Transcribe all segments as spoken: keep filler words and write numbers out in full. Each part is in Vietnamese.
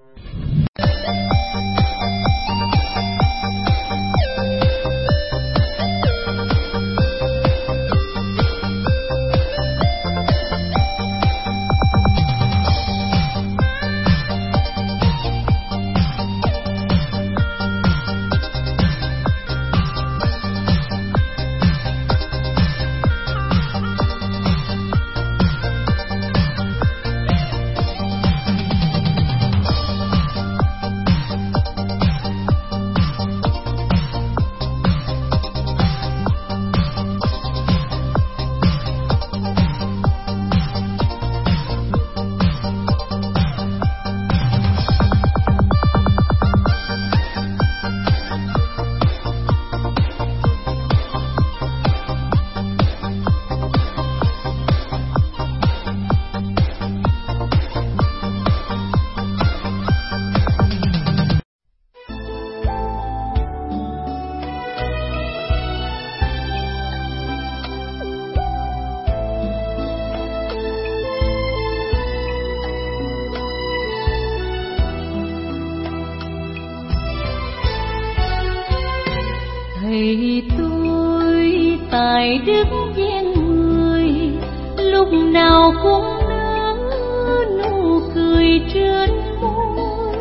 Thầy tôi tài đức gian người, lúc nào cũng nở nụ cười trên môi.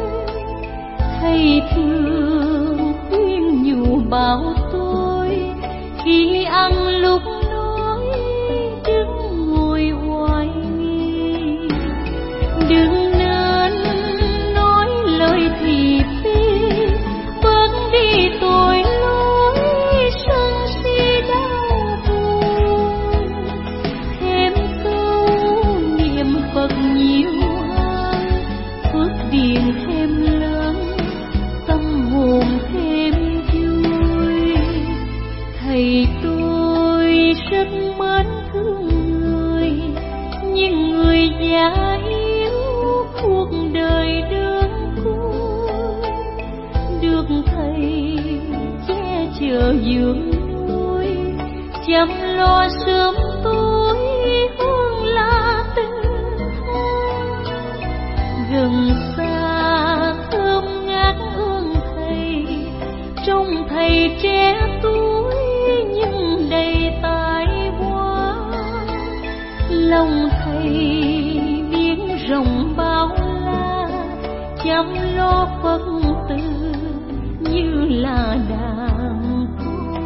Thầy thường khuyên nhủ bảo tôi khi ăn lúc nói đứng ngồi oai nghi, đừng nên nói lời thị phi, bớt đi tội lỗi sân si đau buồn. Thêm câu niệm Phật nhiều hơn, phước điền thêm lớn, tâm hồn thêm vui. Thầy tôi rất mến thương người, nhưng người già yếu cuộc đời đơn côi. Được thầy che chở dưỡng nuôi, chăm lo sớm tối hơn là tình thân. Gần xa thơm ngát ơn thầy, trong thầy trẻ tuổi nhưng đầy tài hoa. Lòng thầy biển rộng bao la, chăm lo Phật tử như là đàn con.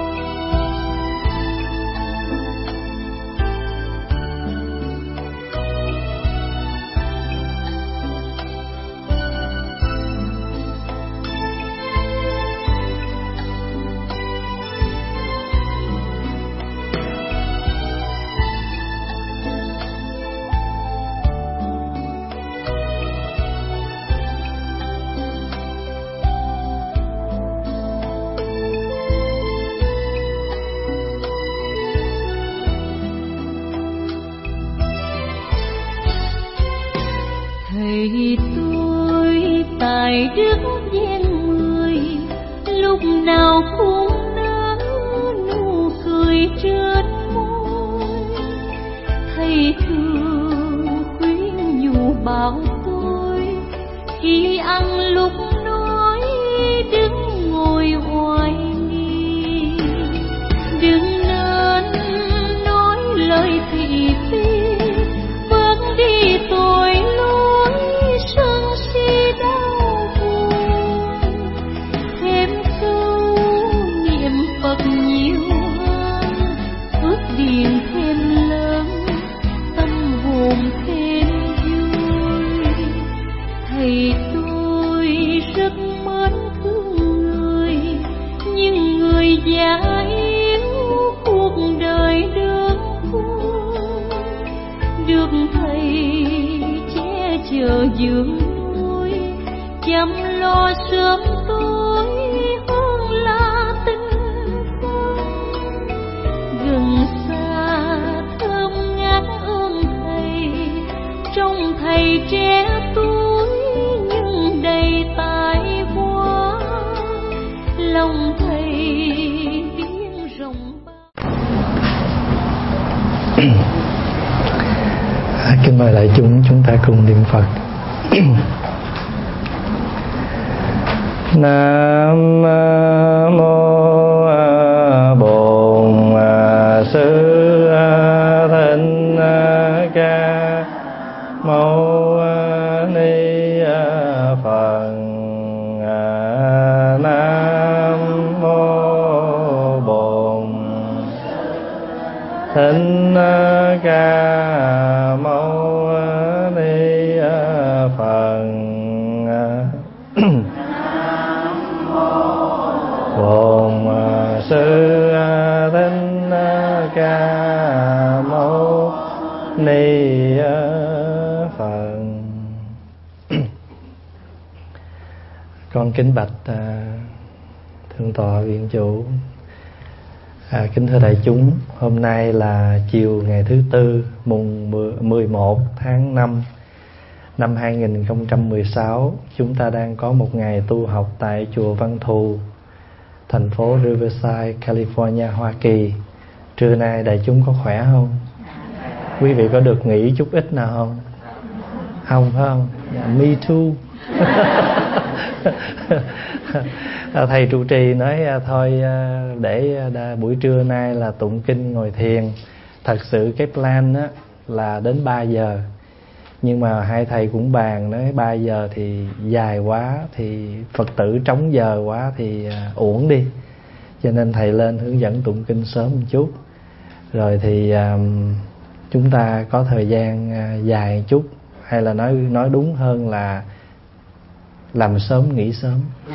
Thầy tôi tài đức gian người, lúc nào cũng nở nụ cười trên môi. Thầy thường khuyên nhủ bảo tôi khi ăn lúc nói đứng ngồi oai nghi, đừng nên nói lời thị phi, bớt đi tội lỗi sân si đau buồn. Thêm câu niệm Phật nhiều hơn, phước điền thêm lớn, tâm hồn thêm vui. Thầy tôi rất mến thương người, nhưng người già yếu cuộc đời đơn côi. Được thầy che chở dưỡng nuôi, chăm lo sớm tối hơn là tình thân. Gần xa thơm ngát ơn thầy, trong thầy trẻ tuổi nhưng đầy tài hoa. Lòng thầy biển rộng bao. Kính mời đại chúng chúng ta cùng niệm Phật. Nam mô Bổn Sư Thích Ca Mâu Ni Phật. Nam mô Bổn Thích Ca Mâu Ni Phật. Bổn Sư Thích Ca Mâu Ni Phật. Con kính bạch à, thượng tọa viện chủ, à, kính thưa đại chúng, hôm nay là chiều ngày thứ tư mùng mười một tháng năm năm hai nghìn không trăm mười sáu. Chúng ta đang có một ngày tu học tại chùa Văn Thù, thành phố Riverside, California, Hoa Kỳ. Trưa nay đại chúng có khỏe không? Quý vị có được nghỉ chút ít nào không? Không phải không? Yeah, me too. Thầy trụ trì nói thôi để buổi trưa nay là tụng kinh ngồi thiền. Thật sự cái plan á là đến ba giờ, nhưng mà hai thầy cũng bàn nói ba giờ thì dài quá, thì Phật tử trống giờ quá thì uổng đi, cho nên thầy lên hướng dẫn tụng kinh sớm một chút, rồi thì um, chúng ta có thời gian uh, dài một chút, hay là nói nói đúng hơn là làm sớm nghỉ sớm.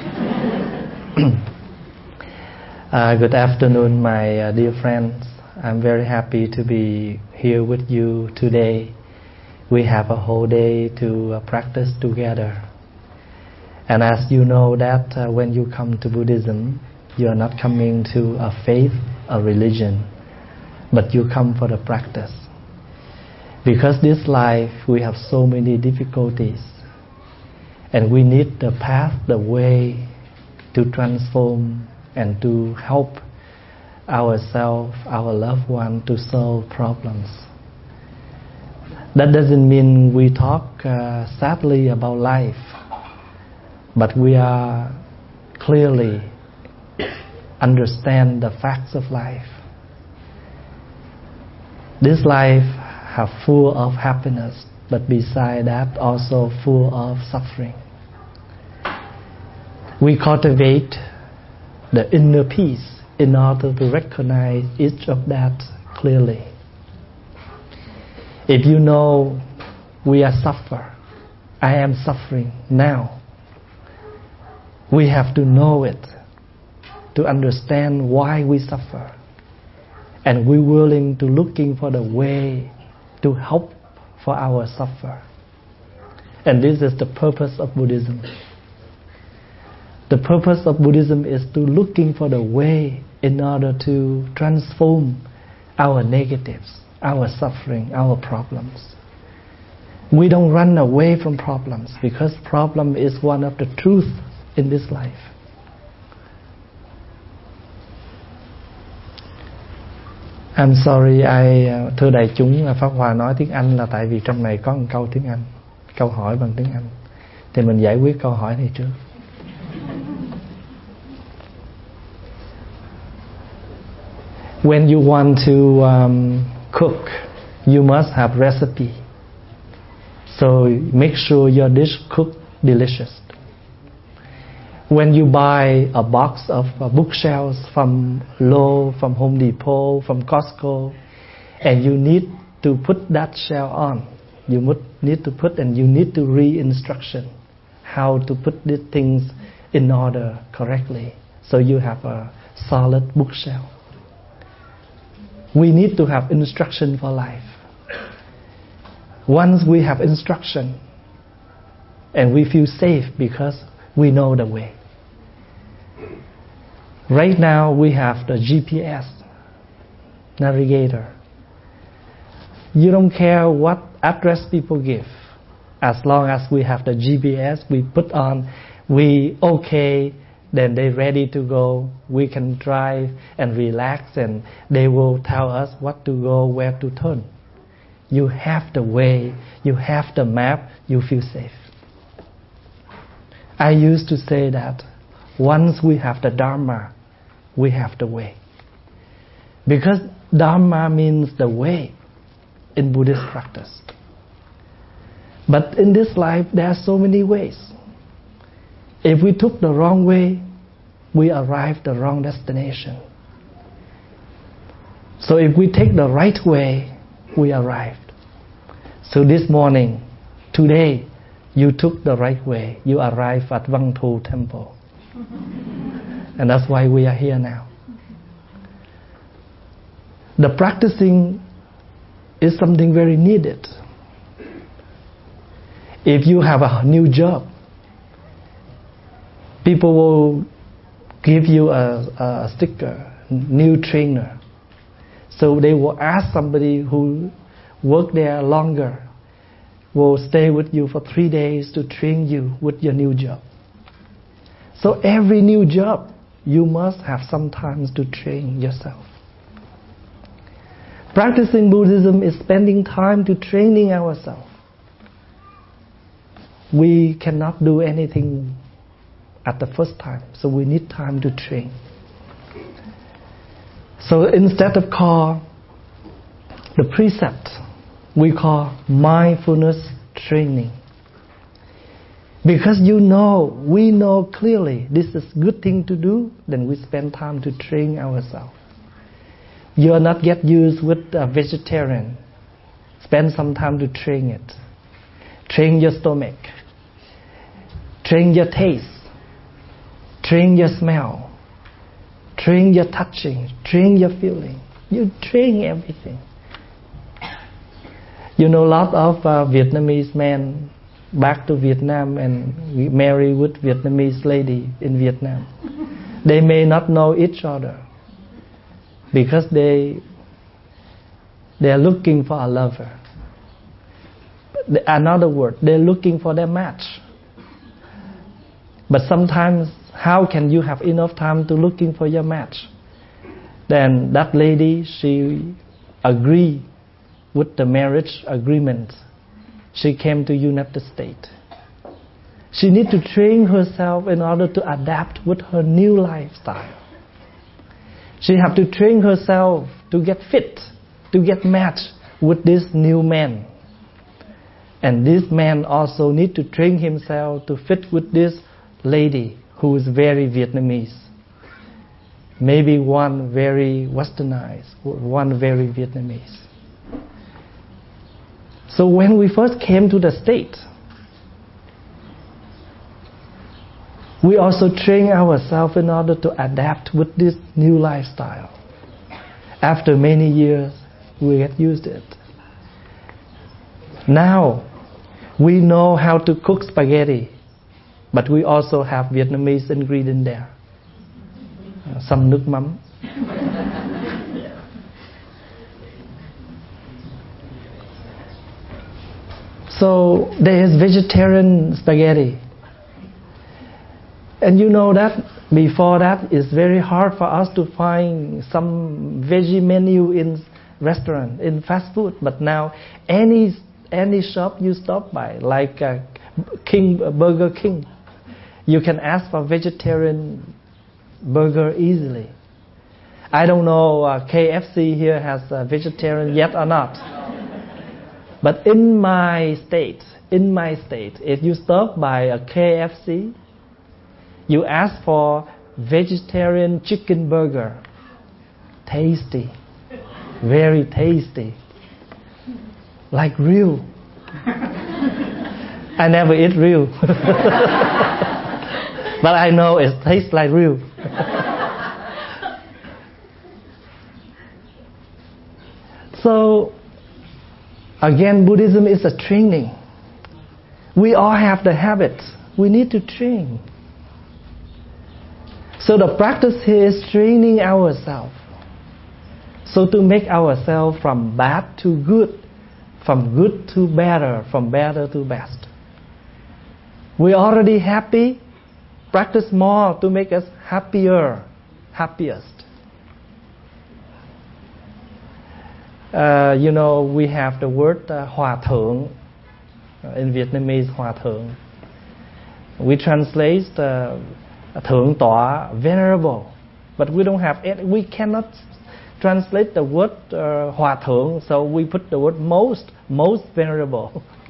uh, Good afternoon, my uh, dear friends. I'm very happy to be here with you today. We have a whole day to uh, practice together. And as you know that uh, when you come to Buddhism, you are not coming to a faith, a religion, but you come for the practice. Because this life, we have so many difficulties, and we need the path, the way to transform and to help ourselves, our loved one, to solve problems. That doesn't mean we talk uh, sadly about life, but we are clearly understand the facts of life. This life have full of happiness, but beside that also full of suffering. We cultivate the inner peace in order to recognize each of that clearly. If you know we are suffer, I am suffering now, we have to know it to understand why we suffer, and we're willing to looking for the way to help for our suffer. And this is the purpose of Buddhism. The purpose of Buddhism is to looking for the way in order to transform our negatives, our suffering, our problems. We don't run away from problems, because problem is one of the truth in this life. I'm sorry, I, uh, thưa đại chúng, Pháp Hòa nói tiếng Anh là tại vì trong này có một câu tiếng Anh, câu hỏi bằng tiếng Anh, thì mình giải quyết câu hỏi này trước. When you want to um, cook, you must have recipe. So make sure your dish cook delicious. When you buy a box of uh, bookshelves from Lowe's, from Home Depot, from Costco, and you need to put that shelf on, you need to put and you need to read instruction how to put these things in order correctly, so you have a solid bookshelf. We need to have instruction for life. Once we have instruction, and we feel safe because we know the way. Right now we have the G P S navigator. You don't care what address people give, as long as we have the G P S we put on, we okay, then they're ready to go. We can drive and relax, and they will tell us what to go, where to turn. You have the way, you have the map, you feel safe. I used to say that Once we have the Dharma, we have the way. Because Dharma means the way in Buddhist practice. But in this life, there are so many ways. If we took the wrong way, we arrive at the wrong destination. So if we take the right way, we arrived. So this morning, today, you took the right way. You arrived at Vang Tu Temple. And that's why we are here now. The practicing is something very needed. If you have a new job, people will give you a, a sticker, new trainer. So they will ask somebody who worked there longer, will stay with you for three days to train you with your new job. So every new job, you must have some time to train yourself. Practicing Buddhism is spending time to training ourselves. We cannot do anything at the first time, so we need time to train. So instead of call the precept, we call mindfulness training. Because you know, we know clearly this is a good thing to do, then we spend time to train ourselves. You are not get used with a vegetarian. Spend some time to train it. Train your stomach. Train your taste. Train your smell. Train your touching. Train your feeling. You train everything. You know, a lot of uh, Vietnamese men back to Vietnam and we marry with Vietnamese lady in Vietnam. They may not know each other because they they are looking for a lover. Another word, they're looking for their match. But sometimes, how can you have enough time to looking for your match? Then that lady, she agree with the marriage agreement. She came to United States. She need to train herself in order to adapt with her new lifestyle. She have to train herself to get fit, to get matched with this new man. And this man also need to train himself to fit with this lady who is very Vietnamese. Maybe one very westernized, one very Vietnamese. So when we first came to the States, we also train ourselves in order to adapt with this new lifestyle. After many years, we get used to it. Now, we know how to cook spaghetti, but we also have Vietnamese ingredient there. Uh, some nước mắm. So there is vegetarian spaghetti. And you know that before that it's very hard for us to find some veggie menu in restaurant, in fast food. But now any any shop you stop by, like uh, King uh, Burger King, you can ask for vegetarian burger easily. I don't know uh, K F C here has a vegetarian yet or not. But in my state, in my state, if you stop by a K F C, you ask for vegetarian chicken burger. Tasty. Very tasty. Like real. I never eat real. But I know it tastes like real. So, again, Buddhism is a training. We all have the habit. We need to train. So the practice here is training ourselves. So to make ourselves from bad to good, from good to better, from better to best. We're already happy. Practice more to make us happier, happiest. Uh, you know, we have the word uh, Hòa Thượng, uh, in Vietnamese Hòa Thượng. We translate uh, thượng tọa, venerable, but we don't have it. We cannot translate the word uh, hòa thượng, so we put the word most, most venerable.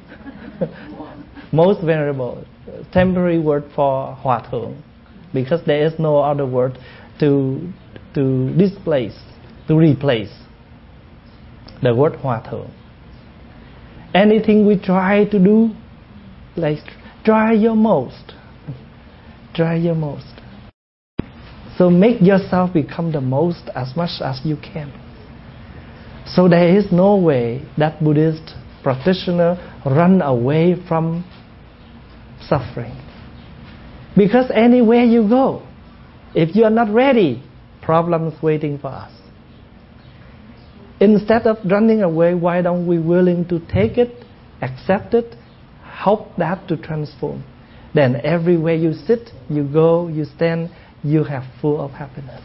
Most venerable, temporary word for hòa thượng, because there is no other word to to displace, to replace the word hòa thượng. Anything we try to do, like try your most, try your most. So make yourself become the most as much as you can. So there is no way that Buddhist practitioner run away from suffering. Because anywhere you go, if you are not ready, problems waiting for us. Instead of running away, why don't we willing to take it, accept it, help that to transform? Then everywhere you sit, you go, you stand, you have full of happiness.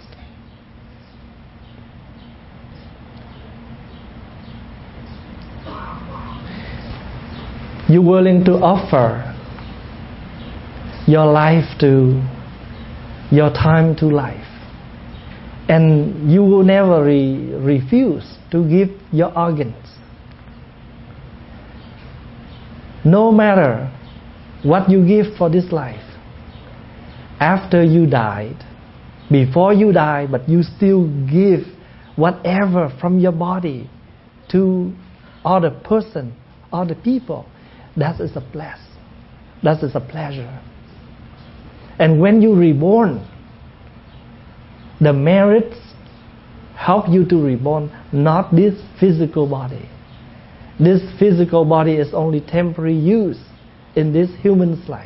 You're willing to offer your life to, your time to life. And you will never re- refuse to give your organs. No matter what you give for this life, after you died, before you die, but you still give whatever from your body to other person, other people, that is a bless. That is a pleasure. And when you reborn, the merits help you to reborn, not this physical body. This physical body is only temporary use in this human's life.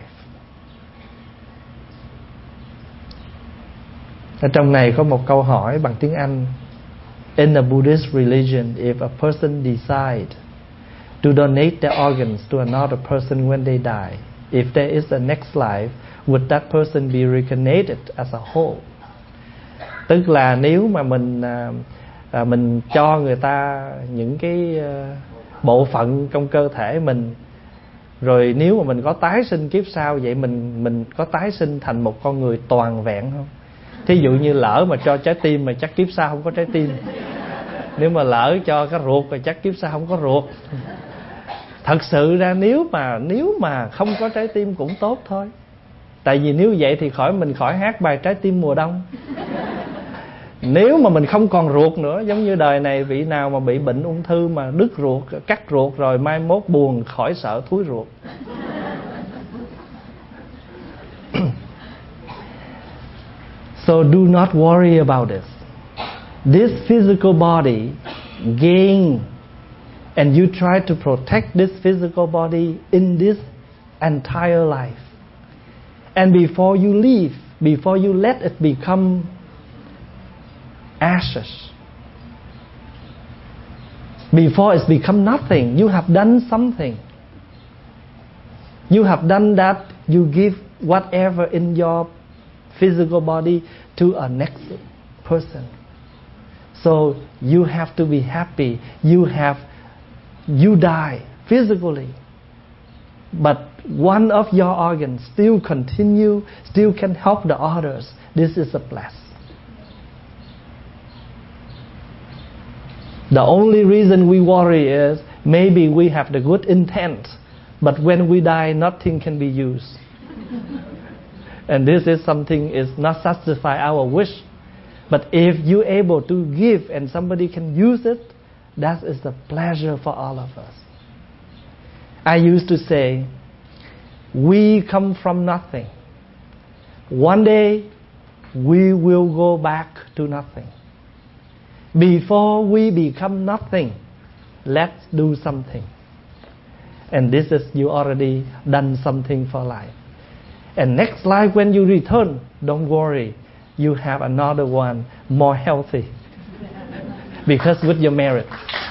Ở trong này có một câu hỏi bằng tiếng Anh. In the Buddhist religion, if a person decide to donate their organs to another person when they die, if there is a next life, would that person be reincarnated as a whole? Tức là nếu mà mình à, mình cho người ta những cái à, bộ phận trong cơ thể mình, rồi nếu mà mình có tái sinh kiếp sau, vậy mình mình có tái sinh thành một con người toàn vẹn không? Thí dụ như lỡ mà cho trái tim mà chắc kiếp sau không có trái tim. Nếu mà lỡ cho cái ruột thì chắc kiếp sau không có ruột. Thật sự ra nếu mà nếu mà không có trái tim cũng tốt thôi. Tại vì nếu vậy thì khỏi mình khỏi hát bài Trái tim mùa đông. Nếu mà mình không còn ruột nữa, giống như đời này vị nào mà bị bệnh ung thư mà đứt ruột, cắt ruột rồi mai mốt buồn khỏi sợ thúi ruột. So do not worry about this. This physical body gain, and you try to protect this physical body in this entire life. And before you leave, before you let it become ashes, before it's become nothing, you have done something. You have done that. You give whatever in your physical body to a next person. So you have to be happy. You have, you die physically, but one of your organs still continue, still can help the others. This is a bless. The only reason we worry is maybe we have the good intent, but when we die, nothing can be used. And this is something is not satisfy our wish. But if you're able to give and somebody can use it, that is the pleasure for all of us. I used to say, we come from nothing. One day, we will go back to nothing. Before we become nothing, let's do something. And this is, you already done something for life. And next life when you return, don't worry. You have another one more healthy. Because with your merit.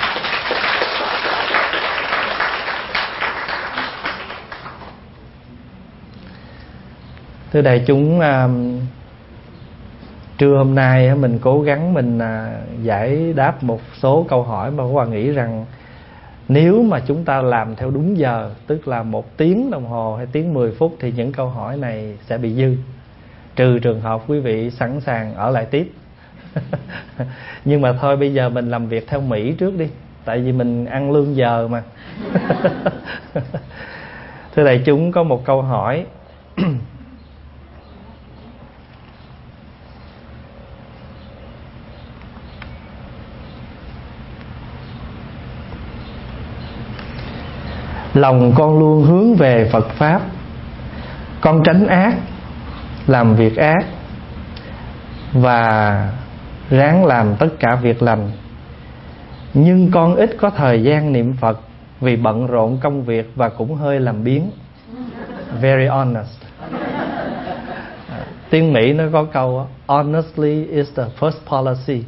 Thưa đại chúng, um, trưa hôm nay mình cố gắng mình uh, giải đáp một số câu hỏi mà Hòa nghĩ rằng nếu mà chúng ta làm theo đúng giờ, tức là một tiếng đồng hồ hay tiếng mười phút, thì những câu hỏi này sẽ bị dư. trừ trường hợp quý vị sẵn sàng ở lại tiếp. Nhưng mà thôi bây giờ mình làm việc theo Mỹ trước đi, tại vì mình ăn lương giờ mà. Thưa đại chúng, có một câu hỏi. Lòng con luôn hướng về Phật Pháp. Con tránh ác, làm việc ác và ráng làm tất cả việc lành. Nhưng con ít có thời gian niệm Phật vì bận rộn công việc và cũng hơi làm biếng. Very honest. Tiếng Mỹ nó có câu honestly is the first policy.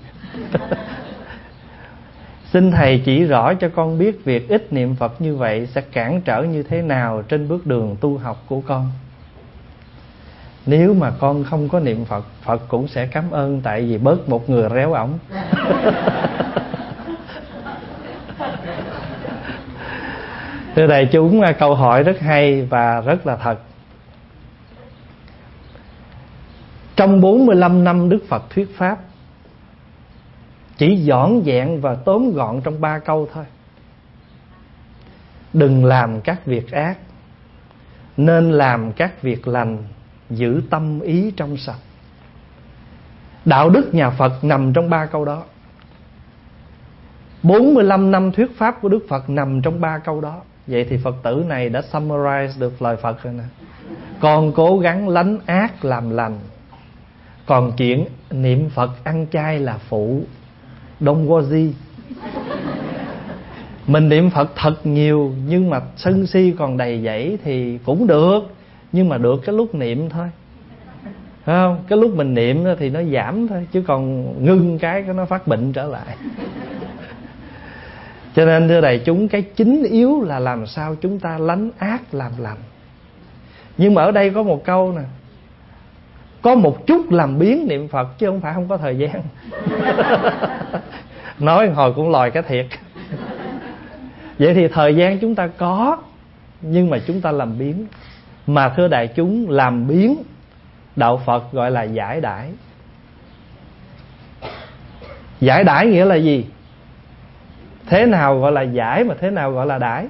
Xin Thầy chỉ rõ cho con biết việc ít niệm Phật như vậy sẽ cản trở như thế nào trên bước đường tu học của con. Nếu mà con không có niệm Phật, Phật cũng sẽ cảm ơn, tại vì bớt một người réo ổng. Thưa đại chúng, câu hỏi rất hay và rất là thật. Trong bốn mươi lăm năm Đức Phật thuyết Pháp, chỉ dõn dẹn và tóm gọn trong ba câu thôi. Đừng làm các việc ác, nên làm các việc lành, giữ tâm ý trong sạch. Đạo đức nhà Phật nằm trong ba câu đó. bốn mươi lăm năm thuyết Pháp của Đức Phật nằm trong ba câu đó. Vậy thì Phật tử này đã summarize được lời Phật rồi nè. Con cố gắng lánh ác làm lành, còn chuyện niệm Phật ăn chay là phụ. Don't worry. Mình niệm Phật thật nhiều, nhưng mà sân si còn đầy dẫy thì cũng được, nhưng mà được cái lúc niệm thôi, phải không? Cái lúc mình niệm thì nó giảm thôi, chứ còn ngưng cái nó phát bệnh trở lại. Cho nên thưa đại chúng, cái chính yếu là làm sao chúng ta lánh ác làm lành. Nhưng mà ở đây có một câu nè, có một chút làm biếng niệm Phật, chứ không phải không có thời gian. Nói hồi cũng lòi cái thiệt. Vậy thì thời gian chúng ta có, nhưng mà chúng ta làm biếng. Mà thưa đại chúng, làm biếng đạo Phật gọi là giải đãi. Giải đãi nghĩa là gì? Thế nào gọi là giải mà thế nào gọi là đãi?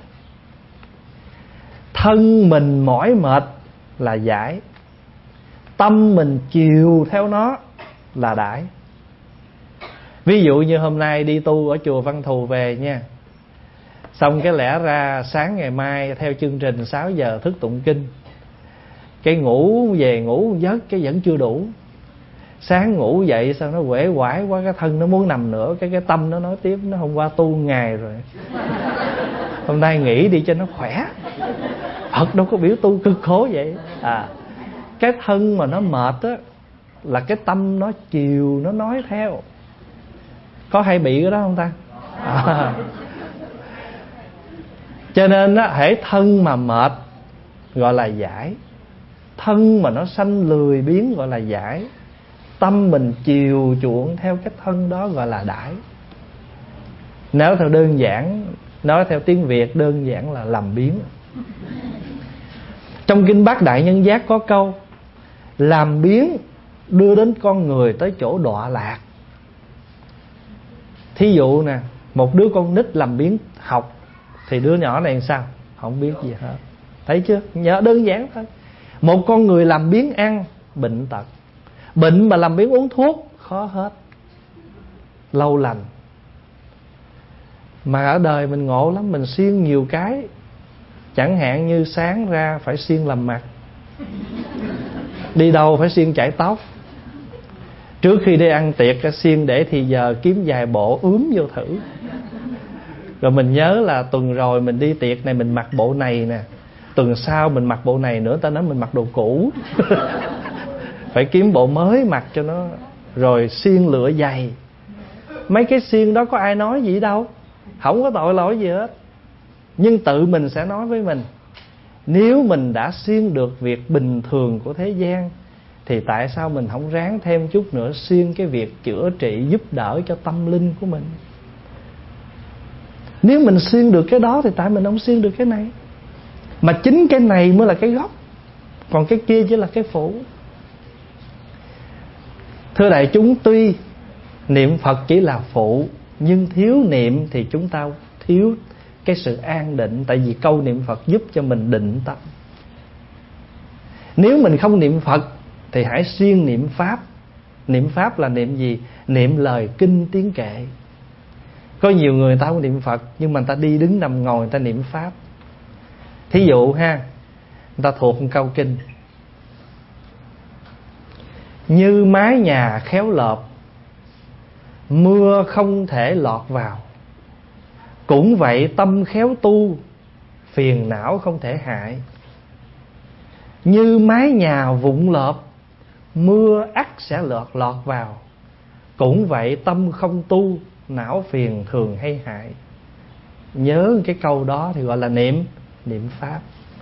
Thân mình mỏi mệt là giải, tâm mình chiều theo nó là đãi. Ví dụ như hôm nay đi tu ở chùa Văn Thù về nha, xong cái lẽ ra sáng ngày mai theo chương trình sáu giờ thức tụng kinh, cái ngủ về ngủ giấc cái vẫn chưa đủ. Sáng ngủ dậy sao nó uể oải quá, cái thân nó muốn nằm nữa, cái cái tâm nó nói tiếp, nó hôm qua tu ngày rồi, hôm nay nghỉ đi cho nó khỏe. Phật đâu có biểu tu cực khổ vậy. À, cái thân mà nó mệt á là cái tâm nó chiều, nó nói theo. Có hay bị cái đó không ta? À. Cho nên á, hễ thân mà mệt gọi là giải, thân mà nó sanh lười biếng gọi là giải, tâm mình chiều chuộng theo cái thân đó gọi là đãi. Nếu theo đơn giản, nói theo tiếng Việt đơn giản là làm biếng. Trong kinh Bát Đại Nhân Giác có câu làm biếng đưa đến con người tới chỗ đọa lạc. Thí dụ nè, một đứa con nít làm biếng học thì đứa nhỏ này làm sao? Không biết gì hết. Thấy chưa? Nhớ đơn giản thôi. Một con người làm biếng ăn, bệnh tật. Bệnh mà làm biếng uống thuốc, khó hết, lâu lành. Mà ở đời mình ngộ lắm, mình siêng nhiều cái. Chẳng hạn như sáng ra phải siêng làm mặt, đi đâu phải siêng chải tóc, trước khi đi ăn tiệc siêng để thì giờ kiếm vài bộ ướm vô thử. Rồi mình nhớ là tuần rồi mình đi tiệc này mình mặc bộ này nè, tuần sau mình mặc bộ này nữa, ta nói mình mặc đồ cũ. Phải kiếm bộ mới mặc cho nó. Rồi siêng lựa giày. Mấy cái siêng đó có ai nói gì đâu, không có tội lỗi gì hết. Nhưng tự mình sẽ nói với mình, nếu mình đã siêng được việc bình thường của thế gian thì tại sao mình không ráng thêm chút nữa siêng cái việc chữa trị, giúp đỡ cho tâm linh của mình. Nếu mình siêng được cái đó thì tại mình không siêng được cái này. Mà chính cái này mới là cái gốc, còn cái kia chỉ là cái phụ. Thưa đại chúng, tuy niệm Phật chỉ là phụ, nhưng thiếu niệm thì chúng ta thiếu cái sự an định. Tại vì câu niệm Phật giúp cho mình định tâm. Nếu mình không niệm Phật thì hãy siêng niệm Pháp. Niệm Pháp là niệm gì? Niệm lời kinh tiếng kệ. Có nhiều người ta không niệm Phật, nhưng mà người ta đi đứng nằm ngồi người ta niệm Pháp. Thí dụ ha, người ta thuộc một câu kinh: như mái nhà khéo lợp, mưa không thể lọt vào. Cũng vậy tâm khéo tu, phiền não không thể hại. Như mái nhà vụn lợp, mưa ắt sẽ lọt lọt vào. Cũng vậy tâm không tu, não phiền thường hay hại. Nhớ cái câu đó thì gọi là niệm niệm Pháp.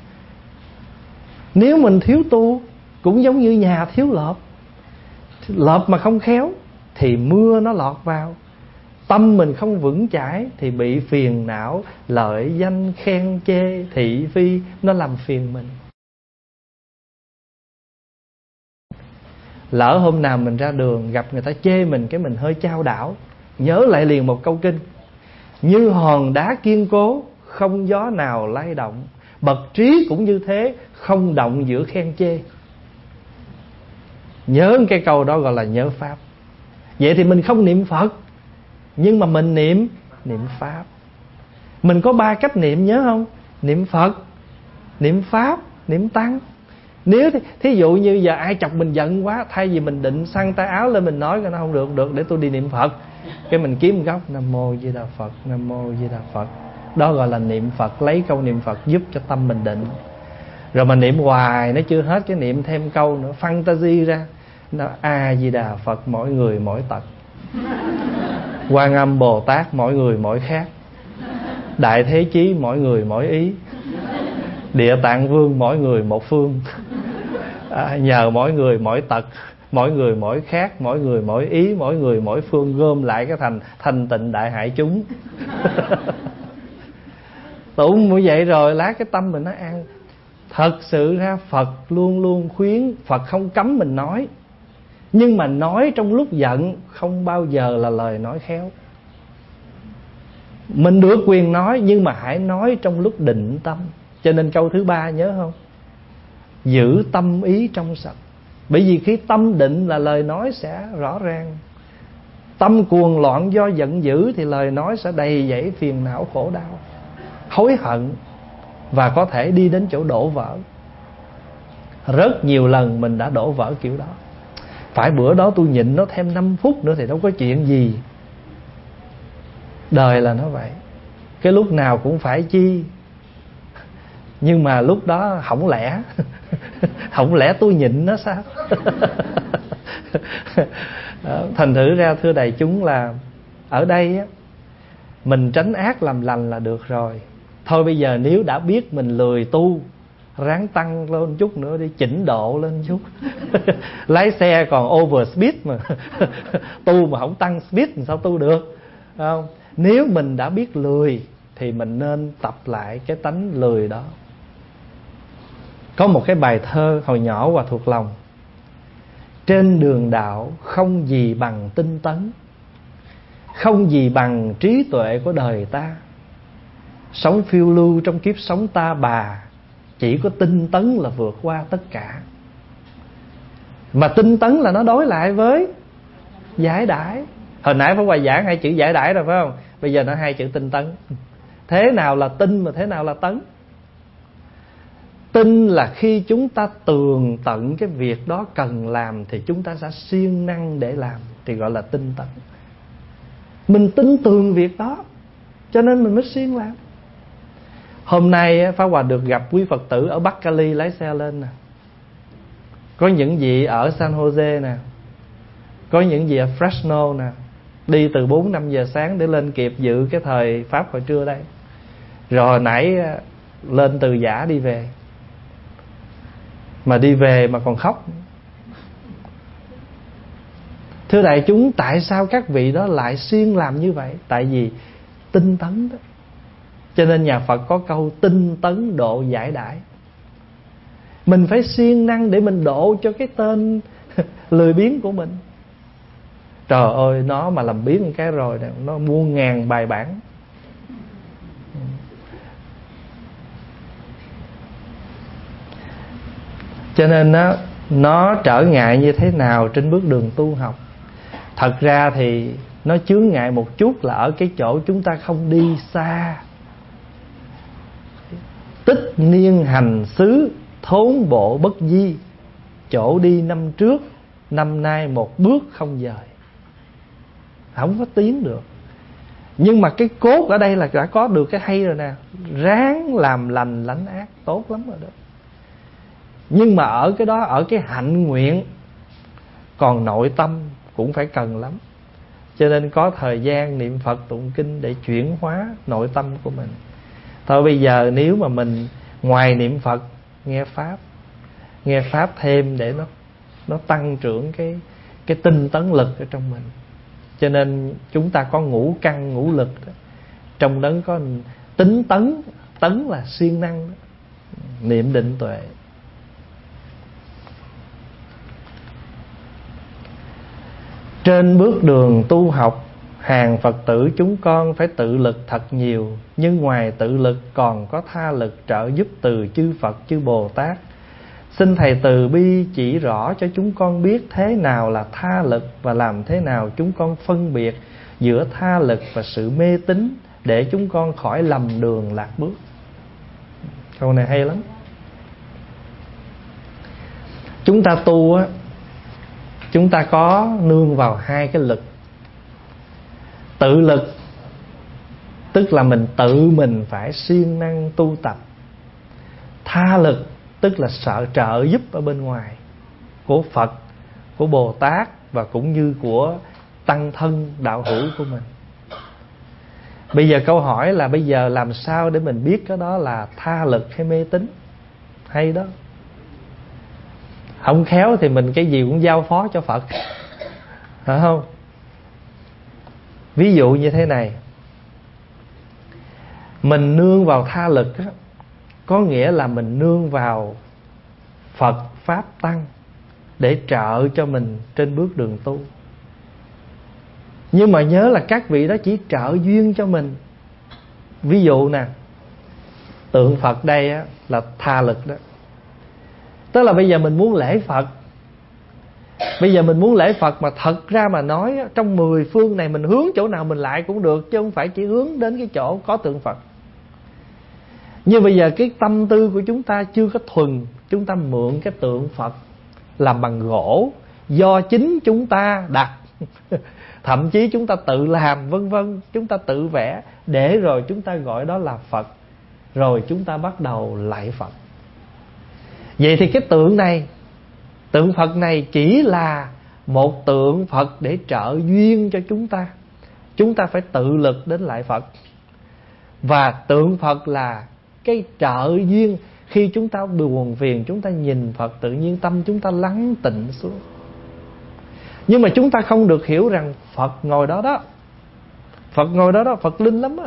Nếu mình thiếu tu, cũng giống như nhà thiếu lợp. Lợp mà không khéo thì mưa nó lọt vào. Tâm mình không vững chãi thì bị phiền não, lợi danh, khen chê, thị phi nó làm phiền mình. Lỡ hôm nào mình ra đường gặp người ta chê mình, cái mình hơi chao đảo, nhớ lại liền một câu kinh: như hòn đá kiên cố, không gió nào lay động. Bậc trí cũng như thế, không động giữa khen chê. Nhớ cái câu đó gọi là nhớ Pháp. Vậy thì mình không niệm Phật, nhưng mà mình niệm niệm Pháp. Mình có ba cách niệm, nhớ không? Niệm Phật, niệm Pháp, niệm Tăng. Nếu thí dụ như giờ ai chọc mình giận quá, thay vì mình định xăng tay áo lên mình nói, nó không được, được để tôi đi niệm Phật. Cái mình kiếm một góc: Nam Mô Di Đà Phật, Nam Mô Di Đà Phật. Đó gọi là niệm Phật. Lấy câu niệm Phật giúp cho tâm mình định. Rồi mà niệm hoài nó chưa hết, cái niệm thêm câu nữa, fantasy ra: A Di Đà Phật, mỗi người mỗi tật. Quan Âm Bồ Tát, mỗi người mỗi khác. Đại Thế Chí, mỗi người mỗi ý. Địa Tạng Vương, mỗi người một phương. À, nhờ mỗi người mỗi tật, mỗi người mỗi khác, mỗi người mỗi ý, mỗi người mỗi phương, gom lại cái thành thanh tịnh đại hải chúng. Tụng như vậy rồi lát cái tâm mình nó an. Thật sự ra Phật luôn luôn khuyến, Phật không cấm mình nói, nhưng mà nói trong lúc giận không bao giờ là lời nói khéo. Mình được quyền nói, nhưng mà hãy nói trong lúc định tâm. Cho nên câu thứ ba nhớ không? Giữ tâm ý trong sạch. Bởi vì khi tâm định là lời nói sẽ rõ ràng. Tâm cuồng loạn do giận dữ thì lời nói sẽ đầy dẫy phiền não khổ đau, hối hận, và có thể đi đến chỗ đổ vỡ. Rất nhiều lần mình đã đổ vỡ kiểu đó. Phải bữa đó tôi nhịn nó thêm năm phút nữa thì đâu có chuyện gì. Đời là nó vậy. Cái lúc nào cũng phải chi. Nhưng mà lúc đó hổng lẽ hổng lẽ tôi nhịn nó sao? Thành thử ra thưa đại chúng là ở đây á, mình tránh ác làm lành là được rồi. Thôi bây giờ nếu đã biết mình lười tu, ráng tăng lên chút nữa đi, chỉnh độ lên chút. Lái xe còn over speed mà tu mà không tăng speed thì sao tu được, không? Nếu mình đã biết lười thì mình nên tập lại cái tánh lười đó. Có một cái bài thơ hồi nhỏ Hòa thuộc lòng: trên đường đạo không gì bằng tinh tấn, không gì bằng trí tuệ của đời ta. Sống phiêu lưu trong kiếp sống ta bà, chỉ có tinh tấn là vượt qua tất cả. Mà tinh tấn là nó đối lại với giải đãi. Hồi nãy Pháp Hòa giảng hai chữ giải đãi rồi phải không? Bây giờ nó hai chữ tinh tấn. Thế nào là tinh mà thế nào là tấn? Tinh là khi chúng ta tường tận cái việc đó cần làm thì chúng ta sẽ siêng năng để làm, thì gọi là tinh tấn. Mình tin tường việc đó cho nên mình mới siêng làm. Hôm nay Pháp Hòa được gặp quý Phật tử ở Bắc Cali lái xe lên nè. Có những vị ở San Jose nè, có những vị ở Fresno nè, đi từ bốn năm giờ sáng để lên kịp dự cái thời Pháp hồi trưa đây. Rồi hồi nãy lên Từ Giã đi về. Mà đi về mà còn khóc. Thưa đại chúng, tại sao các vị đó lại siêng làm như vậy? Tại vì tinh tấn đó. Cho nên nhà Phật có câu tinh tấn độ giải đãi. Mình phải siêng năng để mình độ cho cái tên lười biếng của mình. Trời ơi, nó mà làm biến một cái rồi nó muôn ngàn bài bản. Cho nên nó, nó trở ngại như thế nào trên bước đường tu học? Thật ra thì nó chướng ngại một chút là ở cái chỗ chúng ta không đi xa. Tích niên hành xứ, thốn bộ bất di. Chỗ đi năm trước, năm nay một bước không dời. Không có tiến được. Nhưng mà cái cốt ở đây là đã có được cái hay rồi nè. Ráng làm lành lánh ác, tốt lắm rồi đó. Nhưng mà ở cái đó, ở cái hạnh nguyện, còn nội tâm cũng phải cần lắm. Cho nên có thời gian niệm Phật tụng kinh để chuyển hóa nội tâm của mình. Thôi bây giờ nếu mà mình ngoài niệm Phật nghe Pháp, nghe Pháp thêm để nó nó tăng trưởng cái cái tinh tấn lực ở trong mình. Cho nên chúng ta có ngũ căn ngũ lực đó. Trong đó có tính tấn, tấn là siêng năng đó. Niệm định tuệ. Trên bước đường tu học, hàng Phật tử chúng con phải tự lực thật nhiều. Nhưng ngoài tự lực còn có tha lực trợ giúp từ chư Phật, chư Bồ Tát. Xin Thầy từ bi chỉ rõ cho chúng con biết thế nào là tha lực, và làm thế nào chúng con phân biệt giữa tha lực và sự mê tín, để chúng con khỏi lầm đường lạc bước. Câu này hay lắm. Chúng ta tu á, chúng ta có nương vào hai cái lực. Tự lực tức là mình tự mình phải siêng năng tu tập. Tha lực tức là sợ trợ giúp ở bên ngoài của Phật, của Bồ Tát, và cũng như của tăng thân đạo hữu của mình. Bây giờ câu hỏi là bây giờ làm sao để mình biết cái đó là tha lực hay mê tín? Hay đó. Không khéo thì mình cái gì cũng giao phó cho Phật, phải không? Ví dụ như thế này, mình nương vào tha lực đó, có nghĩa là mình nương vào Phật, Pháp, Tăng để trợ cho mình trên bước đường tu. Nhưng mà nhớ là các vị đó chỉ trợ duyên cho mình. Ví dụ nè, tượng Phật đây á, là tha lực đó. Tức là bây giờ mình muốn lễ Phật, bây giờ mình muốn lễ Phật mà thật ra mà nói trong mười phương này mình hướng chỗ nào mình lại cũng được, chứ không phải chỉ hướng đến cái chỗ có tượng Phật. Nhưng bây giờ cái tâm tư của chúng ta chưa có thuần, chúng ta mượn cái tượng Phật làm bằng gỗ do chính chúng ta đặt thậm chí chúng ta tự làm, vân vân, chúng ta tự vẽ, để rồi chúng ta gọi đó là Phật, rồi chúng ta bắt đầu lạy Phật. Vậy thì cái tượng này, tượng Phật này chỉ là một tượng Phật để trợ duyên cho chúng ta. Chúng ta phải tự lực đến lạy Phật. Và tượng Phật là cái trợ duyên. Khi chúng ta buồn phiền, chúng ta nhìn Phật, tự nhiên tâm chúng ta lắng tịnh xuống. Nhưng mà chúng ta không được hiểu rằng Phật ngồi đó đó, Phật ngồi đó đó, Phật linh lắm á.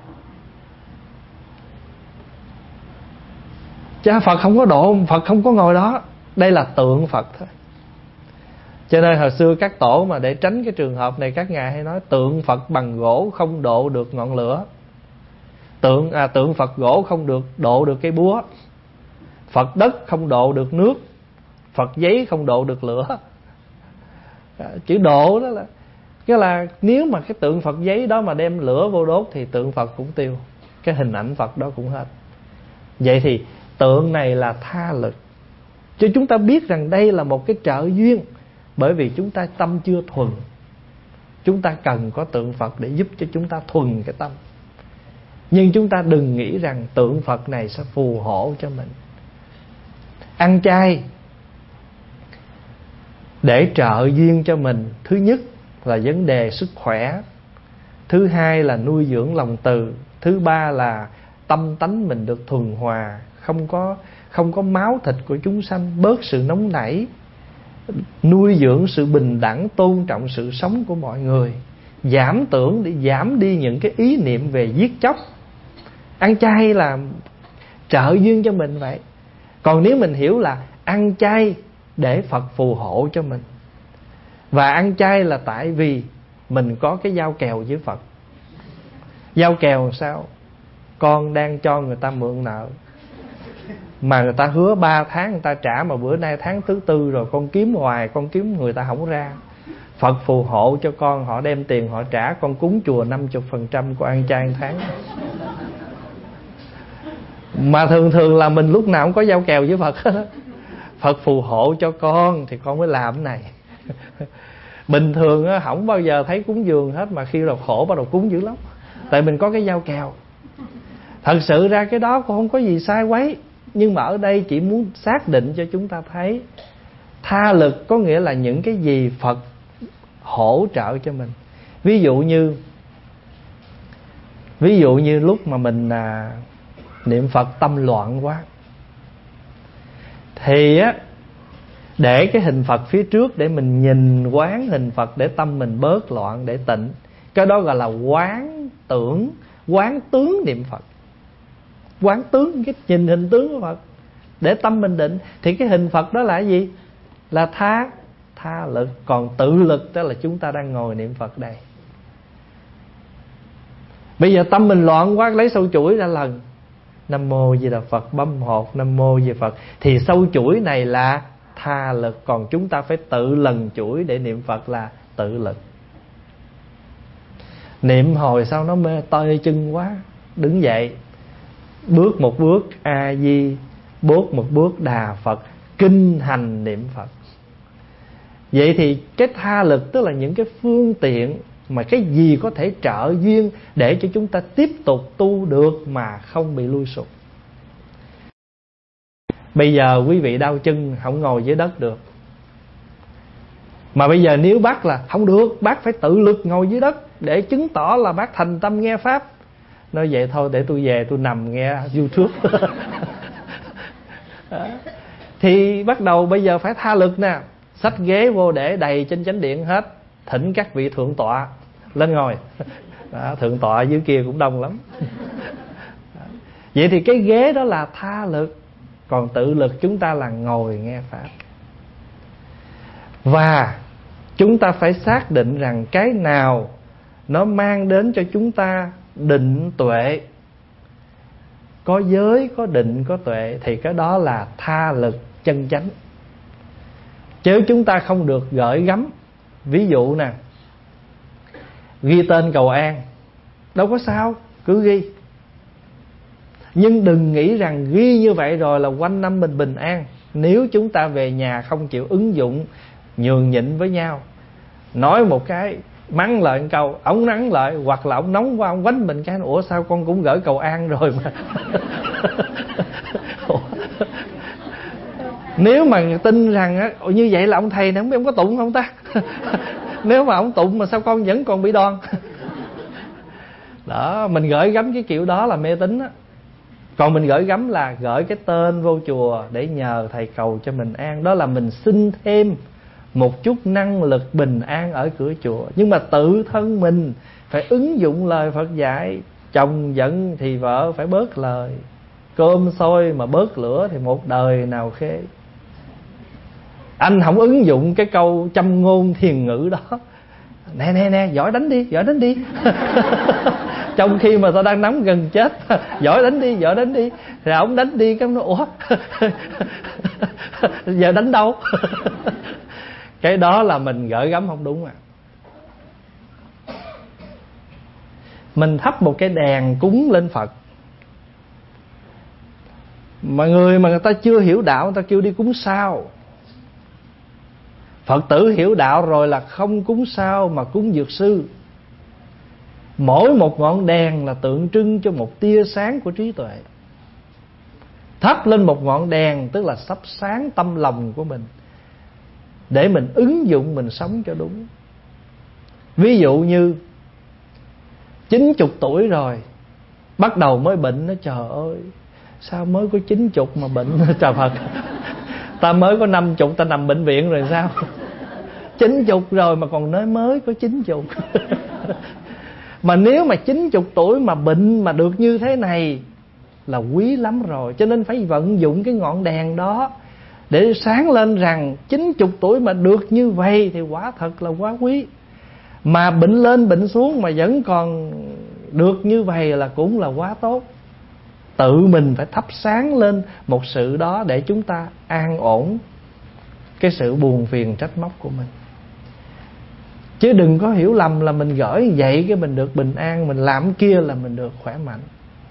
Cha Phật không có độ, Phật không có ngồi đó. Đây là tượng Phật thôi. Cho nên hồi xưa các tổ mà để tránh cái trường hợp này, các ngài hay nói tượng Phật bằng gỗ không độ được ngọn lửa. Tượng à, tượng Phật gỗ không được độ được cây búa. Phật đất không độ được nước. Phật giấy không độ được lửa. Chữ độ đó là cái là nếu mà cái tượng Phật giấy đó mà đem lửa vô đốt thì tượng Phật cũng tiêu, cái hình ảnh Phật đó cũng hết. Vậy thì tượng này là tha lực, cho chúng ta biết rằng đây là một cái trợ duyên. Bởi vì chúng ta tâm chưa thuần, chúng ta cần có tượng Phật để giúp cho chúng ta thuần cái tâm. Nhưng chúng ta đừng nghĩ rằng tượng Phật này sẽ phù hộ cho mình. Ăn chay để trợ duyên cho mình, thứ nhất là vấn đề sức khỏe, thứ hai là nuôi dưỡng lòng từ, thứ ba là tâm tánh mình được thuần hòa, không có không có máu thịt của chúng sanh, bớt sự nóng nảy, nuôi dưỡng sự bình đẳng, tôn trọng sự sống của mọi người, giảm tưởng để giảm đi những cái ý niệm về giết chóc. Ăn chay là trợ duyên cho mình vậy. Còn nếu mình hiểu là ăn chay để Phật phù hộ cho mình, Và ăn chay là tại vì mình có cái giao kèo với Phật. Giao kèo sao? Con đang cho người ta mượn nợ, mà người ta hứa ba tháng người ta trả, mà bữa nay tháng thứ tư rồi, con kiếm hoài, con kiếm người ta không ra. Phật phù hộ cho con, họ đem tiền họ trả, con cúng chùa năm mươi phần trăm của ăn chay tháng. Mà thường thường là mình lúc nào cũng có giao kèo với Phật hết. Phật phù hộ cho con thì con mới làm cái này. Bình thường á, không bao giờ thấy cúng dường hết, mà khi đầu khổ bắt đầu cúng dữ lắm. Tại mình có cái giao kèo. Thật sự ra cái đó cũng không có gì sai quấy, nhưng mà ở đây chỉ muốn xác định cho chúng ta thấy tha lực có nghĩa là những cái gì Phật hỗ trợ cho mình. Ví dụ như Ví dụ như lúc mà mình à, niệm Phật tâm loạn quá, thì á, để cái hình Phật phía trước, để mình nhìn quán hình Phật, để tâm mình bớt loạn, để tịnh. Cái đó gọi là quán tưởng, quán tướng niệm Phật. Quán tướng, cái nhìn hình tướng của Phật, để tâm mình định. Thì cái hình Phật đó là gì? Là tha Tha lực. Còn tự lực đó là chúng ta đang ngồi niệm Phật đây. Bây giờ tâm mình loạn quá, lấy sâu chuỗi ra lần Nam Mô Di Đà Phật, bấm hột Nam Mô Di Đà Phật. Thì sâu chuỗi này là tha lực. Còn chúng ta phải tự lần chuỗi để niệm Phật là tự lực. Niệm hồi sao nó mê tơi chân quá, đứng dậy, bước một bước A Di, bước một bước Đà Phật, kinh hành niệm Phật. Vậy thì cái tha lực tức là những cái phương tiện mà cái gì có thể trợ duyên để cho chúng ta tiếp tục tu được mà không bị lui sụp. Bây giờ quý vị đau chân không ngồi dưới đất được, mà bây giờ nếu bác là không được, bác phải tự lực ngồi dưới đất để chứng tỏ là bác thành tâm nghe Pháp. Nói vậy thôi, để tôi về tôi nằm nghe YouTube. Thì bắt đầu bây giờ phải tha lực nè. Xách ghế vô để đầy trên chánh điện hết, thỉnh các vị thượng tọa lên ngồi. Đó, thượng tọa dưới kia cũng đông lắm. Vậy thì cái ghế đó là tha lực. Còn tự lực chúng ta là ngồi nghe Pháp. Và chúng ta phải xác định rằng cái nào nó mang đến cho chúng ta định tuệ, có giới, có định, có tuệ, thì cái đó là tha lực chân chánh. Chứ chúng ta không được gởi gắm. Ví dụ nè, ghi tên cầu an, đâu có sao, cứ ghi. Nhưng đừng nghĩ rằng ghi như vậy rồi là quanh năm mình bình an. Nếu chúng ta về nhà không chịu ứng dụng, nhường nhịn với nhau, nói một cái mắng lại một câu, ổng nắng lại, hoặc là ổng nóng qua ổng quánh mình cái, ủa sao con cũng gửi cầu an rồi mà. Nếu mà tin rằng á, như vậy là ông thầy này không biết ông có tụng không ta? Nếu mà ông tụng mà sao con vẫn còn bị đoan? Đó, mình gửi gắm cái kiểu đó là mê tín á. Còn mình gửi gắm là gửi cái tên vô chùa để nhờ thầy cầu cho mình an. Đó là mình xin thêm một chút năng lực bình an ở cửa chùa. Nhưng mà tự thân mình phải ứng dụng lời Phật dạy. Chồng giận thì vợ phải bớt lời, cơm sôi mà bớt lửa thì một đời nào khê. Anh không ứng dụng cái câu châm ngôn thiền ngữ đó, nè nè nè giỏi đánh đi, giỏi đánh đi. Trong khi mà tao đang nóng gần chết, giỏi đánh đi, giỏi đánh đi. Rồi ông đánh đi, cái nó ủa giờ đánh đâu? Cái đó là mình gửi gắm không đúng à. Mình thắp một cái đèn cúng lên Phật, mà người mà người ta chưa hiểu đạo, người ta kêu đi cúng sao. Phật tử hiểu đạo rồi là không cúng sao mà cúng dược sư. Mỗi một ngọn đèn là tượng trưng cho một tia sáng của trí tuệ. Thắp lên một ngọn đèn tức là sắp sáng tâm lòng của mình, để mình ứng dụng, mình sống cho đúng. Ví dụ như chín chục tuổi rồi, bắt đầu mới bệnh, nó trời ơi, sao mới có chín chục mà bệnh? Trời Phật, ta mới có năm chục, ta nằm bệnh viện rồi sao? Chín chục rồi mà còn nói mới có chín chục. Mà nếu mà chín chục tuổi mà bệnh mà được như thế này là quý lắm rồi. Cho nên phải vận dụng cái ngọn đèn đó để sáng lên rằng chín chục tuổi mà được như vậy thì quả thật là quá quý. Mà bệnh lên bệnh xuống mà vẫn còn được như vậy là cũng là quá tốt. Tự mình phải thắp sáng lên một sự đó để chúng ta an ổn cái sự buồn phiền trách móc của mình. Chứ đừng có hiểu lầm là mình gửi vậy cái mình được bình an, mình làm kia là mình được khỏe mạnh.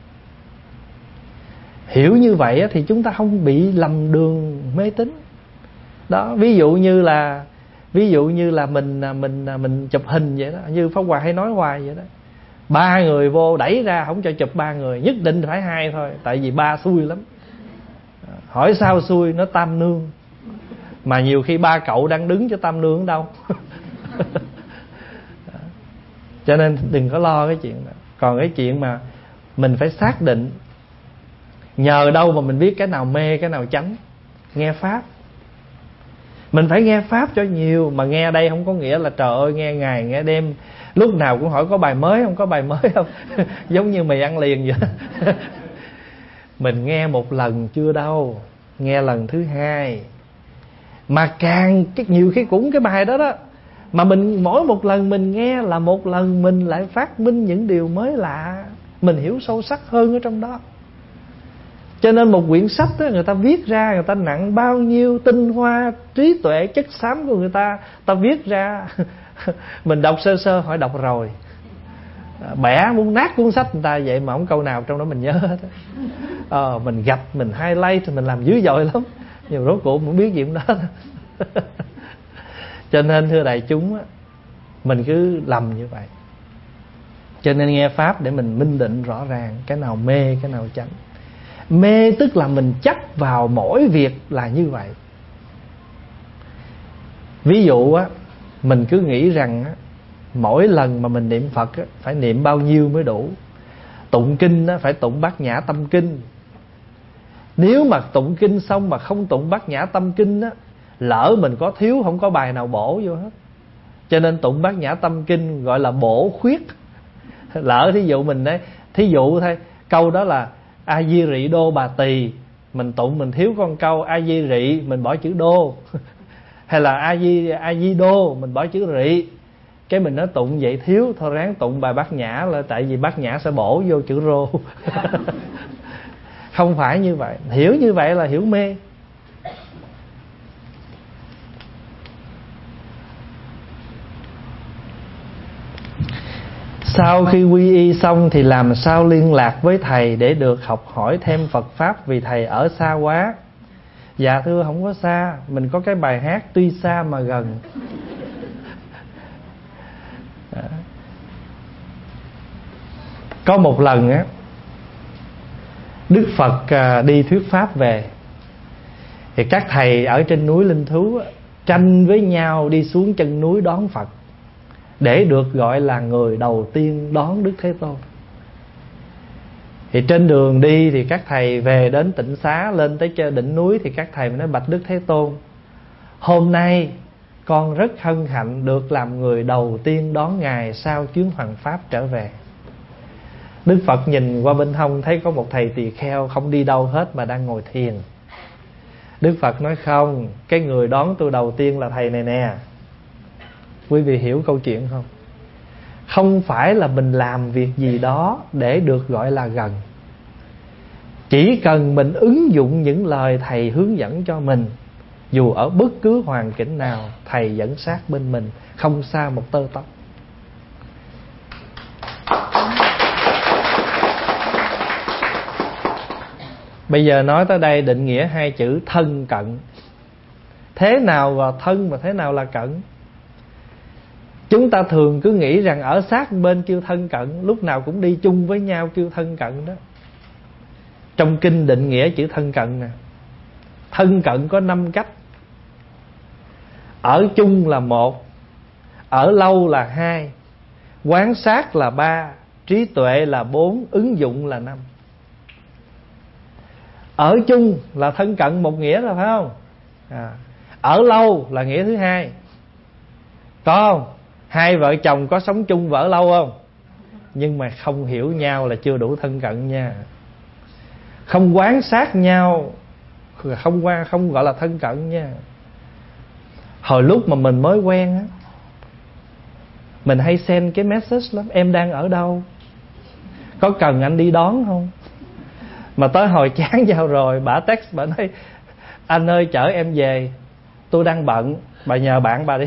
Hiểu như vậy thì chúng ta không bị lầm đường mê tín. Đó, ví dụ như là ví dụ như là mình mình mình chụp hình vậy đó, như Pháp Hòa hay nói hoài vậy đó. Ba người vô đẩy ra không cho chụp ba người, nhất định phải hai thôi, tại vì ba xui lắm. Hỏi sao xui, nó tam nương. Mà nhiều khi ba cậu đang đứng cho tam nương ở đâu. Cho nên đừng có lo cái chuyện đó. Còn cái chuyện mà mình phải xác định, nhờ đâu mà mình biết cái nào mê cái nào chánh? Nghe Pháp. Mình phải nghe Pháp cho nhiều. Mà nghe đây không có nghĩa là trời ơi nghe ngày nghe đêm, lúc nào cũng hỏi có bài mới không, có bài mới không. Giống như mì ăn liền vậy. Mình nghe một lần chưa đâu, nghe lần thứ hai. Mà càng cái nhiều khi cũng cái bài đó đó, mà mình mỗi một lần mình nghe là một lần mình lại phát minh những điều mới lạ, mình hiểu sâu sắc hơn ở trong đó. Cho nên một quyển sách đó, người ta viết ra, người ta nặng bao nhiêu tinh hoa, trí tuệ, chất xám của người ta, ta viết ra. Mình đọc sơ sơ hỏi đọc rồi, bẻ muốn nát cuốn sách người ta vậy mà không câu nào trong đó mình nhớ hết. Ờ, mình gạch, mình highlight, mình làm dữ dội lắm. Nhưng rốt cuộc cũng biết gì cũng đó. Cho nên thưa đại chúng, mình cứ lầm như vậy. Cho nên nghe Pháp để mình minh định rõ ràng cái nào mê, cái nào chánh. Mê tức là mình chấp vào mỗi việc là như vậy. Ví dụ á, mình cứ nghĩ rằng á, mỗi lần mà mình niệm Phật á, phải niệm bao nhiêu mới đủ. Tụng kinh á, phải tụng Bát Nhã Tâm Kinh. Nếu mà tụng kinh xong mà không tụng Bát Nhã Tâm Kinh á, lỡ mình có thiếu không có bài nào bổ vô hết. Cho nên tụng Bát Nhã Tâm Kinh gọi là bổ khuyết. Lỡ thí dụ mình đấy, thí dụ thôi, câu đó là A Di Rị Đô Bà Tỳ, mình tụng mình thiếu con câu A Di Rị, mình bỏ chữ đô. Hay là A Di A Di Đô, mình bỏ chữ rị. Cái mình nói tụng vậy thiếu, thôi ráng tụng bài Bát Nhã, là tại vì Bát Nhã sẽ bổ vô chữ rô. Không phải như vậy. Hiểu như vậy là hiểu mê. Sau khi quy y xong thì làm sao liên lạc với thầy để được học hỏi thêm Phật Pháp, vì thầy ở xa quá? Dạ thưa không có xa, mình có cái bài hát tuy xa mà gần. Có một lần á, Đức Phật đi thuyết Pháp về, thì các thầy ở trên núi Linh Thú tranh với nhau đi xuống chân núi đón Phật, để được gọi là người đầu tiên đón Đức Thế Tôn. Thì trên đường đi thì các thầy về đến Tịnh Xá, lên tới đỉnh núi thì các thầy mới nói bạch Đức Thế Tôn, hôm nay con rất hân hạnh được làm người đầu tiên đón Ngài sau chuyến hoằng Pháp trở về. Đức Phật nhìn qua bên hông thấy có một thầy tỳ kheo không đi đâu hết mà đang ngồi thiền. Đức Phật nói không, cái người đón tôi đầu tiên là thầy này nè. Quý vị hiểu câu chuyện không? Không phải là mình làm việc gì đó để được gọi là gần. Chỉ cần mình ứng dụng những lời thầy hướng dẫn cho mình, dù ở bất cứ hoàn cảnh nào, thầy dẫn sát bên mình, không xa một tơ tóc. Bây giờ nói tới đây định nghĩa hai chữ thân cận. Thế nào là thân và thế nào là cận? Chúng ta thường cứ nghĩ rằng ở sát bên kêu thân cận, lúc nào cũng đi chung với nhau kêu thân cận đó. Trong kinh định nghĩa chữ thân cận nè, thân cận có năm cách. Ở chung là một, ở lâu là hai, quán sát là ba, trí tuệ là bốn, ứng dụng là năm. Ở chung là thân cận một nghĩa rồi phải không? À, ở lâu là nghĩa thứ hai. Có không? Hai vợ chồng có sống chung và ở lâu không? Nhưng mà không hiểu nhau là chưa đủ thân cận nha. Không quán sát nhau Không qua không gọi là thân cận nha. Hồi lúc mà mình mới quen á, mình hay send cái message lắm: em đang ở đâu, có cần anh đi đón không? Mà tới hồi chán giao rồi, bả text bả nói: anh ơi chở em về, tôi đang bận, bà nhờ bạn bà đi.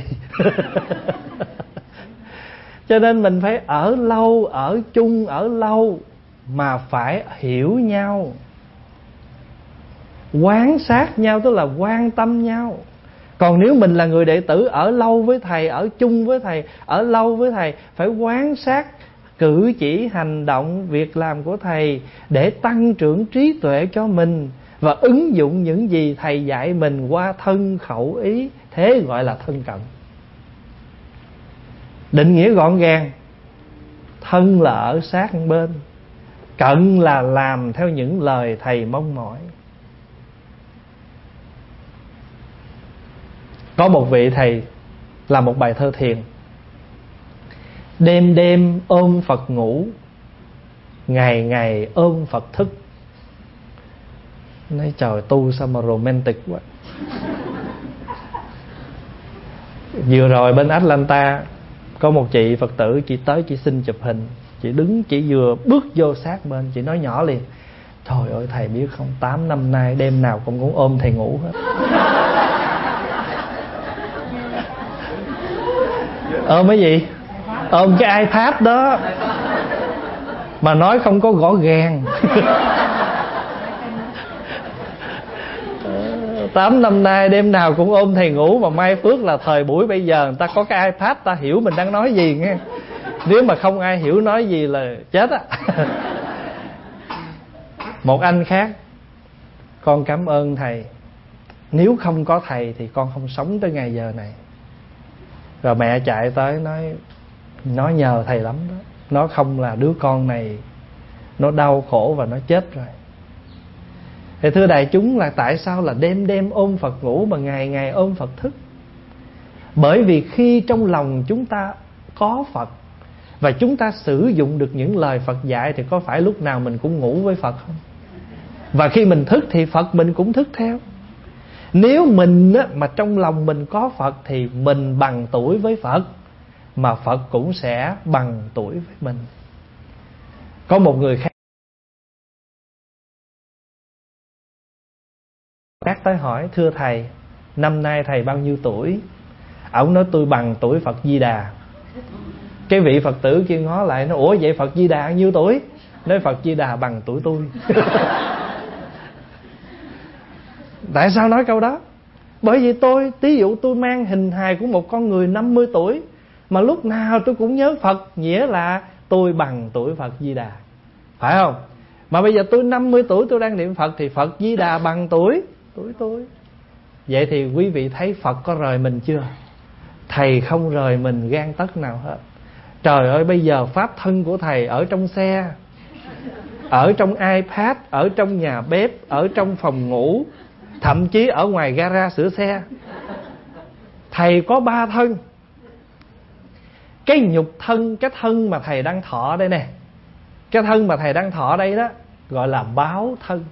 Cho nên mình phải ở lâu, ở chung, ở lâu mà phải hiểu nhau, quan sát nhau, tức là quan tâm nhau. Còn nếu mình là người đệ tử ở lâu với thầy, ở chung với thầy, ở lâu với thầy, phải quan sát cử chỉ, hành động, việc làm của thầy để tăng trưởng trí tuệ cho mình và ứng dụng những gì thầy dạy mình qua thân khẩu ý. Thế gọi là thân cận. Định nghĩa gọn gàng: thân là ở sát bên, cận là làm theo những lời thầy mong mỏi. Có một vị thầy làm một bài thơ thiền: đêm đêm ôm Phật ngủ, ngày ngày ôm Phật thức. Nói trời, tu sao mà romantic quá. Vừa rồi bên Atlanta có một chị Phật tử, chị tới chị xin chụp hình. Chị đứng, chị vừa bước vô sát bên, chị nói nhỏ liền: trời ơi thầy biết không, tám năm nay đêm nào cũng cũng ôm thầy ngủ hết. Ôm cái gì? Ôm cái iPad đó. Mà nói không có gõ gàng. Tám năm nay đêm nào cũng ôm thầy ngủ. Mà may phước là thời buổi bây giờ người ta có cái iPad, ta hiểu mình đang nói gì nghe. Nếu mà không ai hiểu nói gì là chết á. Một anh khác: con cảm ơn thầy, nếu không có thầy thì con không sống tới ngày giờ này. Rồi mẹ chạy tới nói: nó nhờ thầy lắm đó, nó không là đứa con này nó đau khổ và nó chết rồi. Thì thưa đại chúng, là tại sao là đêm đêm ôm Phật ngủ mà ngày ngày ôm Phật thức? Bởi vì khi trong lòng chúng ta có Phật và chúng ta sử dụng được những lời Phật dạy, thì có phải lúc nào mình cũng ngủ với Phật không? Và khi mình thức thì Phật mình cũng thức theo. Nếu mình á, mà trong lòng mình có Phật thì mình bằng tuổi với Phật, mà Phật cũng sẽ bằng tuổi với mình. Có một người khác khác tới hỏi: thưa thầy, năm nay thầy bao nhiêu tuổi? Ông nói: tôi bằng tuổi Phật Di Đà. Cái vị Phật tử kia ngó lại nói: ủa vậy Phật Di Đà bao nhiêu tuổi? Nói: Phật Di Đà bằng tuổi tôi. Tại sao nói câu đó? Bởi vì tôi, ví dụ tôi mang hình hài của một con người năm mươi tuổi, mà lúc nào tôi cũng nhớ Phật, nghĩa là tôi bằng tuổi Phật Di Đà, phải không? Mà bây giờ tôi năm mươi tuổi tôi đang niệm Phật thì Phật Di Đà bằng tuổi tuổi tôi. Vậy thì quý vị thấy Phật có rời mình chưa? Thầy không rời mình gan tấc nào hết. Trời ơi, bây giờ pháp thân của thầy ở trong xe, ở trong iPad, ở trong nhà bếp, ở trong phòng ngủ, thậm chí ở ngoài gara sửa xe. Thầy có ba thân. Cái nhục thân, cái thân mà thầy đang thọ đây nè, cái thân mà thầy đang thọ đây đó gọi là báo thân.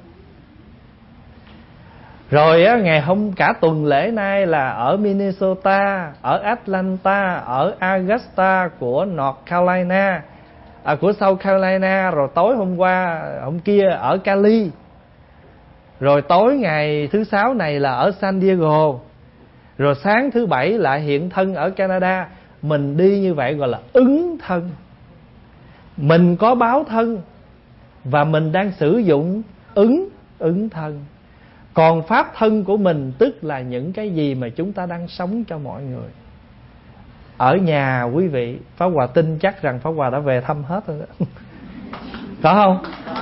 Rồi á, ngày hôm cả tuần lễ nay là ở Minnesota, ở Atlanta, ở Augusta của North Carolina, à, của South Carolina. Rồi tối hôm qua, hôm kia ở Cali. Rồi tối ngày thứ sáu này là ở San Diego. Rồi sáng thứ bảy lại hiện thân ở Canada. Mình đi như vậy gọi là ứng thân. Mình có báo thân và mình đang sử dụng ứng ứng thân. Còn pháp thân của mình tức là những cái gì mà chúng ta đang sống cho mọi người. Ở nhà quý vị, Pháp Hòa tin chắc rằng Pháp Hòa đã về thăm hết rồi đó. Có không?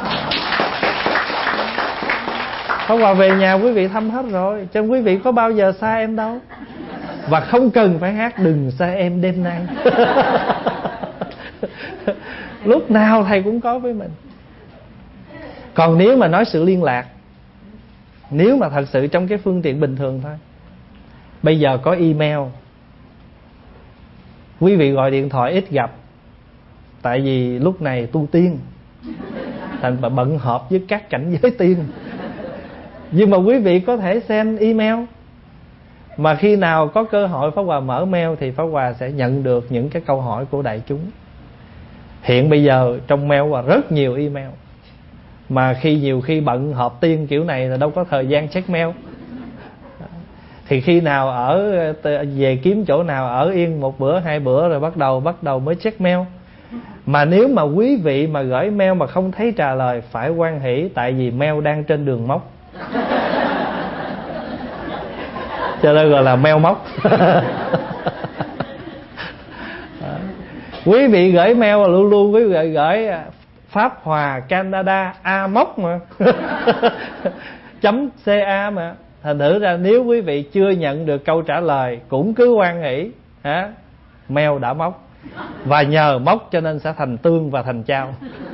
Pháp Hòa về nhà quý vị thăm hết rồi, cho quý vị có bao giờ xa em đâu. Và không cần phải hát đừng xa em đêm nay. Lúc nào thầy cũng có với mình. Còn nếu mà nói sự liên lạc, nếu mà thật sự trong cái phương tiện bình thường thôi, bây giờ có email, quý vị gọi điện thoại ít gặp, tại vì lúc này tu tiên, thành và bận họp với các cảnh giới tiên. Nhưng mà quý vị có thể send email. Mà khi nào có cơ hội Pháp Hòa mở mail thì Pháp Hòa sẽ nhận được những cái câu hỏi của đại chúng. Hiện bây giờ trong mail Hòa rất nhiều email, mà khi nhiều khi bận họp tiên kiểu này là đâu có thời gian check mail. Thì khi nào ở về kiếm chỗ nào ở yên một bữa hai bữa rồi bắt đầu bắt đầu mới check mail. Mà nếu mà quý vị mà gửi mail mà không thấy trả lời phải hoan hỷ, tại vì mail đang trên đường móc. Cho nên gọi là mail móc. Quý vị gửi mail là luôn luôn quý vị gửi Pháp Hòa Canada A móc mà. chấm ca mà. Thành thử ra nếu quý vị chưa nhận được câu trả lời cũng cứ hoan hỷ, hả? Mail đã móc. Và nhờ móc cho nên sẽ thành tương và thành chao.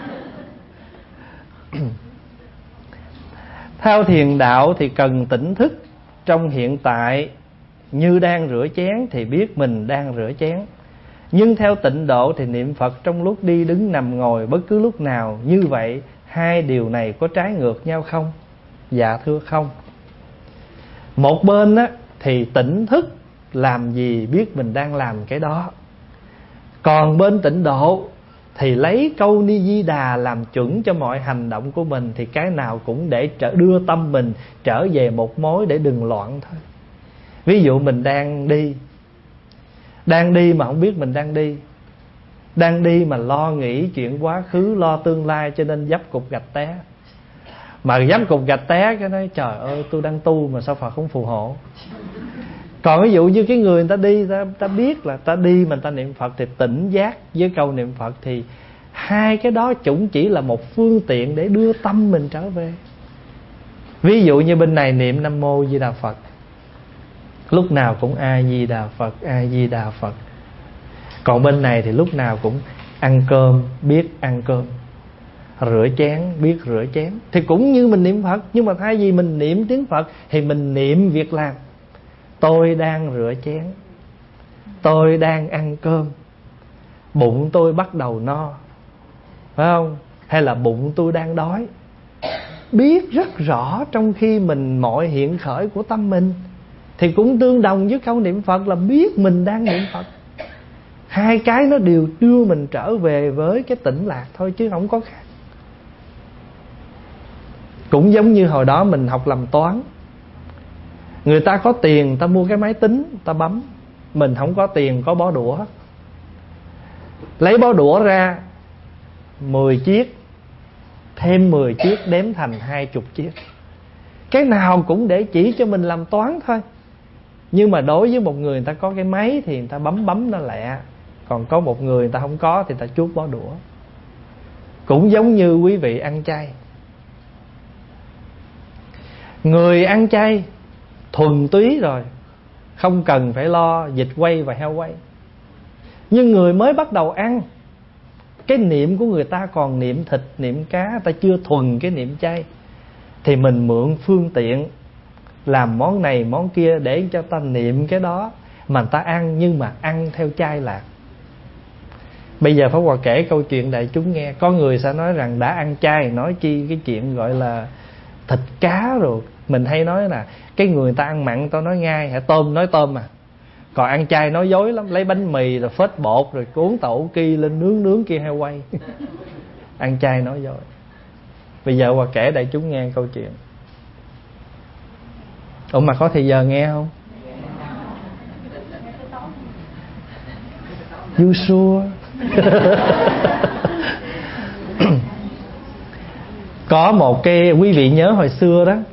Theo thiền đạo thì cần tỉnh thức trong hiện tại. Như đang rửa chén thì biết mình đang rửa chén. Nhưng theo tịnh độ thì niệm Phật trong lúc đi đứng nằm ngồi bất cứ lúc nào. Như vậy hai điều này có trái ngược nhau không? Dạ thưa không. Một bên á, thì tỉnh thức làm gì biết mình đang làm cái đó. Còn bên tịnh độ thì lấy câu Ni Di Đà làm chuẩn cho mọi hành động của mình. Thì cái nào cũng để trở, đưa tâm mình trở về một mối để đừng loạn thôi. Ví dụ mình đang đi, đang đi mà không biết mình đang đi, đang đi mà lo nghĩ chuyện quá khứ, lo tương lai, cho nên dấp cục gạch té. Mà dấp cục gạch té cái nói trời ơi tôi đang tu mà sao Phật không phù hộ. Còn ví dụ như cái người người ta đi, ta, ta biết là ta đi mà ta niệm Phật thì tỉnh giác với câu niệm Phật. Thì hai cái đó cũng chỉ là một phương tiện để đưa tâm mình trở về. Ví dụ như bên này niệm Nam Mô Di Đà Phật, lúc nào cũng A Di Đà Phật, A Di Đà Phật. Còn bên này thì lúc nào cũng ăn cơm biết ăn cơm, rửa chén biết rửa chén. Thì cũng như mình niệm Phật, nhưng mà thay vì mình niệm tiếng Phật thì mình niệm việc làm. Tôi đang rửa chén, tôi đang ăn cơm, bụng tôi bắt đầu no, phải không? Hay là bụng tôi đang đói. Biết rất rõ trong khi mình mọi hiện khởi của tâm mình. Thì cũng tương đồng với câu niệm Phật là biết mình đang niệm Phật. Hai cái nó đều đưa mình trở về với cái tĩnh lạc thôi chứ không có khác. Cũng giống như hồi đó mình học làm toán, người ta có tiền ta mua cái máy tính ta bấm, mình không có tiền có bó đũa. Lấy bó đũa ra mười chiếc, thêm mười chiếc đếm thành hai mươi chiếc. Cái nào cũng để chỉ cho mình làm toán thôi. Nhưng mà đối với một người người ta có cái máy thì người ta bấm bấm nó lẹ. Còn có một người người ta không có thì người ta chuốt bó đũa. Cũng giống như quý vị ăn chay. Người ăn chay thuần túy rồi, không cần phải lo vịt quay và heo quay. Nhưng người mới bắt đầu ăn, cái niệm của người ta còn niệm thịt, niệm cá, ta chưa thuần cái niệm chay. Thì mình mượn phương tiện làm món này món kia để cho ta niệm cái đó mà ta ăn, nhưng mà ăn theo chay lạc. Bây giờ Pháp Hòa kể câu chuyện đại chúng nghe. Có người sẽ nói rằng đã ăn chay nói chi cái chuyện gọi là thịt cá rồi. Mình hay nói là cái người ta ăn mặn tao nói ngay, hả tôm nói tôm mà. Còn ăn chay nói dối lắm, lấy bánh mì rồi phết bột rồi cuốn tàu ki lên nướng nướng kia heo quay. Ăn chay nói dối. Bây giờ Hòa kể đại chúng nghe câu chuyện. Ủa mà có thời giờ nghe không? You sure? Có một cái, quý vị nhớ hồi xưa đó,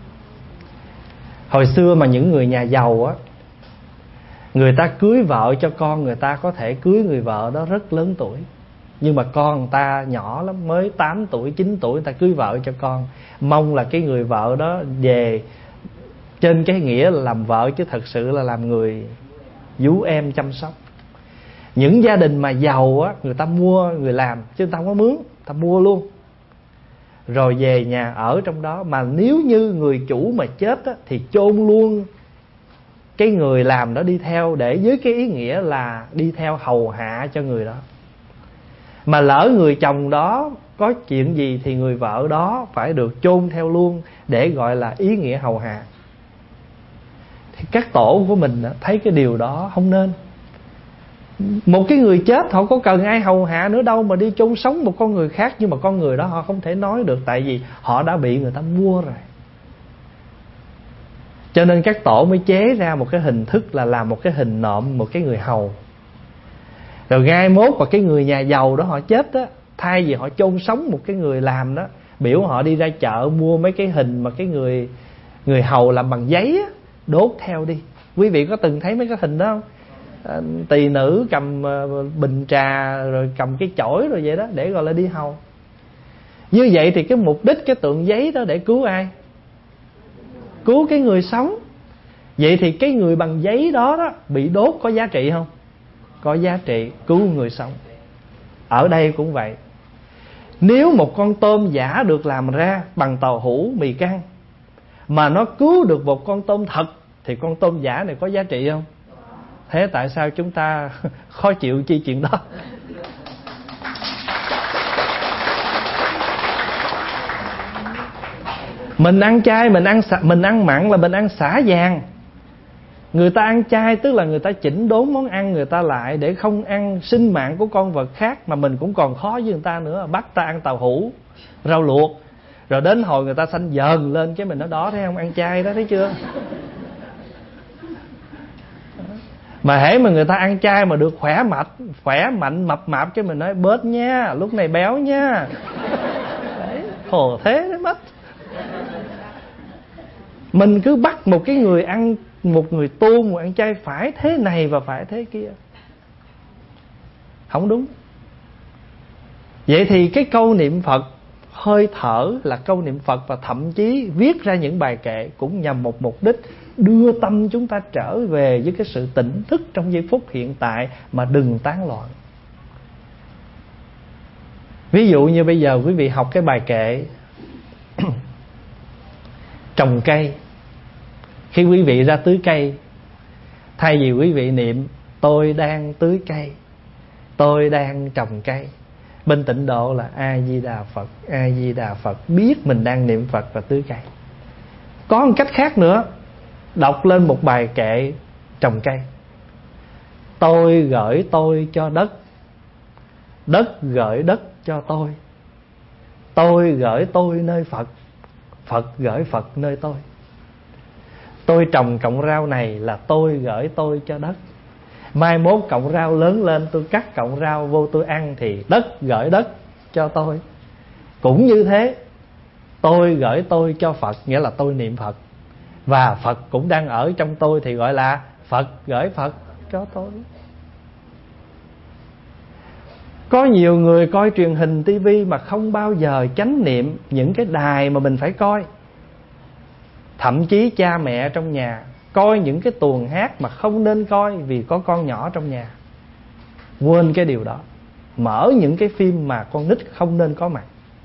hồi xưa mà những người nhà giàu á, người ta cưới vợ cho con người ta có thể cưới người vợ đó rất lớn tuổi. Nhưng mà con người ta nhỏ lắm, mới tám tuổi, chín tuổi người ta cưới vợ cho con. Mong là cái người vợ đó về trên cái nghĩa là làm vợ, chứ thật sự là làm người vú em chăm sóc. Những gia đình mà giàu á, người ta mua người làm chứ người ta không có mướn, ta mua luôn rồi về nhà ở trong đó. Mà nếu như người chủ mà chết á, thì chôn luôn cái người làm đó đi theo, để với cái ý nghĩa là đi theo hầu hạ cho người đó. Mà lỡ người chồng đó có chuyện gì thì người vợ đó phải được chôn theo luôn, để gọi là ý nghĩa hầu hạ. Thì các tổ của mình thấy cái điều đó không nên. Một cái người chết họ có cần ai hầu hạ nữa đâu mà đi chôn sống một con người khác. Nhưng mà con người đó họ không thể nói được, tại vì họ đã bị người ta mua rồi. Cho nên các tổ mới chế ra một cái hình thức là làm một cái hình nộm một cái người hầu. Rồi gai mốt và cái người nhà giàu đó họ chết á, thay vì họ chôn sống một cái người làm đó, biểu họ đi ra chợ mua mấy cái hình mà cái người người hầu làm bằng giấy á, đốt theo đi. Quý vị có từng thấy mấy cái hình đó không? À, tỳ nữ cầm bình trà rồi cầm cái chổi rồi vậy đó, để gọi là đi hầu. Như vậy thì cái mục đích cái tượng giấy đó để cứu ai? Cứu cái người sống. Vậy thì cái người bằng giấy đó đó bị đốt có giá trị không? Có giá trị, cứu người sống. Ở đây cũng vậy. Nếu một con tôm giả được làm ra bằng tàu hũ mì căng mà nó cứu được một con tôm thật, thì con tôm giả này có giá trị không? Thế tại sao chúng ta khó chịu chi chuyện đó? Mình ăn chay, mình ăn mình ăn mặn là mình ăn xả vàng. Người ta ăn chay tức là người ta chỉnh đốn món ăn người ta lại để không ăn sinh mạng của con vật khác. Mà mình cũng còn khó với người ta nữa, bắt ta ăn tàu hũ, rau luộc. Rồi đến hồi người ta xanh dờn lên cái mình nói đó, thấy không, ăn chay đó, thấy chưa? Mà hễ mà người ta ăn chay mà được khỏe mạnh, khỏe mạnh mập mạp, cái mình nói bớt nha, lúc này béo nha. Đấy, khổ thế đấy mất. Mình cứ bắt một cái người ăn, một người tu, một ăn chay phải thế này và phải thế kia, không đúng. Vậy thì cái câu niệm Phật hơi thở là câu niệm Phật, và thậm chí viết ra những bài kệ cũng nhằm một mục đích đưa tâm chúng ta trở về với cái sự tỉnh thức trong giây phút hiện tại mà đừng tán loạn. Ví dụ như bây giờ quý vị học cái bài kệ trồng cây. Khi quý vị ra tưới cây, thay vì quý vị niệm tôi đang tưới cây, tôi đang trồng cây, bên tịnh độ là A Di Đà Phật, A Di Đà Phật, biết mình đang niệm Phật và tưới cây. Có một cách khác nữa, đọc lên một bài kệ trồng cây. Tôi gửi tôi cho đất, đất gửi đất cho tôi, tôi gửi tôi nơi Phật, Phật gửi Phật nơi tôi. Tôi trồng cọng rau này là tôi gửi tôi cho đất. Mai mốt cọng rau lớn lên, tôi cắt cọng rau vô tôi ăn thì đất gửi đất cho tôi. Cũng như thế, tôi gửi tôi cho Phật, nghĩa là tôi niệm Phật, và Phật cũng đang ở trong tôi thì gọi là Phật gửi Phật cho tôi. Có nhiều người coi truyền hình tivi mà không bao giờ chánh niệm những cái đài mà mình phải coi. Thậm chí cha mẹ trong nhà coi những cái tuồng hát mà không nên coi vì có con nhỏ trong nhà, quên cái điều đó, mở những cái phim mà con nít không nên có mặt.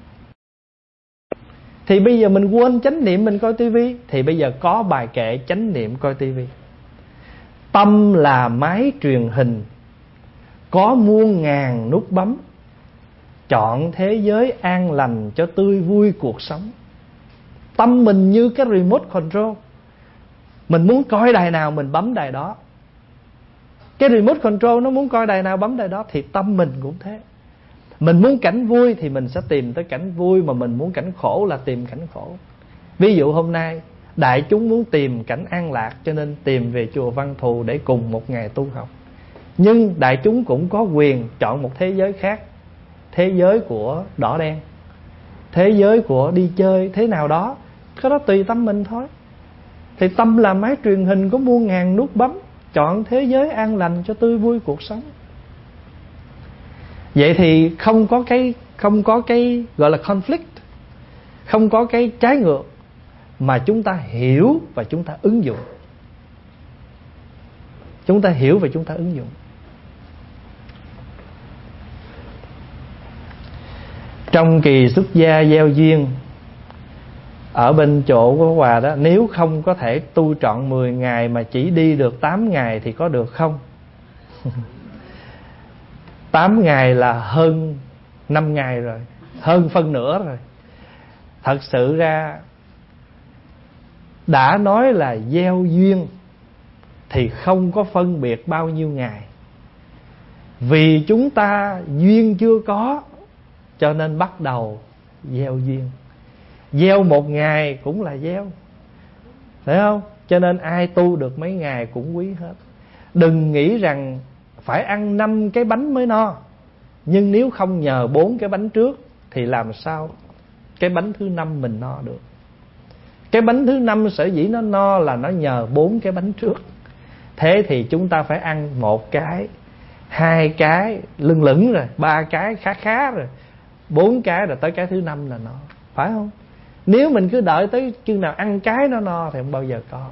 Thì bây giờ mình quên chánh niệm mình coi tivi, thì bây giờ có bài kệ chánh niệm coi tivi. Tâm là máy truyền hình, có muôn ngàn nút bấm, chọn thế giới an lành cho tươi vui cuộc sống. Tâm mình như cái remote control, mình muốn coi đài nào mình bấm đài đó. Cái remote control nó muốn coi đài nào bấm đài đó, thì tâm mình cũng thế. Mình muốn cảnh vui thì mình sẽ tìm tới cảnh vui, mà mình muốn cảnh khổ là tìm cảnh khổ. Ví dụ hôm nay đại chúng muốn tìm cảnh an lạc, cho nên tìm về chùa Văn Thù để cùng một ngày tu học. Nhưng đại chúng cũng có quyền chọn một thế giới khác, thế giới của đỏ đen, thế giới của đi chơi thế nào đó. Cái đó tùy tâm mình thôi. Thì tâm là máy truyền hình có muôn ngàn nút bấm, chọn thế giới an lành cho tươi vui cuộc sống. Vậy thì không có cái không có cái gọi là conflict, không có cái trái ngược, mà chúng ta hiểu và chúng ta ứng dụng. Chúng ta hiểu và chúng ta ứng dụng. Trong kỳ xuất gia gieo duyên ở bên chỗ của Hòa đó, nếu không có thể tu trọn mười ngày mà chỉ đi được tám ngày thì có được không? tám ngày là hơn năm ngày rồi. hơn phân nửa rồi. Thật sự ra đã nói là gieo duyên thì không có phân biệt bao nhiêu ngày. Vì chúng ta duyên chưa có cho nên bắt đầu gieo duyên. Gieo một ngày cũng là gieo, phải không? Cho nên ai tu được mấy ngày cũng quý hết. Đừng nghĩ rằng phải ăn năm cái bánh mới no. Nhưng nếu không nhờ bốn cái bánh trước thì làm sao cái bánh thứ năm mình no được? Cái bánh thứ năm sở dĩ nó no là nó nhờ bốn cái bánh trước. Thế thì chúng ta phải ăn một cái, hai cái lưng lửng rồi, ba cái khá khá rồi, bốn cái rồi tới cái thứ năm là no, phải không? Nếu mình cứ đợi tới chừng nào ăn cái nó no thì không bao giờ có.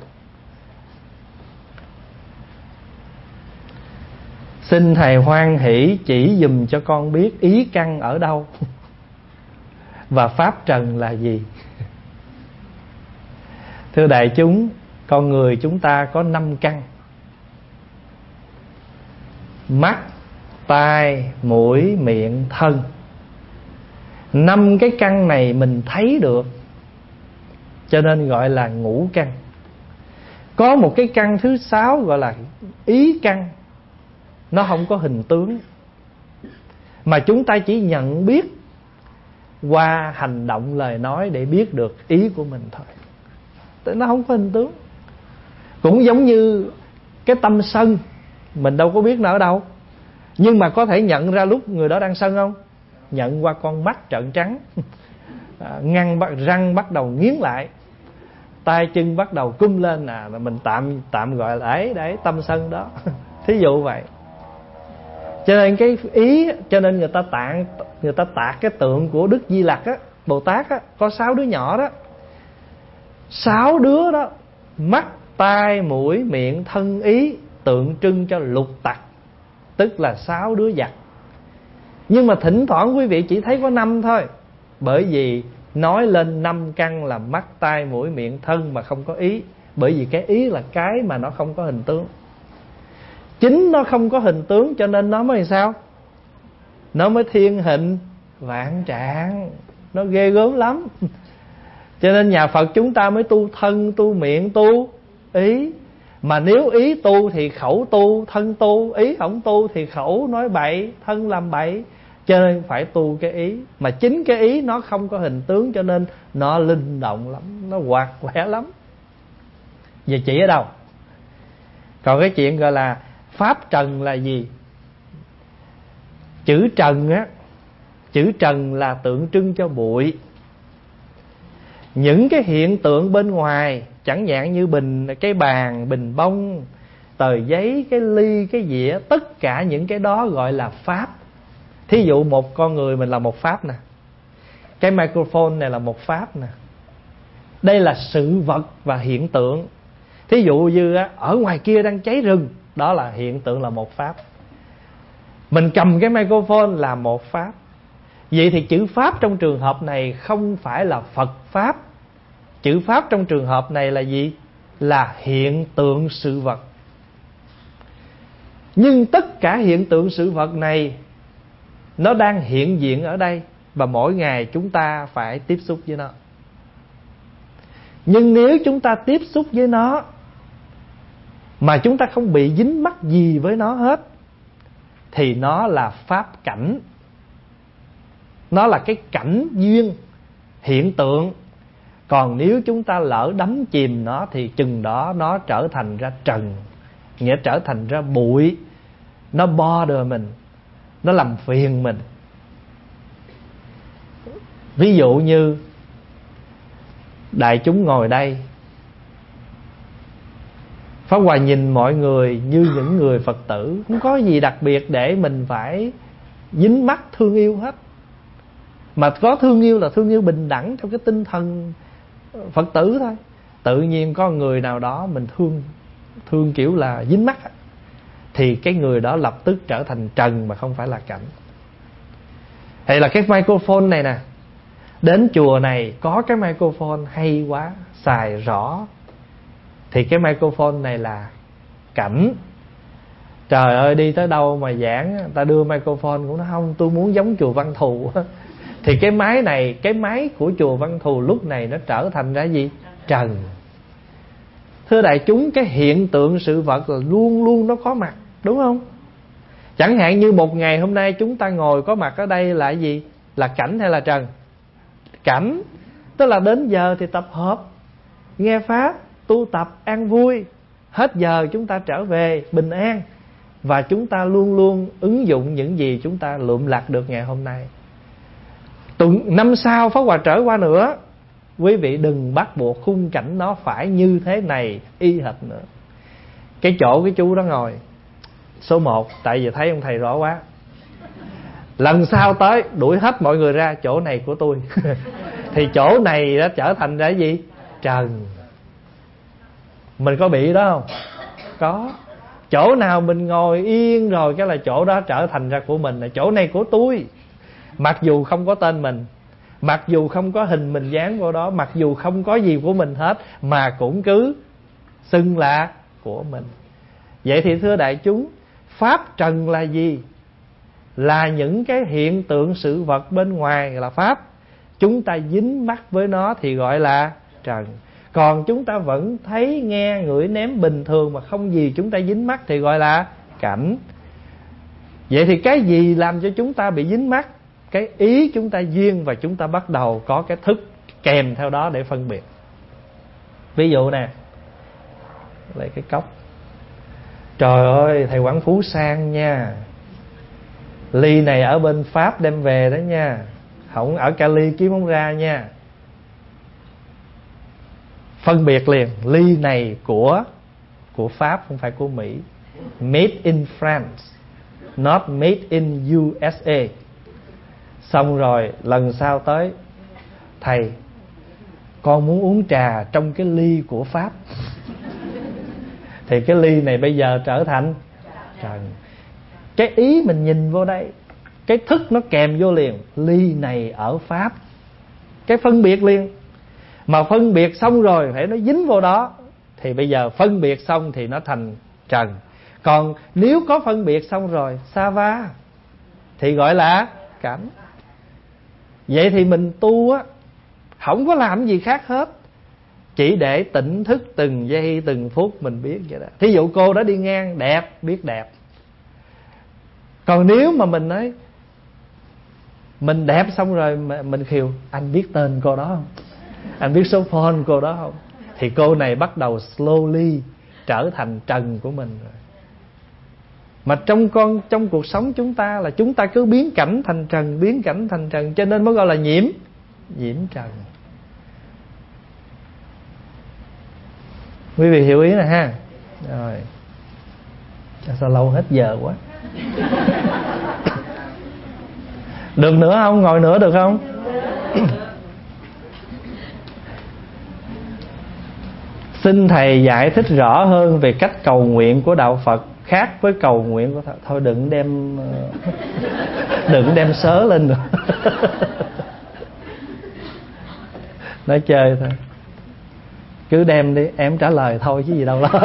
Xin Thầy hoan hỷ chỉ dùm cho con biết ý căn ở đâu và pháp trần là gì. Thưa đại chúng, con người chúng ta có năm căn: mắt, tai, mũi, miệng, thân. Năm cái căn này mình thấy được, cho nên gọi là ngũ căn. Có một cái căn thứ sáu gọi là ý căn. Nó không có hình tướng, mà chúng ta chỉ nhận biết qua hành động lời nói để biết được ý của mình thôi. Nó không có hình tướng. Cũng giống như cái tâm sân, mình đâu có biết nó ở đâu, nhưng mà có thể nhận ra lúc người đó đang sân không? Nhận qua con mắt trợn trắng, ngăn răng bắt đầu nghiến lại, tay chân bắt đầu cung lên, à mình tạm tạm gọi là ấy đấy, tâm sân đó. Thí dụ vậy. Cho nên cái ý, cho nên người ta tạng người ta tạc cái tượng của Đức Di Lặc á, Bồ Tát á, có sáu đứa nhỏ đó. Sáu đứa đó, mắt, tai, mũi, miệng, thân, ý, tượng trưng cho lục tặc, tức là sáu đứa giặc. Nhưng mà thỉnh thoảng quý vị chỉ thấy có năm thôi, bởi vì nói lên năm căn là mắt, tai, mũi, miệng, thân mà không có ý. Bởi vì cái ý là cái mà nó không có hình tướng. Chính nó không có hình tướng cho nên nó mới sao? Nó mới thiên hình vạn trạng. Nó ghê gớm lắm. Cho nên nhà Phật chúng ta mới tu thân, tu miệng, tu ý. Mà nếu ý tu thì khẩu tu, thân tu. Ý không tu thì khẩu nói bậy, thân làm bậy. Cho nên phải tu cái ý. Mà chính cái ý nó không có hình tướng, cho nên nó linh động lắm, nó hoạt quẻ lắm. Giờ chỉ ở đâu? Còn cái chuyện gọi là pháp trần là gì? Chữ trần á, chữ trần là tượng trưng cho bụi. Những cái hiện tượng bên ngoài, chẳng hạn như bình, cái bàn, bình bông, tờ giấy, cái ly, cái dĩa, tất cả những cái đó gọi là pháp. Thí dụ một con người mình là một pháp nè, cái microphone này là một pháp nè. Đây là sự vật và hiện tượng. Thí dụ như ở ngoài kia đang cháy rừng, đó là hiện tượng, là một pháp. Mình cầm cái microphone là một pháp. Vậy thì chữ pháp trong trường hợp này không phải là Phật pháp. Chữ pháp trong trường hợp này là gì? Là hiện tượng sự vật. Nhưng tất cả hiện tượng sự vật này nó đang hiện diện ở đây, và mỗi ngày chúng ta phải tiếp xúc với nó. Nhưng nếu chúng ta tiếp xúc với nó mà chúng ta không bị dính mắc gì với nó hết, thì nó là pháp cảnh. Nó là cái cảnh duyên, hiện tượng. Còn nếu chúng ta lỡ đắm chìm nó thì chừng đó nó trở thành ra trần, nghĩa trở thành ra bụi. Nó bother mình, nó làm phiền mình. Ví dụ như đại chúng ngồi đây, Pháp Hòa nhìn mọi người như những người Phật tử, không có gì đặc biệt để mình phải dính mắc thương yêu hết. Mà có thương yêu là thương yêu bình đẳng trong cái tinh thần Phật tử thôi. Tự nhiên có người nào đó mình thương, thương kiểu là dính mắc, thì cái người đó lập tức trở thành trần mà không phải là cảnh. Hay là cái microphone này nè, đến chùa này có cái microphone hay quá, xài rõ, thì cái microphone này là cảnh. Trời ơi, đi tới đâu mà giảng, ta đưa microphone cũng nói không, tôi muốn giống chùa Văn Thù. Thì cái máy này, cái máy của chùa Văn Thù lúc này nó trở thành ra gì? Trần. Thưa đại chúng, cái hiện tượng sự vật là luôn luôn nó có mặt, đúng không? Chẳng hạn như một ngày hôm nay chúng ta ngồi có mặt ở đây là gì? Là cảnh hay là trần? Cảnh. Tức là đến giờ thì tập hợp, nghe pháp, tu tập, an vui. Hết giờ chúng ta trở về bình an. Và chúng ta luôn luôn ứng dụng những gì chúng ta lượm lặt được ngày hôm nay. Tuần năm sau Pháp Hòa trở qua nữa, quý vị đừng bắt buộc khung cảnh nó phải như thế này y hệt nữa. Cái chỗ cái chú đó ngồi số một, tại vì thấy ông thầy rõ quá, lần sau tới đuổi hết mọi người ra, chỗ này của tôi. Thì chỗ này đã trở thành ra gì? Trần. Mình có bị đó không? Có. Chỗ nào mình ngồi yên rồi cái là chỗ đó trở thành ra của mình, là chỗ này của tôi. Mặc dù không có tên mình, mặc dù không có hình mình dán vào đó, mặc dù không có gì của mình hết, mà cũng cứ xưng là của mình. Vậy thì thưa đại chúng, pháp trần là gì? Là những cái hiện tượng sự vật bên ngoài là pháp. Chúng ta dính mắc với nó thì gọi là trần. Còn chúng ta vẫn thấy, nghe, ngửi, ném bình thường mà không gì chúng ta dính mắc thì gọi là cảnh. Vậy thì cái gì làm cho chúng ta bị dính mắc? Cái ý chúng ta duyên, và chúng ta bắt đầu có cái thức kèm theo đó để phân biệt. Ví dụ nè, lấy cái cốc. Trời ơi, thầy Quảng Phú sang nha, ly này ở bên Pháp đem về đó nha, không ở Cali kiếm không ra nha. Phân biệt liền, ly này của của Pháp, không phải của Mỹ. Made in France, not made in u ét a. Xong rồi lần sau tới, thầy, con muốn uống trà trong cái ly của Pháp. Thì cái ly này bây giờ trở thành trần. Cái ý mình nhìn vô đây, cái thức nó kèm vô liền, ly này ở Pháp. Cái phân biệt liền. Mà phân biệt xong rồi phải nó dính vô đó, thì bây giờ phân biệt xong thì nó thành trần. Còn nếu có phân biệt xong rồi, sa va, thì gọi là cảnh. Vậy thì mình tu á, không có làm gì khác hết, chỉ để tỉnh thức từng giây từng phút mình biết vậy đó. Thí dụ cô đó đi ngang đẹp, biết đẹp. Còn nếu mà mình nói mình đẹp xong rồi mình khiêu, anh biết tên cô đó không? Anh biết số phone cô đó không? Thì cô này bắt đầu slowly trở thành trần của mình rồi. Mà trong con trong cuộc sống chúng ta là chúng ta cứ biến cảnh thành trần, biến cảnh thành trần, cho nên mới gọi là nhiễm nhiễm trần. Quý vị hiểu ý nè ha. Rồi. Sao lâu hết giờ quá. Được nữa không? Ngồi nữa được không? Xin thầy giải thích rõ hơn về cách cầu nguyện của đạo Phật khác với cầu nguyện của thầy. Thôi đừng đem đừng đem sớ lên nữa. Nói chơi thôi, cứ đem đi, em trả lời thôi chứ gì đâu đó.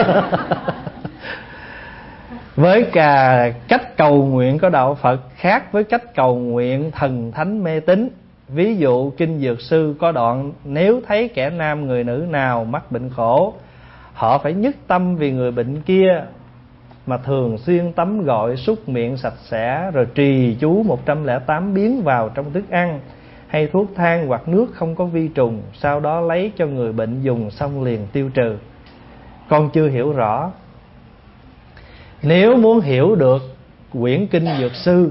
Với cả cách cầu nguyện của đạo Phật khác với cách cầu nguyện thần thánh mê tín. Ví dụ Kinh Dược Sư có đoạn, nếu thấy kẻ nam người nữ nào mắc bệnh khổ, họ phải nhất tâm vì người bệnh kia, mà thường xuyên tắm gội súc miệng sạch sẽ, rồi trì chú một trăm lẻ tám biến vào trong thức ăn hay thuốc thang hoặc nước không có vi trùng, sau đó lấy cho người bệnh dùng xong liền tiêu trừ. Con chưa hiểu rõ. Nếu muốn hiểu được quyển Kinh Dược Sư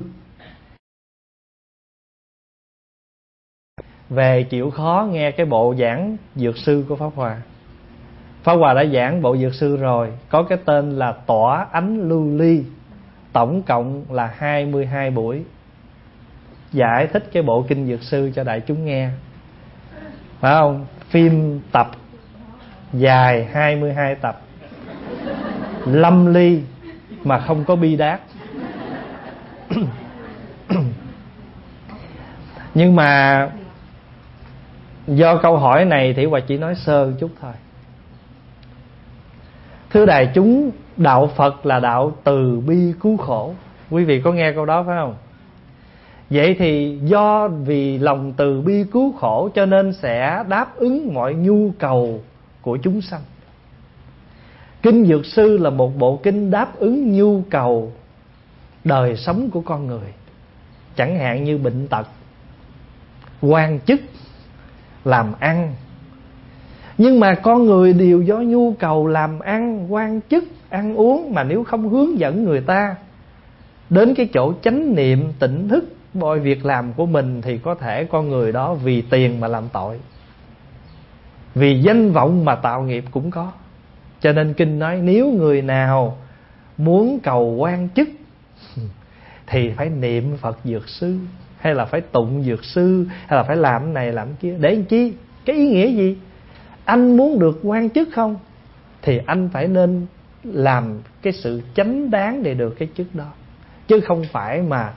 về chịu khó, nghe cái bộ giảng Dược Sư của Pháp Hòa. Pháp Hòa đã giảng bộ Dược Sư rồi, có cái tên là Tỏa Ánh Lưu Ly, tổng cộng là hai mươi hai buổi giải thích cái bộ Kinh Dược Sư cho đại chúng nghe, phải không? Phim tập dài hai mươi hai tập, lâm ly mà không có bi đát. Nhưng mà do câu hỏi này thì Hòa chỉ nói sơ chút thôi. Thưa đại chúng, đạo Phật là đạo từ bi cứu khổ. Quý vị có nghe câu đó phải không? Vậy thì do vì lòng từ bi cứu khổ cho nên sẽ đáp ứng mọi nhu cầu của chúng sanh. Kinh Dược Sư là một bộ kinh đáp ứng nhu cầu đời sống của con người. Chẳng hạn như bệnh tật, quan chức, làm ăn. Nhưng mà con người đều do nhu cầu làm ăn, quan chức, ăn uống. Mà nếu không hướng dẫn người ta đến cái chỗ chánh niệm, tỉnh thức mọi việc làm của mình, thì có thể con người đó vì tiền mà làm tội, vì danh vọng mà tạo nghiệp cũng có. Cho nên kinh nói nếu người nào muốn cầu quan chức thì phải niệm Phật Dược Sư, hay là phải tụng Dược Sư, hay là phải làm cái này làm cái kia. Để làm chi? Cái ý nghĩa gì? Anh muốn được quan chức không? Thì anh phải nên làm cái sự chánh đáng để được cái chức đó, chứ không phải mà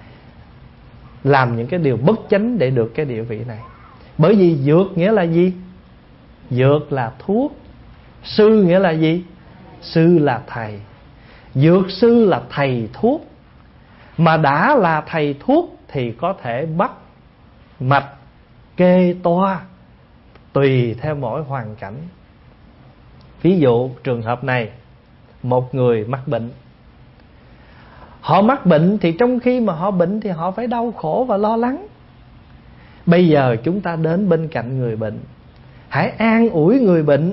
làm những cái điều bất chánh để được cái địa vị này. Bởi vì dược nghĩa là gì? Dược là thuốc. Sư nghĩa là gì? Sư là thầy. Dược sư là thầy thuốc. Mà đã là thầy thuốc thì có thể bắt mạch, kê toa tùy theo mỗi hoàn cảnh. Ví dụ trường hợp này, một người mắc bệnh. Họ mắc bệnh thì trong khi mà họ bệnh thì họ phải đau khổ và lo lắng. Bây giờ chúng ta đến bên cạnh người bệnh, hãy an ủi người bệnh.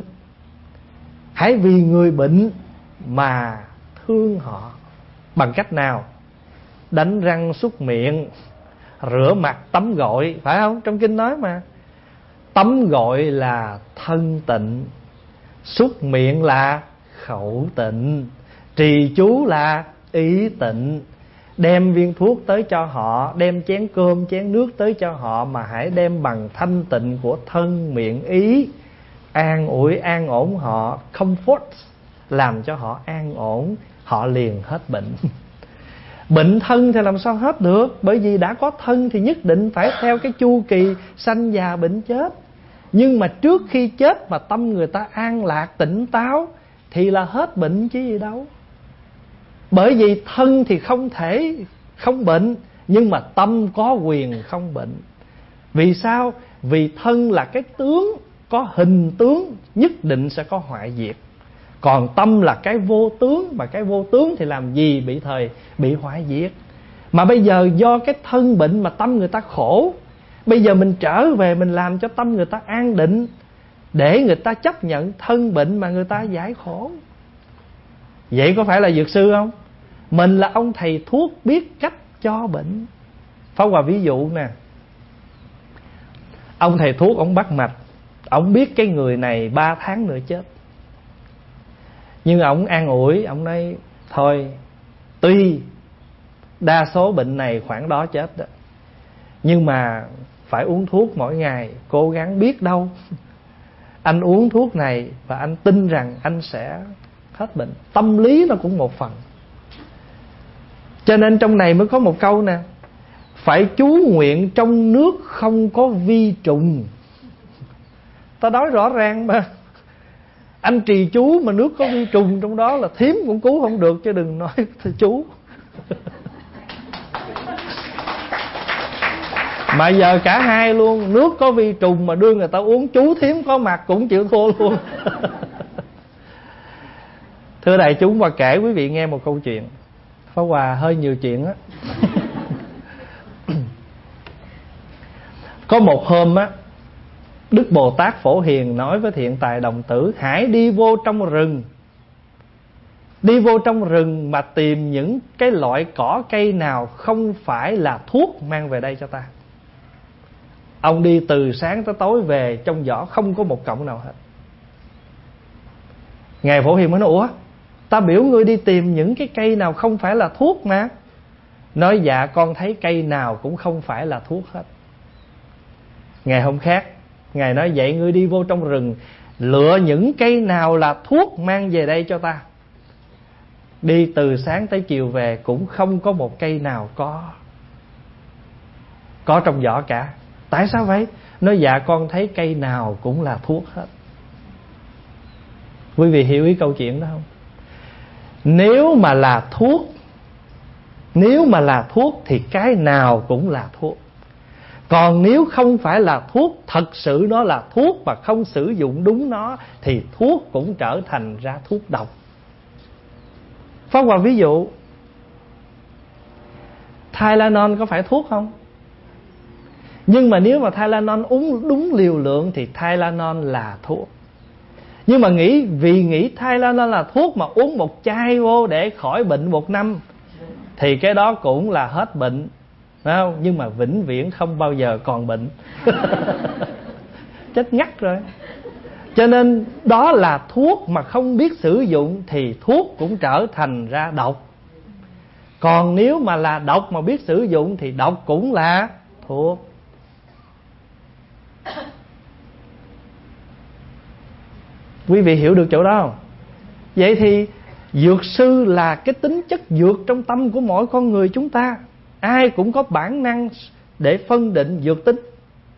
Hãy vì người bệnh mà thương họ. Bằng cách nào? Đánh răng súc miệng, rửa mặt tắm gội, phải không? Trong kinh nói mà, tắm gội là thân tịnh, súc miệng là khẩu tịnh, trì chú là ý tịnh. Đem viên thuốc tới cho họ, đem chén cơm chén nước tới cho họ, mà hãy đem bằng thanh tịnh của thân miệng ý. An ủi an ổn họ, comfort, làm cho họ an ổn, họ liền hết bệnh. Bệnh thân thì làm sao hết được? Bởi vì đã có thân thì nhất định phải theo cái chu kỳ sanh già bệnh chết. Nhưng mà trước khi chết mà tâm người ta an lạc tỉnh táo thì là hết bệnh chứ gì đâu. Bởi vì thân thì không thể không bệnh, nhưng mà tâm có quyền không bệnh. Vì sao? Vì thân là cái tướng, có hình tướng, nhất định sẽ có hoại diệt. Còn tâm là cái vô tướng, mà cái vô tướng thì làm gì bị thời bị hoại diệt. Mà bây giờ do cái thân bệnh mà tâm người ta khổ, bây giờ mình trở về mình làm cho tâm người ta an định, để người ta chấp nhận thân bệnh mà người ta giải khổ. Vậy có phải là dược sư không? Mình là ông thầy thuốc biết cách cho bệnh. Pháp Hòa ví dụ nè, ông thầy thuốc ông bắt mạch, ông biết cái người này ba tháng nữa chết, nhưng ông an ủi, ông nói thôi, tuy đa số bệnh này khoảng đó chết đó, nhưng mà phải uống thuốc mỗi ngày, cố gắng biết đâu anh uống thuốc này và anh tin rằng anh sẽ hết bệnh. Tâm lý nó cũng một phần. Cho nên trong này mới có một câu nè, phải chú nguyện trong nước không có vi trùng. Ta nói rõ ràng mà. Anh trì chú mà nước có vi trùng trong đó là thím cũng cứu không được, chứ đừng nói chú. Mà giờ cả hai luôn, nước có vi trùng mà đưa người ta uống, chú thím có mặt cũng chịu thua luôn. Thưa đại chúng, và kể quý vị nghe một câu chuyện. Pháp Hòa hơi nhiều chuyện á. Có một hôm á, Đức Bồ Tát Phổ Hiền nói với Thiện Tài Đồng Tử, hãy đi vô trong rừng. Đi vô trong rừng mà tìm những cái loại cỏ cây nào không phải là thuốc mang về đây cho ta. Ông đi từ sáng tới tối về, trong giỏ không có một cọng nào hết. Ngài Phổ Hiền mới nói, ủa, ta biểu ngươi đi tìm những cái cây nào không phải là thuốc mà. Nói dạ con thấy cây nào cũng không phải là thuốc hết. Ngày hôm khác, Ngài nói vậy ngươi đi vô trong rừng, lựa những cây nào là thuốc mang về đây cho ta. Đi từ sáng tới chiều về cũng không có một cây nào có Có trong giỏ cả. Tại sao vậy? Nói dạ con thấy cây nào cũng là thuốc hết. Quý vị hiểu ý câu chuyện đó không? Nếu mà là thuốc Nếu mà là thuốc thì cái nào cũng là thuốc. Còn nếu không phải là thuốc, thật sự nó là thuốc mà không sử dụng đúng nó, thì thuốc cũng trở thành ra thuốc độc. Pháp Hòa ví dụ, Tylenol có phải thuốc không? Nhưng mà nếu mà Tylenol uống đúng liều lượng thì Tylenol là thuốc. Nhưng mà nghĩ vì nghĩ Tylenol là thuốc mà uống một chai vô để khỏi bệnh một năm, thì cái đó cũng là hết bệnh, phải không? Nhưng mà vĩnh viễn không bao giờ còn bệnh. Chết ngắt rồi. Cho nên đó là thuốc mà không biết sử dụng thì thuốc cũng trở thành ra độc. Còn nếu mà là độc mà biết sử dụng thì độc cũng là thuốc. Quý vị hiểu được chỗ đó không? Vậy thì dược sư là cái tính chất dược trong tâm của mỗi con người chúng ta. Ai cũng có bản năng để phân định dược tính.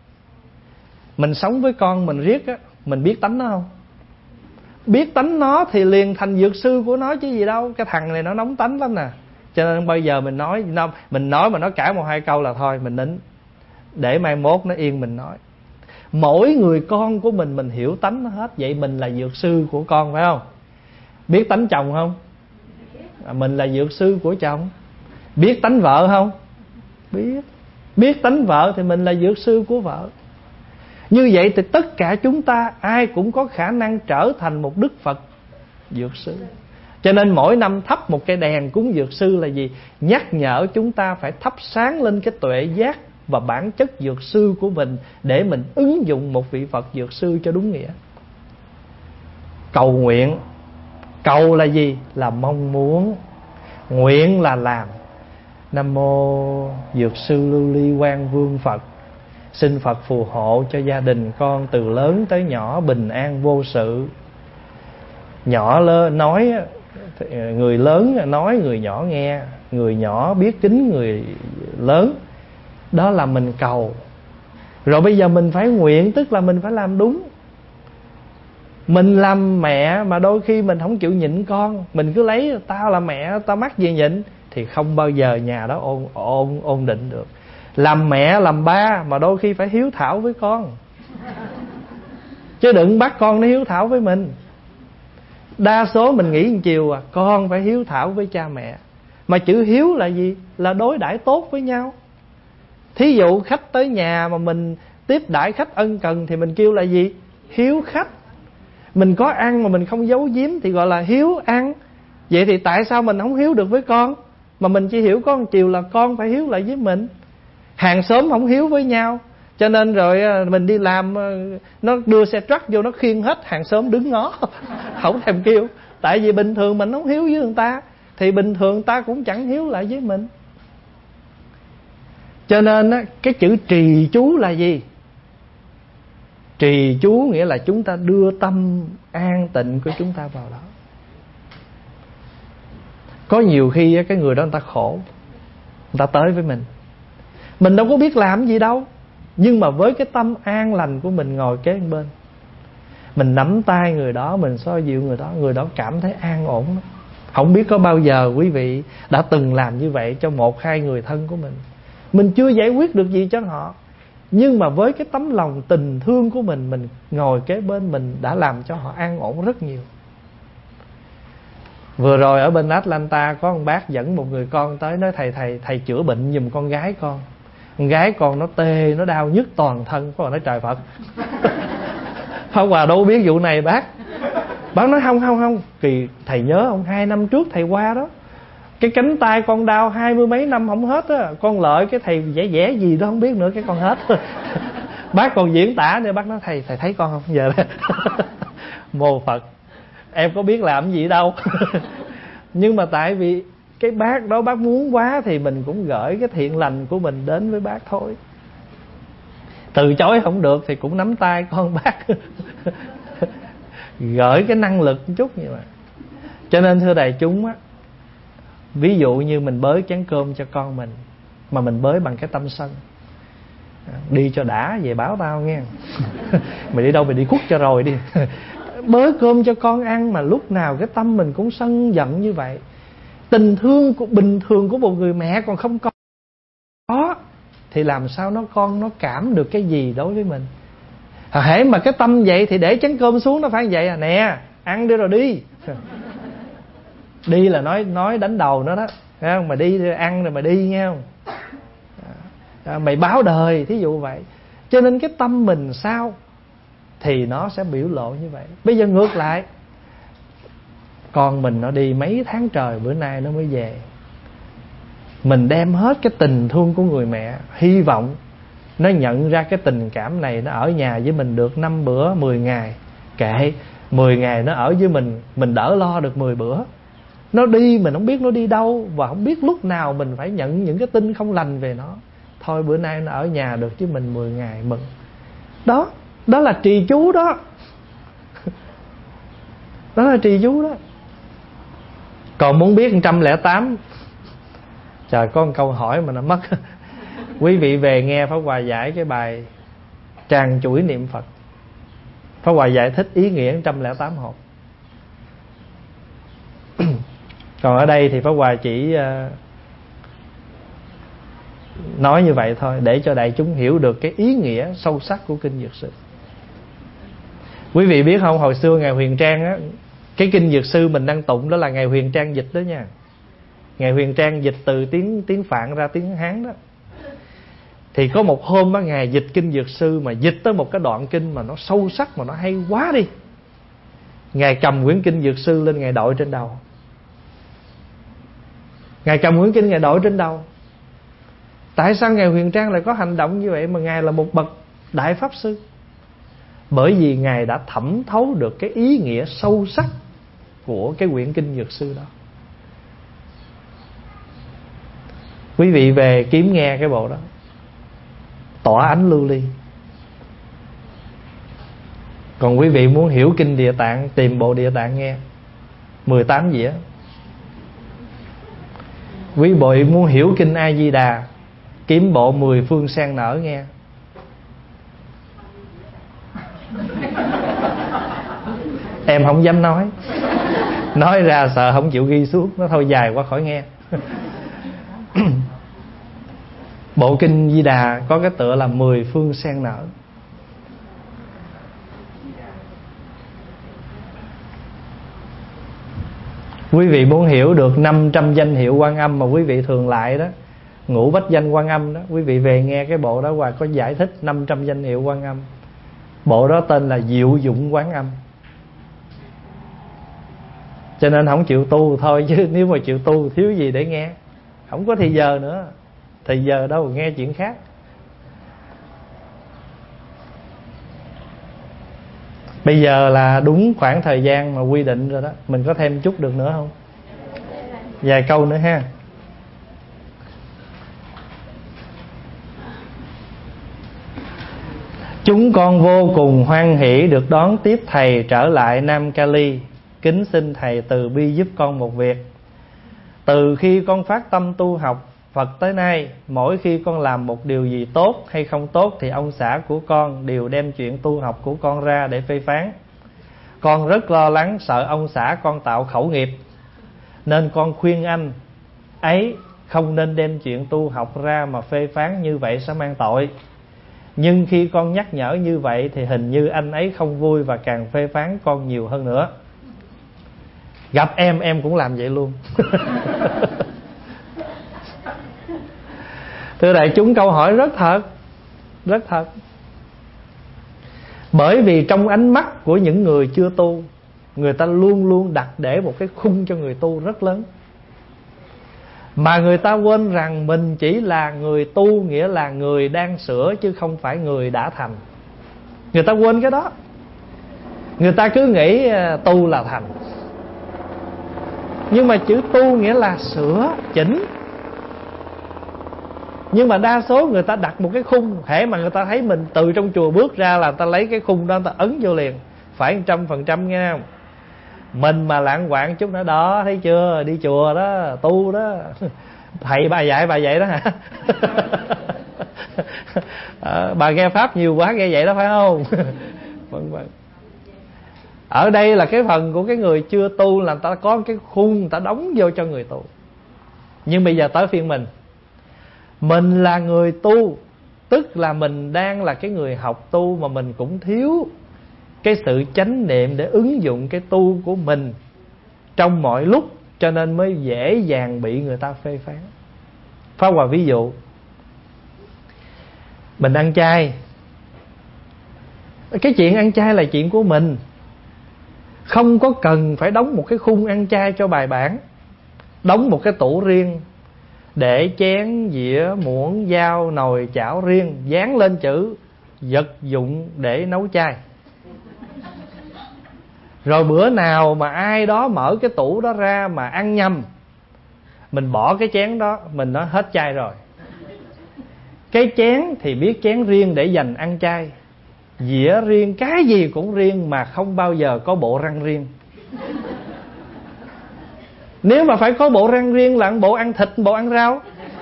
Mình sống với con mình riết á, mình biết tánh nó không? Biết tánh nó thì liền thành dược sư của nó chứ gì đâu. Cái thằng này nó nóng tánh lắm nè. Cho nên bây giờ mình nói Mình nói mà nó cãi một hai câu là thôi mình nín, để mai mốt nó yên mình nói. Mỗi người con của mình mình hiểu tánh nó hết. Vậy mình là dược sư của con, phải không? Biết tánh chồng không? À, mình là dược sư của chồng. Biết tánh vợ không? Biết. Biết tánh vợ thì mình là dược sư của vợ. Như vậy thì tất cả chúng ta ai cũng có khả năng trở thành một Đức Phật dược sư. Cho nên mỗi năm thắp một cây đèn cúng dược sư là gì? Nhắc nhở chúng ta phải thắp sáng lên cái tuệ giác và bản chất dược sư của mình, để mình ứng dụng một vị Phật dược sư cho đúng nghĩa. Cầu nguyện. Cầu là gì? Là mong muốn. Nguyện là làm. Nam mô Dược sư Lưu Ly Quang Vương Phật. Xin Phật phù hộ cho gia đình con từ lớn tới nhỏ bình an vô sự. Nhỏ lớn nói, người lớn nói người nhỏ nghe, người nhỏ biết kính người lớn. Đó là mình cầu. Rồi bây giờ mình phải nguyện, tức là mình phải làm đúng. Mình làm mẹ mà đôi khi mình không chịu nhịn con, mình cứ lấy tao là mẹ, tao mắc gì nhịn, thì không bao giờ nhà đó ôn, ôn, ôn định được. Làm mẹ làm ba mà đôi khi phải hiếu thảo với con, chứ đừng bắt con nó hiếu thảo với mình. Đa số mình nghĩ một chiều à, con phải hiếu thảo với cha mẹ. Mà chữ hiếu là gì? Là đối đãi tốt với nhau. Thí dụ khách tới nhà mà mình tiếp đãi khách ân cần thì mình kêu là gì? Hiếu khách. Mình có ăn mà mình không giấu giếm thì gọi là hiếu ăn. Vậy thì tại sao mình không hiếu được với con, mà mình chỉ hiểu có một chiều là con phải hiếu lại với mình? Hàng xóm không hiếu với nhau, cho nên rồi mình đi làm, nó đưa xe truck vô nó khiêng hết, hàng xóm đứng ngó không thèm kêu. Tại vì bình thường mình không hiếu với người ta, thì bình thường ta cũng chẳng hiếu lại với mình. Cho nên cái chữ trì chú là gì? Trì chú nghĩa là chúng ta đưa tâm an tịnh của chúng ta vào đó. Có nhiều khi cái người đó người ta khổ, người ta tới với mình, mình đâu có biết làm gì đâu, nhưng mà với cái tâm an lành của mình ngồi kế bên, mình nắm tay người đó, mình xoa dịu người đó, người đó cảm thấy an ổn. Không biết có bao giờ quý vị đã từng làm như vậy cho một hai người thân của mình. Mình chưa giải quyết được gì cho họ, nhưng mà với cái tấm lòng tình thương của mình, mình ngồi kế bên, mình đã làm cho họ an ổn rất nhiều. Vừa rồi ở bên Atlanta có một bác dẫn một người con tới, nói thầy thầy thầy chữa bệnh giùm con gái con. Con gái con nó tê, nó đau nhức toàn thân. Có nói trời Phật. Pháp Hòa đâu biết vụ này bác. Bác nói không không không, kỳ thầy nhớ ông hai năm trước thầy qua đó, cái cánh tay con đau hai mươi mấy năm không hết á. Con lợi cái thầy vẽ vẽ gì đó không biết nữa, cái con hết. Bác còn diễn tả nữa, bác nói thầy thầy thấy con không giờ. Mô Phật, em có biết làm gì đâu. Nhưng mà tại vì cái bác đó bác muốn quá, thì mình cũng gửi cái thiện lành của mình đến với bác thôi. Từ chối không được thì cũng nắm tay con bác. Gửi cái năng lực một chút như vậy. Cho nên thưa đại chúng á, ví dụ như mình bới chén cơm cho con mình, mà mình bới bằng cái tâm sân, đi cho đã về báo tao nghe. Mày đi đâu mày đi khuất cho rồi đi. Bới cơm cho con ăn mà lúc nào cái tâm mình cũng sân giận như vậy, tình thương của bình thường của một người mẹ còn không có, có thì làm sao nó con nó cảm được cái gì đối với mình. Hễ mà cái tâm vậy thì để chén cơm xuống nó phải vậy à, nè ăn đi rồi đi. Đi là nói nói đánh đầu nó đó, thấy không? Mà đi rồi ăn rồi mà đi nghe không? À, mày báo đời, thí dụ vậy. Cho nên cái tâm mình sao thì nó sẽ biểu lộ như vậy. Bây giờ ngược lại, con mình nó đi mấy tháng trời bữa nay nó mới về, mình đem hết cái tình thương của người mẹ, hy vọng nó nhận ra cái tình cảm này, nó ở nhà với mình được năm bữa, mười ngày. Kệ, mười ngày nó ở với mình, mình đỡ lo được mười bữa. Nó đi mình không biết nó đi đâu, và không biết lúc nào mình phải nhận những cái tin không lành về nó. Thôi bữa nay nó ở nhà được với mình mười ngày, mừng. Đó, đó là trì chú đó. Đó là trì chú đó. Còn muốn biết một trăm lẻ tám, trời, có một câu hỏi mà nó mất. Quý vị về nghe Pháp Hòa giải cái bài Tràng chuỗi niệm Phật. Pháp Hòa giải thích ý nghĩa một trăm lẻ tám hộp. Còn ở đây thì Pháp Hòa chỉ uh, nói như vậy thôi, để cho đại chúng hiểu được cái ý nghĩa sâu sắc của Kinh Dược Sư. Quý vị biết không, hồi xưa Ngài Huyền Trang á, cái Kinh Dược Sư mình đang tụng đó là Ngài Huyền Trang dịch đó nha. Ngài Huyền Trang dịch từ tiếng tiếng Phạn ra tiếng Hán đó. Thì có một hôm á, Ngài dịch Kinh Dược Sư mà dịch tới một cái đoạn kinh mà nó sâu sắc, mà nó hay quá đi. Ngài cầm quyển Kinh Dược Sư lên, Ngài đội trên đầu. Ngài cầm quyển kinh, Ngài đội trên đầu. Tại sao Ngài Huyền Trang lại có hành động như vậy mà Ngài là một bậc Đại Pháp Sư? Bởi vì Ngài đã thẩm thấu được cái ý nghĩa sâu sắc của cái quyển Kinh Dược Sư đó. Quý vị về kiếm nghe cái bộ đó, Tỏa Ánh Lưu Ly. Còn quý vị muốn hiểu Kinh Địa Tạng, tìm bộ Địa Tạng nghe, mười tám dĩa. Quý vị muốn hiểu Kinh A Di Đà, kiếm bộ mười phương sen nở nghe. Em không dám nói, nói ra sợ không chịu ghi xuống, nó thôi dài quá khỏi nghe. Bộ Kinh Di Đà có cái tựa là mười phương sen nở. Quý vị muốn hiểu được năm trăm danh hiệu Quan Âm mà quý vị thường lại đó, ngũ bách danh Quan Âm đó, quý vị về nghe cái bộ đó và có giải thích năm trăm danh hiệu Quan Âm. Bộ đó tên là Diệu Dụng Quán Âm. Cho nên không chịu tu thôi, chứ nếu mà chịu tu thiếu gì để nghe. Không có thì giờ nữa, thì giờ đâu nghe chuyện khác. Bây giờ là đúng khoảng thời gian mà quy định rồi đó. Mình có thêm chút được nữa không? Vài câu nữa ha. Chúng con vô cùng hoan hỷ được đón tiếp thầy trở lại Nam Cali. Kính xin thầy từ bi giúp con một việc. Từ khi con phát tâm tu học Phật tới nay, mỗi khi con làm một điều gì tốt hay không tốt thì ông xã của con đều đem chuyện tu học của con ra để phê phán. Con rất lo lắng sợ ông xã con tạo khẩu nghiệp, nên con khuyên anh ấy không nên đem chuyện tu học ra mà phê phán, như vậy sẽ mang tội. Nhưng khi con nhắc nhở như vậy thì hình như anh ấy không vui và càng phê phán con nhiều hơn nữa. Gặp em, em cũng làm vậy luôn. Thưa đại chúng, câu hỏi rất thật, rất thật. Bởi vì trong ánh mắt của những người chưa tu, người ta luôn luôn đặt để một cái khung cho người tu rất lớn. Mà người ta quên rằng mình chỉ là người tu, nghĩa là người đang sửa chứ không phải người đã thành. Người ta quên cái đó. Người ta cứ nghĩ tu là thành. Nhưng mà chữ tu nghĩa là sửa, chỉnh. Nhưng mà đa số người ta đặt một cái khung, hễ mà người ta thấy mình từ trong chùa bước ra là người ta lấy cái khung đó, người ta ấn vô liền. Phải một trăm phần trăm nghe không? Mình mà lạng quạng chút nữa đó, thấy chưa, đi chùa đó, tu đó, thầy bà dạy bà dạy đó hả? À, bà nghe pháp nhiều quá nghe vậy đó phải không? Vâng vâng. Ở đây là cái phần của cái người chưa tu là người ta có cái khung, người ta đóng vô cho người tu. Nhưng bây giờ tới phiên mình. Mình là người tu, tức là mình đang là cái người học tu, mà mình cũng thiếu cái sự chánh niệm để ứng dụng cái tu của mình trong mọi lúc, cho nên mới dễ dàng bị người ta phê phán. Pháp Hòa ví dụ, mình ăn chay. Cái chuyện ăn chay là chuyện của mình, không có cần phải đóng một cái khung ăn chay cho bài bản, đóng một cái tủ riêng để chén, dĩa, muỗng, dao, nồi, chảo riêng, dán lên chữ vật dụng để nấu chay. Rồi bữa nào mà ai đó mở cái tủ đó ra mà ăn nhầm, mình bỏ cái chén đó, mình nói hết chay rồi. Cái chén thì biết chén riêng để dành ăn chay, dĩa riêng, cái gì cũng riêng, mà không bao giờ có bộ răng riêng. Nếu mà phải có bộ răng riêng là bộ ăn thịt, bộ ăn rau.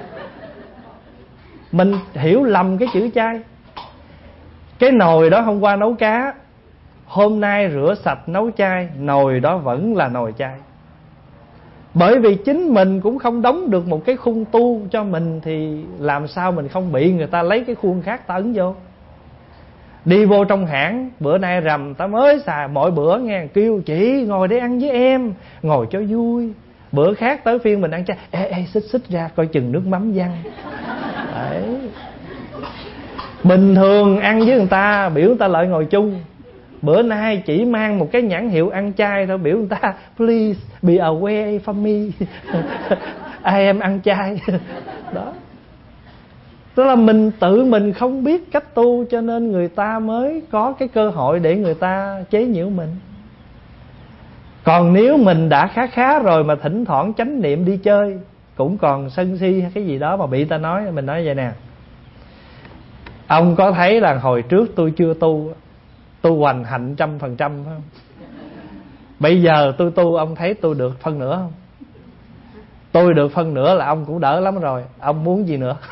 Mình hiểu lầm cái chữ chay. Cái nồi đó hôm qua nấu cá, hôm nay rửa sạch nấu chay, nồi đó vẫn là nồi chay. Bởi vì chính mình cũng không đóng được một cái khung tu cho mình, thì làm sao mình không bị người ta lấy cái khuôn khác ta ấn vô. Đi vô trong hãng, bữa nay rằm ta mới xài, mỗi bữa nghe kêu chị ngồi để ăn với em, ngồi cho vui. Bữa khác tới phiên mình ăn chay, ê ê xích xích ra coi chừng nước mắm văng. Đấy. Bình thường ăn với người ta biểu người ta lại ngồi chung, bữa nay chỉ mang một cái nhãn hiệu ăn chay thôi, biểu người ta please be away from me, I am ăn chay. Đó. Tức là mình tự mình không biết cách tu, cho nên người ta mới có cái cơ hội để người ta chế nhiễu mình. Còn nếu mình đã khá khá rồi mà thỉnh thoảng chánh niệm đi chơi, cũng còn sân si hay cái gì đó mà bị ta nói, mình nói vậy nè: ông có thấy là hồi trước tôi chưa tu, tôi hoành hạnh trăm phần trăm phải không? Bây giờ tôi tu, ông thấy tôi được phân nửa không? Tôi được phân nửa là ông cũng đỡ lắm rồi, ông muốn gì nữa?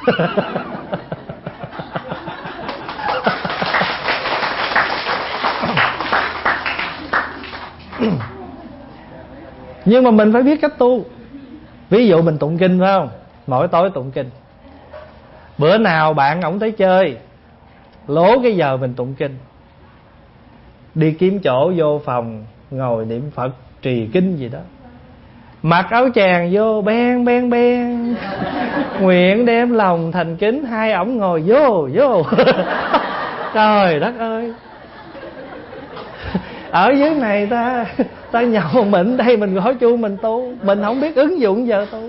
Nhưng mà mình phải biết cách tu. Ví dụ mình tụng kinh phải không? Mỗi tối tụng kinh. Bữa nào bạn ổng tới chơi, lố cái giờ mình tụng kinh, đi kiếm chỗ vô phòng ngồi niệm Phật trì kinh gì đó, mặc áo chàng vô ben ben ben, nguyện đem lòng thành kính, hai ổng ngồi vô vô. Trời đất ơi, ở dưới này ta ta nhậu mình, đây mình gõ chuông mình tu, mình không biết ứng dụng giờ tu.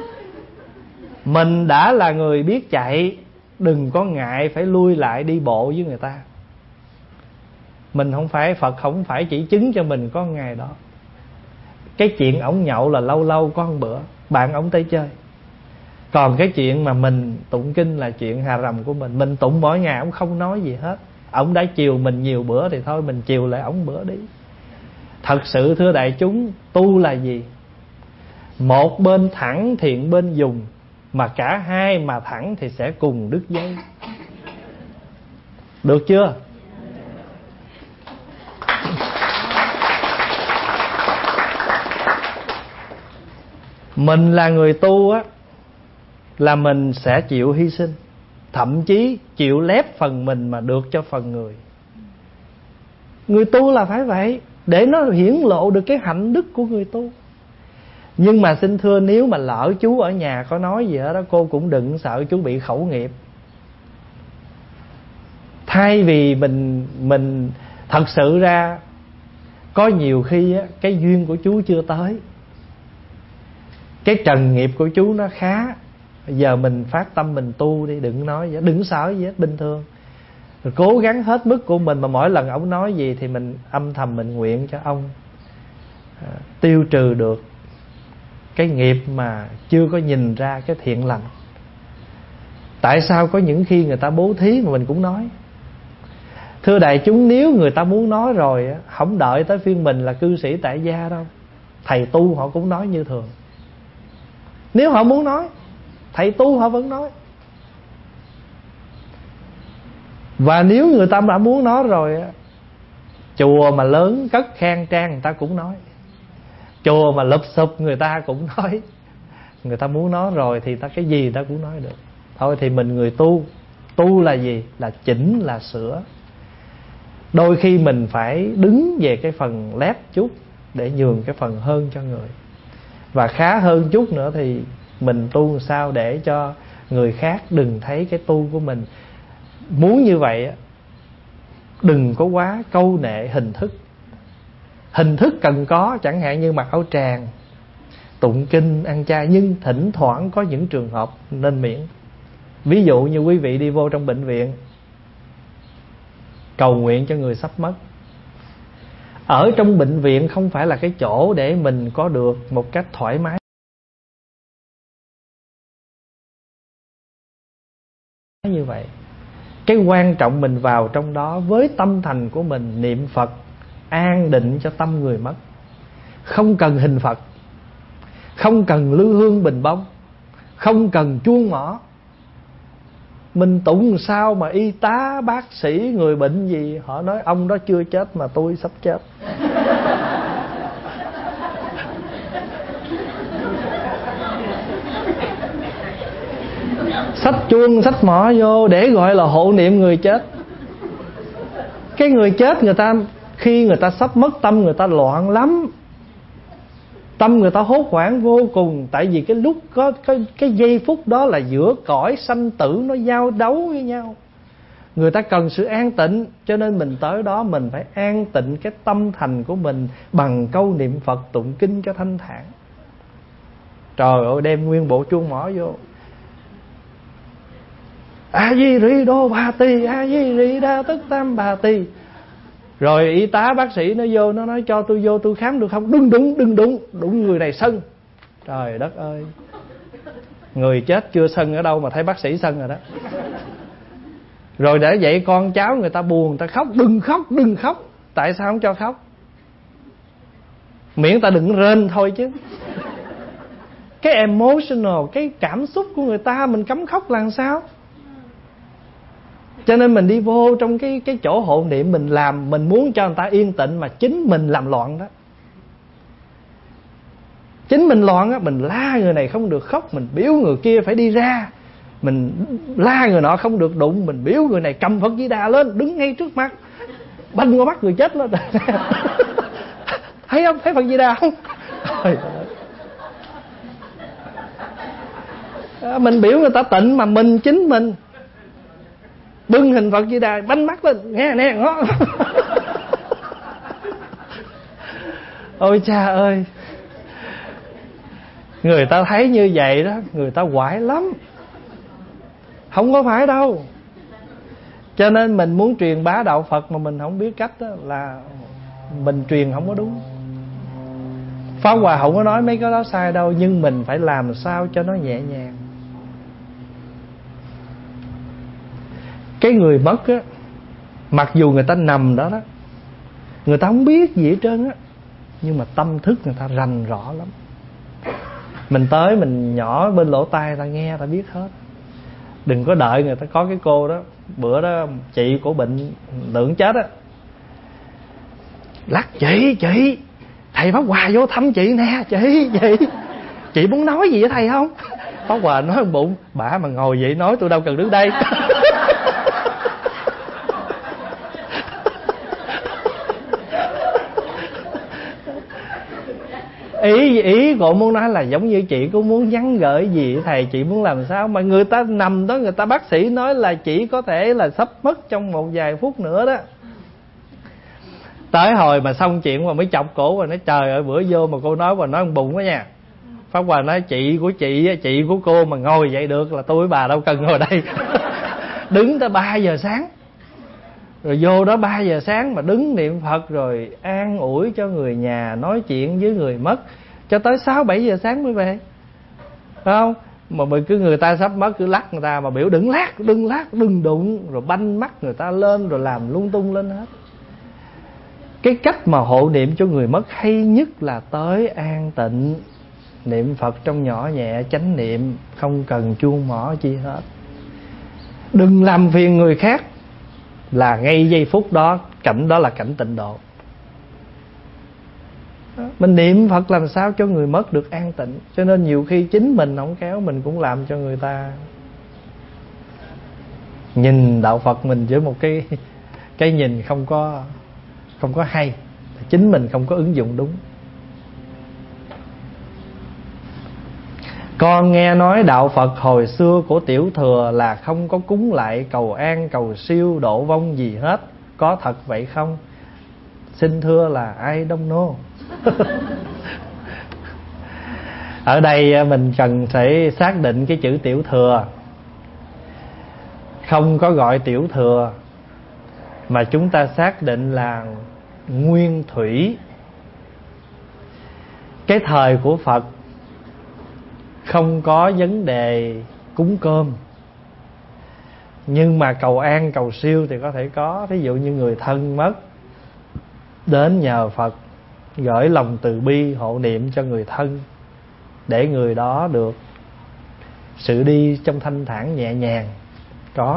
Mình đã là người biết chạy, đừng có ngại phải lui lại đi bộ với người ta. Mình không phải, Phật không phải chỉ chứng cho mình có ngày đó. Cái chuyện ổng nhậu là lâu lâu có một bữa, bạn ổng tới chơi. Còn cái chuyện mà mình tụng kinh là chuyện hà rầm của mình. Mình tụng mỗi ngày ổng không nói gì hết. Ổng đã chiều mình nhiều bữa thì thôi, mình chiều lại ổng bữa đi. Thật sự thưa đại chúng, tu là gì? Một bên thẳng thiện bên dùng, mà cả hai mà thẳng thì sẽ cùng đứt dây. Được chưa? Mình là người tu á, là mình sẽ chịu hy sinh, thậm chí chịu lép phần mình mà được cho phần người. Người tu là phải vậy, để nó hiển lộ được cái hạnh đức của người tu. Nhưng mà xin thưa, nếu mà lỡ chú ở nhà có nói gì đó, cô cũng đừng sợ chú bị khẩu nghiệp. Thay vì mình mình thật sự ra, có nhiều khi á, cái duyên của chú chưa tới, cái trần nghiệp của chú nó khá. Giờ mình phát tâm mình tu đi, đừng nói gì, đừng sợ gì hết, bình thường. Rồi cố gắng hết mức của mình, mà mỗi lần ông nói gì thì mình âm thầm mình nguyện cho ông à, tiêu trừ được cái nghiệp mà chưa có nhìn ra cái thiện lành. Tại sao có những khi người ta bố thí mà mình cũng nói? Thưa đại chúng, nếu người ta muốn nói rồi, không đợi tới phiên mình là cư sĩ tại gia đâu, thầy tu họ cũng nói như thường. Nếu họ muốn nói, thầy tu họ vẫn nói. Và nếu người ta đã muốn nói rồi, chùa mà lớn cất khang trang người ta cũng nói, chùa mà lụp xụp người ta cũng nói, Người ta muốn nói rồi thì ta cái gì ta cũng nói được. Thôi thì mình người tu, tu là gì? Là chỉnh, là sửa. Đôi khi mình phải đứng về cái phần lép chút để nhường cái phần hơn cho người. Và khá hơn chút nữa thì mình tu làm sao để cho người khác đừng thấy cái tu của mình. Muốn như vậy đừng có quá câu nệ hình thức. Hình thức cần có, chẳng hạn như mặc áo tràng, tụng kinh, ăn chay, nhưng thỉnh thoảng có những trường hợp nên miễn. Ví dụ như quý vị đi vô trong bệnh viện cầu nguyện cho người sắp mất. Ở trong bệnh viện không phải là cái chỗ để mình có được một cách thoải mái như vậy. Cái quan trọng mình vào trong đó với tâm thành của mình niệm Phật, an định cho tâm người mất. Không cần hình Phật, không cần lư hương bình bông, không cần chuông mỏ. Mình tụng sao mà y tá, bác sĩ, người bệnh gì họ nói ông đó chưa chết mà tôi sắp chết. Xách chuông, xách mỏ vô để gọi là hộ niệm người chết. Cái người chết người ta, khi người ta sắp mất, tâm người ta loạn lắm. Tâm người ta hốt hoảng vô cùng. Tại vì cái lúc có cái, cái giây phút đó là giữa cõi sanh tử nó giao đấu với nhau. Người ta cần sự an tịnh. Cho nên mình tới đó mình phải an tịnh cái tâm thành của mình bằng câu niệm Phật tụng kinh cho thanh thản. Trời ơi, đem nguyên bộ chuông mỏ vô, A Di Ri Đô Bà Tỳ, A Di Ri Đa Tức Tam Bà Tỳ. Rồi y tá bác sĩ nó vô, nó nói cho tôi vô tôi khám được không? Đừng đúng, đừng đúng, đúng người này sân. Trời đất ơi, người chết chưa sân ở đâu mà thấy bác sĩ sân rồi đó. Rồi để vậy con cháu người ta buồn, người ta khóc. Đừng khóc, đừng khóc. Tại sao không cho khóc? Miễn ta đừng rên thôi chứ. Cái emotional, cái cảm xúc của người ta mình cấm khóc làm sao? Cho nên mình đi vô trong cái cái chỗ hộ niệm mình làm, mình muốn cho người ta yên tĩnh mà chính mình làm loạn đó. Chính mình loạn á, mình la người này không được khóc, mình biểu người kia phải đi ra. Mình la người nọ không được đụng, mình biểu người này cầm Phật Di Đà lên, đứng ngay trước mặt, banh qua mắt người chết lên. Thấy không? Thấy Phật Di Đà không? Mình biểu người ta tịnh mà mình chính mình bưng hình Phật Di Đà banh mắt lên, nghe nè ngó. Ôi cha ơi, người ta thấy như vậy đó, người ta quải lắm. Không có phải đâu. Cho nên mình muốn truyền bá đạo Phật mà mình không biết cách đó, là mình truyền không có đúng. Pháp Hòa không có nói mấy cái đó sai đâu, nhưng mình phải làm sao cho nó nhẹ nhàng. Cái người mất á, mặc dù người ta nằm đó đó, người ta không biết gì hết trơn á, nhưng mà tâm thức người ta rành rõ lắm. Mình tới mình nhỏ bên lỗ tai ta nghe ta biết hết. Đừng có đợi người ta. Có cái cô đó, bữa đó chị của bệnh tưởng chết á, lắc chị chị thầy Pháp Hòa vô thăm chị nè. Chị chị chị muốn nói gì với thầy không? Pháp Hòa nói bụng, bả mà ngồi vậy nói tôi đâu cần đứng đây. Ý ý cô muốn nói là giống như chị cũng muốn nhắn gửi gì thầy, chị muốn làm sao mà người ta nằm đó, người ta bác sĩ nói là chỉ có thể là sắp mất trong một vài phút nữa đó. Tới hồi mà xong chuyện mà mới chọc cổ và nói trời ơi bữa vô mà cô nói và nói bụng đó nha. Pháp Hòa nói chị của chị, chị của cô mà ngồi vậy được là tôi với bà đâu cần ngồi đây. Đứng tới ba giờ sáng. Rồi vô đó ba giờ sáng mà đứng niệm Phật rồi an ủi cho người nhà, nói chuyện với người mất cho tới sáu bảy giờ sáng mới về. Phải không? Mà mình cứ người ta sắp mất cứ lắc người ta mà biểu đừng lắc, đừng lắc, đừng đụng, rồi banh mắt người ta lên rồi làm lung tung lên hết. Cái cách mà hộ niệm cho người mất hay nhất là tới an tịnh, niệm Phật trong nhỏ nhẹ, chánh niệm, không cần chuông mỏ chi hết. Đừng làm phiền người khác, là ngay giây phút đó cảnh đó là cảnh tịnh độ. Mình niệm Phật làm sao cho người mất được an tịnh. Cho nên nhiều khi chính mình không khéo, mình cũng làm cho người ta nhìn đạo Phật mình với một cái cái nhìn không có không có hay, chính mình không có ứng dụng đúng. Con nghe nói đạo Phật hồi xưa của Tiểu Thừa là không có cúng lại cầu an cầu siêu độ vong gì hết, có thật vậy không? Xin thưa là I don't know. Ở đây mình cần phải xác định cái chữ Tiểu Thừa, không có gọi Tiểu Thừa, mà chúng ta xác định là Nguyên Thủy. Cái thời của Phật không có vấn đề cúng cơm, nhưng mà cầu an cầu siêu thì có thể có. Ví dụ như người thân mất, đến nhờ Phật gửi lòng từ bi hộ niệm cho người thân, để người đó được sự đi trong thanh thản nhẹ nhàng, có.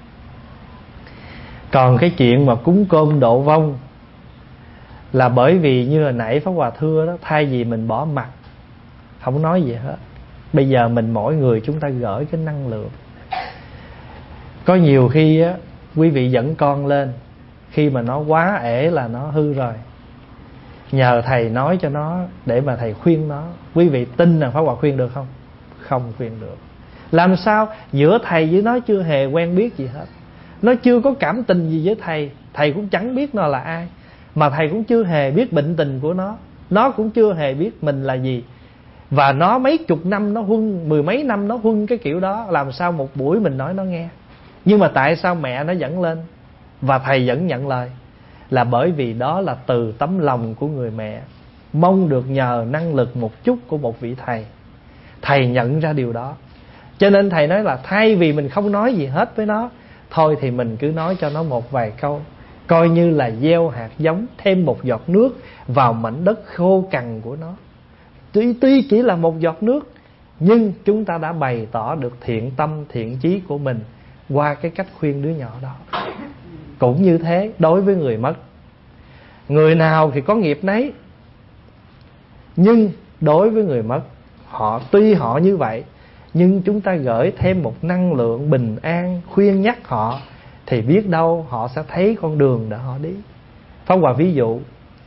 Còn cái chuyện mà cúng cơm độ vong là bởi vì như hồi nãy Pháp Hòa thưa đó, thay vì mình bỏ mặt không nói gì hết, bây giờ mình mỗi người chúng ta gửi cái năng lượng. Có nhiều khi á, quý vị dẫn con lên, khi mà nó quá ể là nó hư rồi, nhờ thầy nói cho nó để mà thầy khuyên nó. Quý vị tin rằng Pháp Hòa khuyên được không? Không khuyên được. Làm sao? Giữa thầy với nó chưa hề quen biết gì hết, nó chưa có cảm tình gì với thầy, thầy cũng chẳng biết nó là ai, mà thầy cũng chưa hề biết bệnh tình của nó, nó cũng chưa hề biết mình là gì. Và nó mấy chục năm nó huân, mười mấy năm nó huân cái kiểu đó, làm sao một buổi mình nói nó nghe. Nhưng mà tại sao mẹ nó dẫn lên và thầy vẫn nhận lời? Là bởi vì đó là từ tấm lòng của người mẹ, mong được nhờ năng lực một chút của một vị thầy. Thầy nhận ra điều đó, cho nên thầy nói là thay vì mình không nói gì hết với nó, thôi thì mình cứ nói cho nó một vài câu, coi như là gieo hạt giống, thêm một giọt nước vào mảnh đất khô cằn của nó. Tuy, tuy chỉ là một giọt nước, nhưng chúng ta đã bày tỏ được thiện tâm, thiện chí của mình qua cái cách khuyên đứa nhỏ đó. Cũng như thế đối với người mất. Người nào thì có nghiệp nấy, nhưng đối với người mất, họ tuy họ như vậy, nhưng chúng ta gửi thêm một năng lượng bình an, khuyên nhắc họ, thì biết đâu họ sẽ thấy con đường để họ đi. Pháp Hòa ví dụ,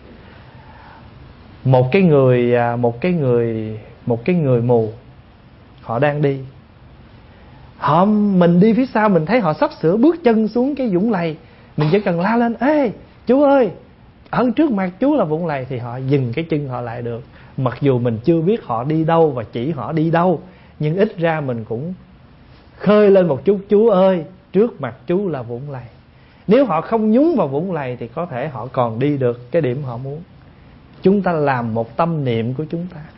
một cái người một cái người một cái người mù, họ đang đi, họ mình đi phía sau, mình thấy họ sắp sửa bước chân xuống cái vũng lầy, mình chỉ cần la lên: ê chú ơi, ở trước mặt chú là vũng lầy, thì họ dừng cái chân họ lại được. Mặc dù mình chưa biết họ đi đâu và chỉ họ đi đâu, nhưng ít ra mình cũng khơi lên một chút: chú ơi, trước mặt chú là vũng lầy. Nếu họ không nhúng vào vũng lầy thì có thể họ còn đi được cái điểm họ muốn. Chúng ta làm một tâm niệm của chúng ta.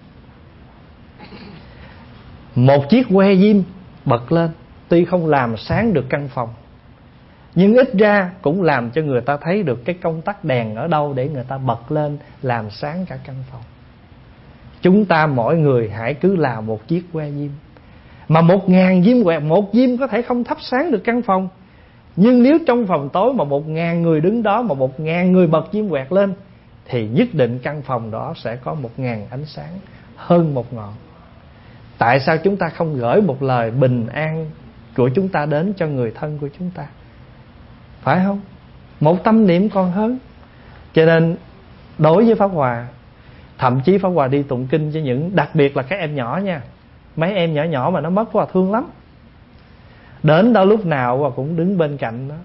Một chiếc que diêm bật lên, tuy không làm sáng được căn phòng, nhưng ít ra cũng làm cho người ta thấy được cái công tắc đèn ở đâu để người ta bật lên, làm sáng cả căn phòng. Chúng ta mỗi người hãy cứ làm một chiếc que diêm. Mà một ngàn diêm quẹt, một diêm có thể không thắp sáng được căn phòng, nhưng nếu trong phòng tối mà một ngàn người đứng đó, mà một ngàn người bật diêm quẹt lên, thì nhất định căn phòng đó sẽ có một ngàn ánh sáng hơn một ngọn. Tại sao chúng ta không gửi một lời bình an của chúng ta đến cho người thân của chúng ta? Phải không? Một tâm niệm còn hơn. Cho nên đối với Pháp Hòa, thậm chí Pháp Hòa đi tụng kinh cho những, đặc biệt là các em nhỏ nha, mấy em nhỏ nhỏ mà nó mất, Pháp Hòa thương lắm. Đến đó lúc nào Hòa cũng đứng bên cạnh nó.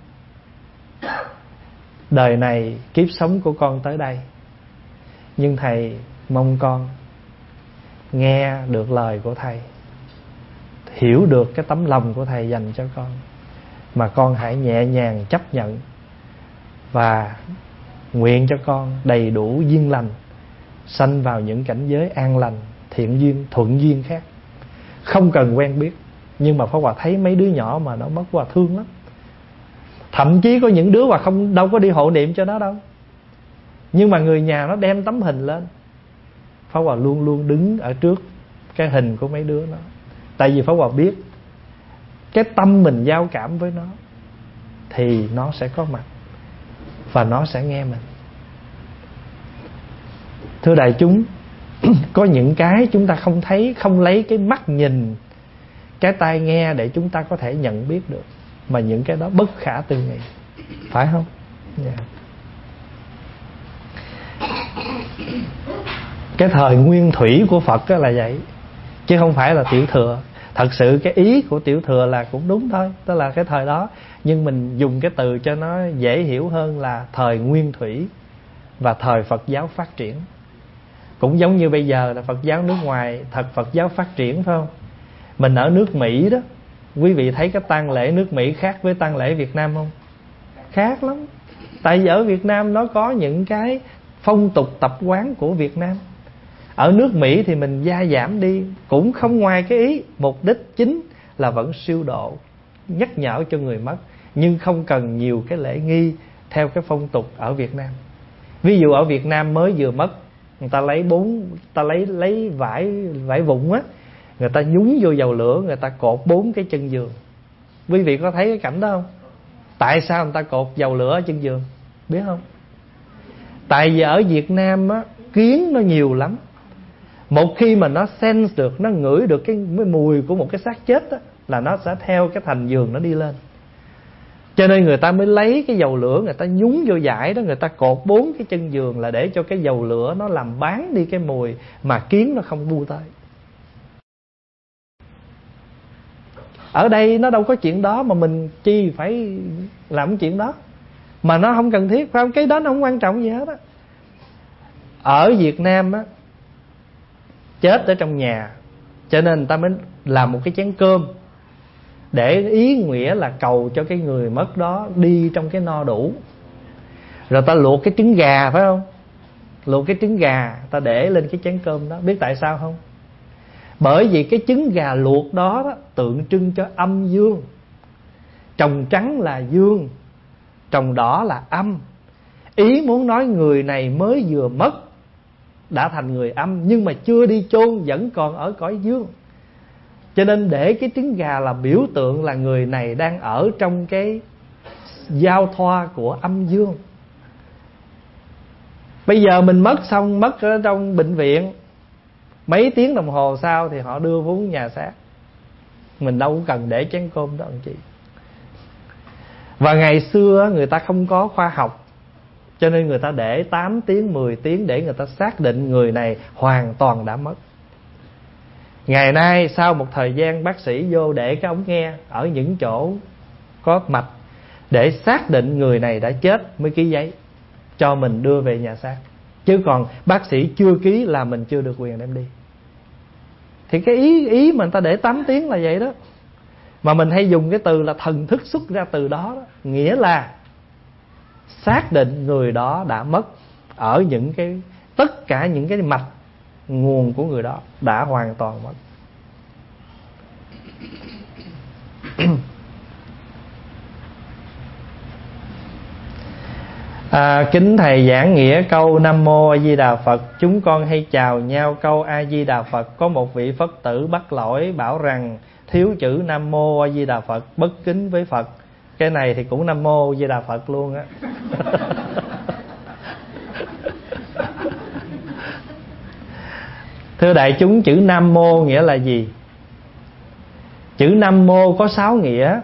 Đời này kiếp sống của con tới đây, nhưng thầy mong con nghe được lời của thầy, hiểu được cái tấm lòng của thầy dành cho con, mà con hãy nhẹ nhàng chấp nhận, và nguyện cho con đầy đủ duyên lành, sanh vào những cảnh giới an lành, thiện duyên, thuận duyên khác. Không cần quen biết, nhưng mà Pháp Hòa thấy mấy đứa nhỏ mà nó mất, Pháp Hòa thương lắm. Thậm chí có những đứa mà không đâu có đi hộ niệm cho nó đâu, nhưng mà người nhà nó đem tấm hình lên, Pháp Hòa luôn luôn đứng ở trước cái hình của mấy đứa nó. Tại vì Pháp Hòa biết cái tâm mình giao cảm với nó thì nó sẽ có mặt và nó sẽ nghe mình. Thưa đại chúng, có những cái chúng ta không thấy, không lấy cái mắt nhìn, cái tai nghe để chúng ta có thể nhận biết được, mà những cái đó bất khả tư nghị, phải không? Yeah. Cái thời nguyên thủy của Phật là vậy, chứ không phải là tiểu thừa. Thật sự cái ý của tiểu thừa là cũng đúng thôi, tức là cái thời đó, nhưng mình dùng cái từ cho nó dễ hiểu hơn là thời nguyên thủy và thời Phật giáo phát triển. Cũng giống như bây giờ là Phật giáo nước ngoài, thật Phật giáo phát triển, phải không? Mình ở nước Mỹ đó, quý vị thấy cái tang lễ nước Mỹ khác với tang lễ Việt Nam không? Khác lắm. Tại vì ở Việt Nam nó có những cái phong tục tập quán của Việt Nam. Ở nước Mỹ thì mình gia giảm đi, cũng không ngoài cái ý mục đích chính là vẫn siêu độ, nhắc nhở cho người mất, nhưng không cần nhiều cái lễ nghi theo cái phong tục ở Việt Nam. Ví dụ ở Việt Nam mới vừa mất, người ta lấy bốn, ta lấy lấy vải vải vụn á, người ta nhúng vô dầu lửa, người ta cột bốn cái chân giường. Quý vị có thấy cái cảnh đó không? Tại sao người ta cột dầu lửa ở chân giường, biết không? Tại vì ở Việt Nam á, kiến nó nhiều lắm. Một khi mà nó sense được, nó ngửi được cái mùi của một cái xác chết á, là nó sẽ theo cái thành giường nó đi lên. Cho nên người ta mới lấy cái dầu lửa, người ta nhúng vô vải đó, người ta cột bốn cái chân giường, là để cho cái dầu lửa nó làm bán đi cái mùi mà kiến nó không bu tới. Ở đây nó đâu có chuyện đó, mà mình chi phải làm cái chuyện đó mà nó không cần thiết, phải không? Cái đó nó không quan trọng gì hết á. Ở Việt Nam á, chết ở trong nhà, cho nên người ta mới làm một cái chén cơm, để ý nghĩa là cầu cho cái người mất đó đi trong cái no đủ. Rồi ta luộc cái trứng gà, phải không? Luộc cái trứng gà, ta để lên cái chén cơm đó. Biết tại sao không? Bởi vì cái trứng gà luộc đó, đó tượng trưng cho âm dương. Trồng trắng là dương, trồng đỏ là âm. Ý muốn nói người này mới vừa mất, đã thành người âm, nhưng mà chưa đi chôn, vẫn còn ở cõi dương. Cho nên để cái trứng gà là biểu tượng là người này đang ở trong cái giao thoa của âm dương. Bây giờ mình mất xong, mất ở trong bệnh viện, mấy tiếng đồng hồ sau thì họ đưa xuống nhà xác. Mình đâu cần để chén cơm đó làm chi. Và ngày xưa người ta không có khoa học, cho nên người ta để tám tiếng, mười tiếng để người ta xác định người này hoàn toàn đã mất. Ngày nay sau một thời gian, bác sĩ vô để cái ống nghe ở những chỗ có mạch để xác định người này đã chết, mới ký giấy cho mình đưa về nhà xác. Chứ còn bác sĩ chưa ký là mình chưa được quyền đem đi. Thì cái ý ý mà người ta để tám tiếng là vậy đó. Mà mình hay dùng cái từ là thần thức xuất ra từ đó, đó. Nghĩa là xác định người đó đã mất ở những cái, tất cả những cái mạch nguồn của người đó đã hoàn toàn mất. À, kính thầy giảng nghĩa câu Nam Mô A Di Đà Phật. Chúng con hay chào nhau câu A Di Đà Phật. Có một vị Phật tử bắt lỗi bảo rằng thiếu chữ Nam Mô A Di Đà Phật, bất kính với Phật. Cái này thì cũng Nam Mô A Di Đà Phật luôn á. Thưa đại chúng, chữ Nam Mô nghĩa là gì? Chữ Nam Mô có sáu nghĩa: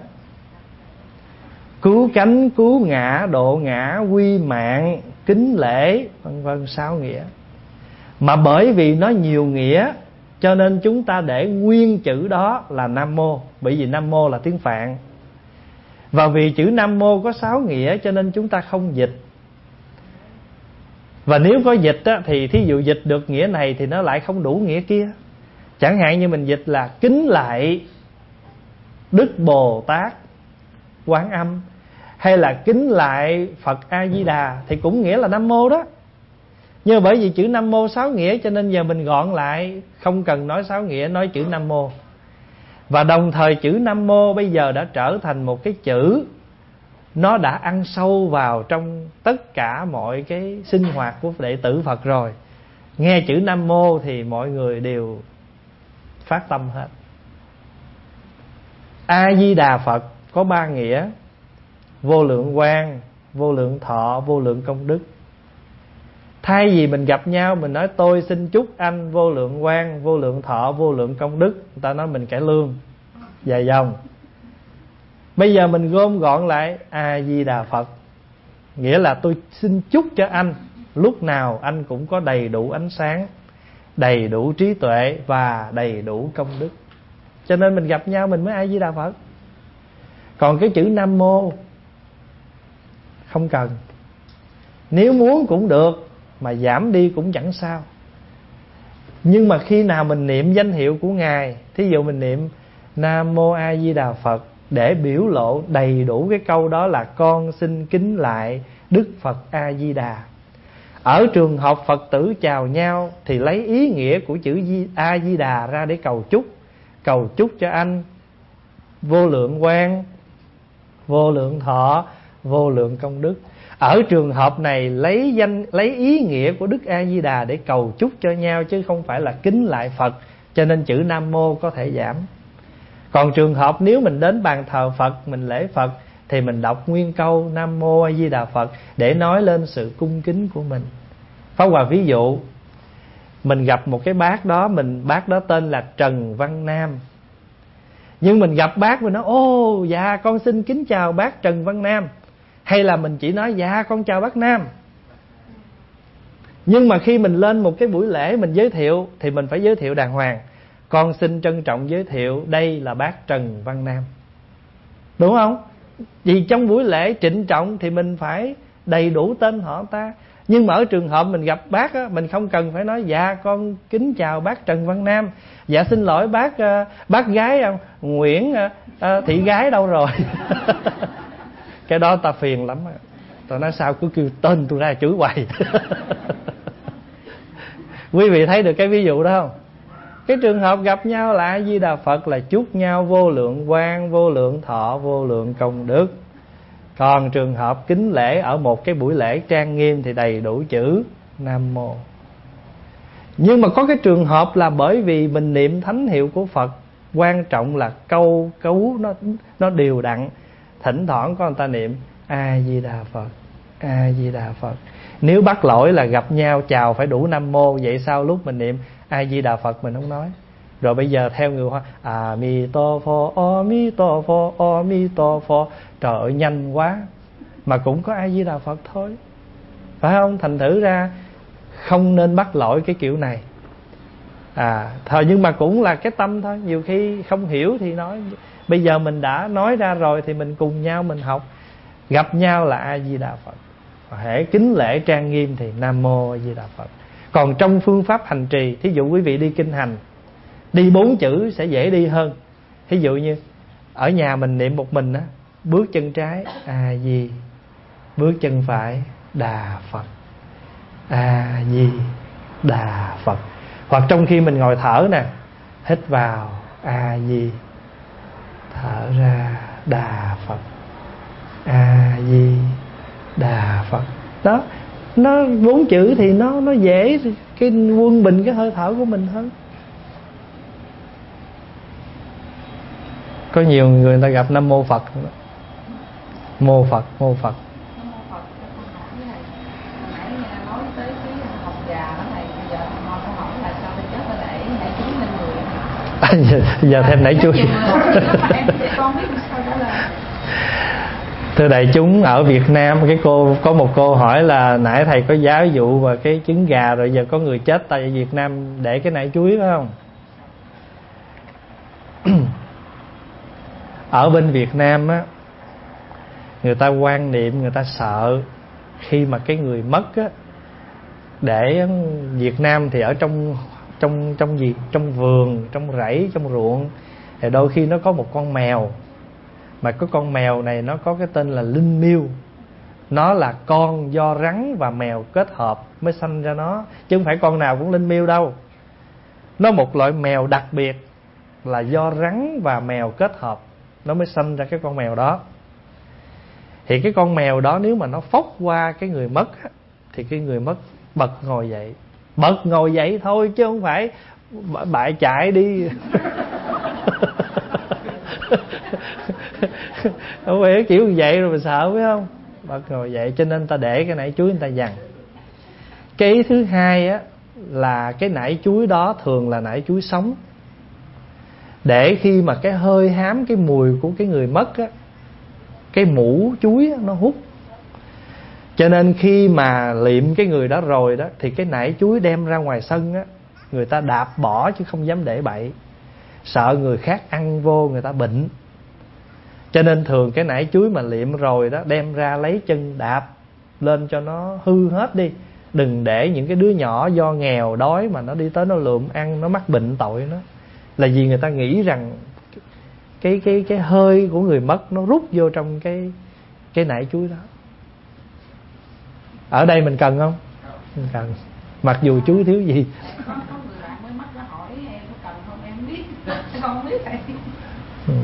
cứu cánh, cứu ngã, độ ngã, quy mạng, kính lễ, vân vân, sáu nghĩa. Mà bởi vì nó nhiều nghĩa, cho nên chúng ta để nguyên chữ đó là Nam Mô. Bởi vì Nam Mô là tiếng Phạn. Và vì chữ Nam Mô có sáu nghĩa, cho nên chúng ta không dịch. Và nếu có dịch á, thì thí dụ dịch được nghĩa này thì nó lại không đủ nghĩa kia. Chẳng hạn như mình dịch là kính lạy Đức Bồ Tát Quán Âm, hay là kính lại Phật A Di Đà, thì cũng nghĩa là Nam Mô đó. Nhưng mà bởi vì chữ Nam Mô sáu nghĩa, cho nên giờ mình gọn lại, không cần nói sáu nghĩa, nói chữ Nam Mô. Và đồng thời chữ Nam Mô bây giờ đã trở thành một cái chữ, nó đã ăn sâu vào trong tất cả mọi cái sinh hoạt của đệ tử Phật rồi. Nghe chữ Nam Mô thì mọi người đều phát tâm hết. A Di Đà Phật có ba nghĩa: vô lượng quang, vô lượng thọ, vô lượng công đức. Thay vì mình gặp nhau mình nói tôi xin chúc anh vô lượng quang, vô lượng thọ, vô lượng công đức, người ta nói mình cải lương dài dòng. Bây giờ mình gom gọn lại A Di Đà Phật, nghĩa là tôi xin chúc cho anh lúc nào anh cũng có đầy đủ ánh sáng, đầy đủ trí tuệ và đầy đủ công đức. Cho nên mình gặp nhau mình mới A Di Đà Phật. Còn cái chữ Nam Mô không cần. Nếu muốn cũng được, mà giảm đi cũng chẳng sao. Nhưng mà khi nào mình niệm danh hiệu của Ngài, thí dụ mình niệm Nam Mô A Di Đà Phật, để biểu lộ đầy đủ cái câu đó là con xin kính lại Đức Phật A Di Đà. Ở trường học Phật tử chào nhau thì lấy ý nghĩa của chữ A Di Đà ra để cầu chúc. Cầu chúc cho anh vô lượng quang, vô lượng thọ, vô lượng công đức. Ở trường hợp này lấy danh lấy ý nghĩa của Đức A Di Đà để cầu chúc cho nhau, chứ không phải là kính lại Phật. Cho nên chữ Nam Mô có thể giảm. Còn trường hợp nếu mình đến bàn thờ Phật, mình lễ Phật, thì mình đọc nguyên câu Nam Mô A Di Đà Phật để nói lên sự cung kính của mình. Pháp Hòa ví dụ, mình gặp một cái bác đó, mình bác đó tên là Trần Văn Nam. Nhưng mình gặp bác mình nói ô dạ con xin kính chào bác Trần Văn Nam, hay là mình chỉ nói dạ con chào bác Nam. Nhưng mà khi mình lên một cái buổi lễ mình giới thiệu thì mình phải giới thiệu đàng hoàng. Con xin trân trọng giới thiệu đây là bác Trần Văn Nam, đúng không? Vì trong buổi lễ trịnh trọng thì mình phải đầy đủ tên họ ta. Nhưng mà ở trường hợp mình gặp bác á, mình không cần phải nói dạ con kính chào bác Trần Văn Nam, dạ xin lỗi bác uh, bác gái uh, Nguyễn uh, uh, thị gái đâu rồi. Cái đó ta phiền lắm. Tao nói sao cứ kêu tên tôi ra chửi hoài. Quý vị thấy được cái ví dụ đó không? Cái trường hợp gặp nhau là A Di Đà Phật là chúc nhau vô lượng quang, vô lượng thọ, vô lượng công đức. Còn trường hợp kính lễ ở một cái buổi lễ trang nghiêm thì đầy đủ chữ Nam Mô. Nhưng mà có cái trường hợp là bởi vì mình niệm thánh hiệu của Phật, quan trọng là câu cấu nó nó đều đặn. Thỉnh thoảng có người ta niệm A Di Đà Phật, A Di Đà Phật. Nếu bắt lỗi là gặp nhau chào phải đủ Nam Mô, vậy sao lúc mình niệm A Di Đà Phật mình không nói? Rồi bây giờ theo người Hoa A Mi To Pho, A Mi To Pho, A Mi To Pho. Trời ơi nhanh quá, mà cũng có A Di Đà Phật thôi, phải không? Thành thử ra không nên bắt lỗi cái kiểu này. À thôi, nhưng mà cũng là cái tâm thôi. Nhiều khi không hiểu thì nói. Bây giờ mình đã nói ra rồi thì mình cùng nhau mình học. Gặp nhau là A Di Đà Phật, hễ kính lễ trang nghiêm thì Nam Mô A Di Đà Phật. Còn trong phương pháp hành trì, thí dụ quý vị đi kinh hành, đi bốn chữ sẽ dễ đi hơn. Thí dụ như ở nhà mình niệm một mình á, bước chân trái A Di, bước chân phải Đà Phật, A Di Đà Phật. Hoặc trong khi mình ngồi thở nè, hít vào A Di, thở ra Đà Phật, A Di Đà Phật. Đó, nó bốn chữ thì nó nó dễ cái quân bình cái hơi thở của mình hơn. Có nhiều người ta gặp Nam Mô Phật, mô Phật, mô Phật. Giờ, giờ thêm nãy chuối. Thưa đại chúng, ở Việt Nam cái cô có một cô hỏi là nãy thầy có giáo dụ và cái trứng gà, rồi giờ có người chết tại Việt Nam để cái nải chuối phải không? Ở bên Việt Nam á, người ta quan niệm, người ta sợ khi mà cái người mất á, để Việt Nam thì ở trong trong trong gì trong vườn, trong rẫy, trong ruộng thì đôi khi nó có một con mèo, mà cái con mèo này nó có cái tên là linh miêu. Nó là con do rắn và mèo kết hợp mới sanh ra nó, chứ không phải con nào cũng linh miêu đâu. Nó một loại mèo đặc biệt là do rắn và mèo kết hợp nó mới sanh ra cái con mèo đó. Thì cái con mèo đó nếu mà nó phốc qua cái người mất thì cái người mất bật ngồi dậy. Bật ngồi dậy thôi chứ không phải bại chạy đi. Không phải kiểu vậy rồi mà sợ phải không? Bật ngồi dậy. Cho nên ta để cái nải chuối người ta dằn. Cái Cái thứ hai á, là cái nải chuối đó thường là nải chuối sống, để khi mà cái hơi hám, cái mùi của cái người mất á, cái mũ chuối á, nó hút. Cho nên khi mà liệm cái người đó rồi đó, thì cái nải chuối đem ra ngoài sân á, người ta đạp bỏ chứ không dám để bậy, sợ người khác ăn vô người ta bệnh. Cho nên thường cái nải chuối mà liệm rồi đó, đem ra lấy chân đạp lên cho nó hư hết đi. Đừng để những cái đứa nhỏ do nghèo đói mà nó đi tới nó lượm ăn, nó mắc bệnh tội nó. Là vì người ta nghĩ rằng cái cái cái hơi của người mất nó rút vô trong cái cái nải chuối đó. Ở đây mình cần không? Mình cần. Mặc dù chuối thiếu gì. Có người bạn mới mất nó hỏi em có cần không, em biết. Không biết thầy. Ừ.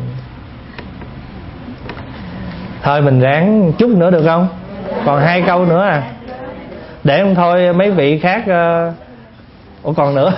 Thôi mình ráng chút nữa được không? Còn hai câu nữa à. Để không thôi mấy vị khác uh... Ủa còn nữa.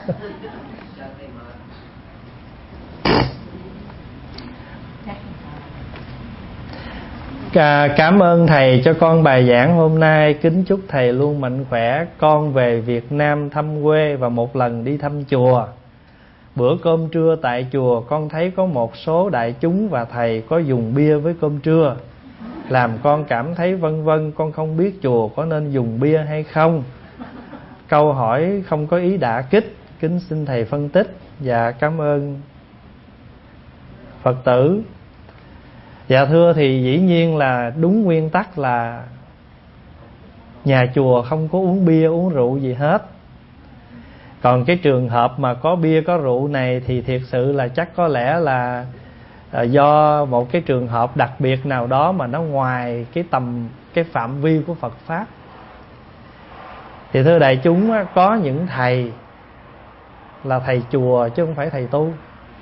Cảm ơn thầy cho con bài giảng hôm nay. Kính chúc thầy luôn mạnh khỏe. Con về Việt Nam thăm quê và một lần đi thăm chùa. Bữa cơm trưa tại chùa con thấy có một số đại chúng và thầy có dùng bia với cơm trưa, làm con cảm thấy vân vân. Con không biết chùa có nên dùng bia hay không. Câu hỏi không có ý đả kích, kính xin thầy phân tích. Dạ cảm ơn Phật tử. Dạ thưa, thì dĩ nhiên là đúng nguyên tắc là nhà chùa không có uống bia uống rượu gì hết. Còn cái trường hợp mà có bia có rượu này thì thiệt sự là chắc có lẽ là do một cái trường hợp đặc biệt nào đó mà nó ngoài cái tầm, cái phạm vi của Phật Pháp. Thì thưa đại chúng, có những thầy là thầy chùa chứ không phải thầy tu.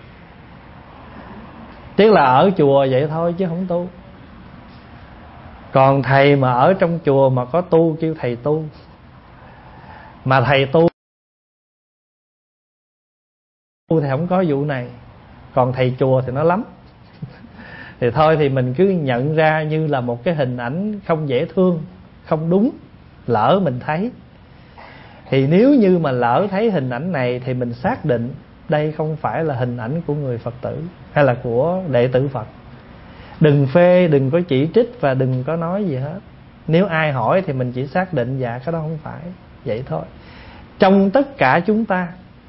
Tiếc là ở chùa vậy thôi chứ không tu. Còn thầy mà ở trong chùa mà có tu kêu thầy tu. Mà thầy tu thì không có vụ này. Còn thầy chùa thì nó lắm. Thì thôi thì mình cứ nhận ra như là một cái hình ảnh không dễ thương, không đúng. Lỡ mình thấy, thì nếu như mà lỡ thấy hình ảnh này thì mình xác định đây không phải là hình ảnh của người Phật tử hay là của đệ tử Phật. Đừng phê, đừng có chỉ trích và đừng có nói gì hết. Nếu ai hỏi thì mình chỉ xác định dạ cái đó không phải. Vậy thôi. Trong tất cả chúng ta,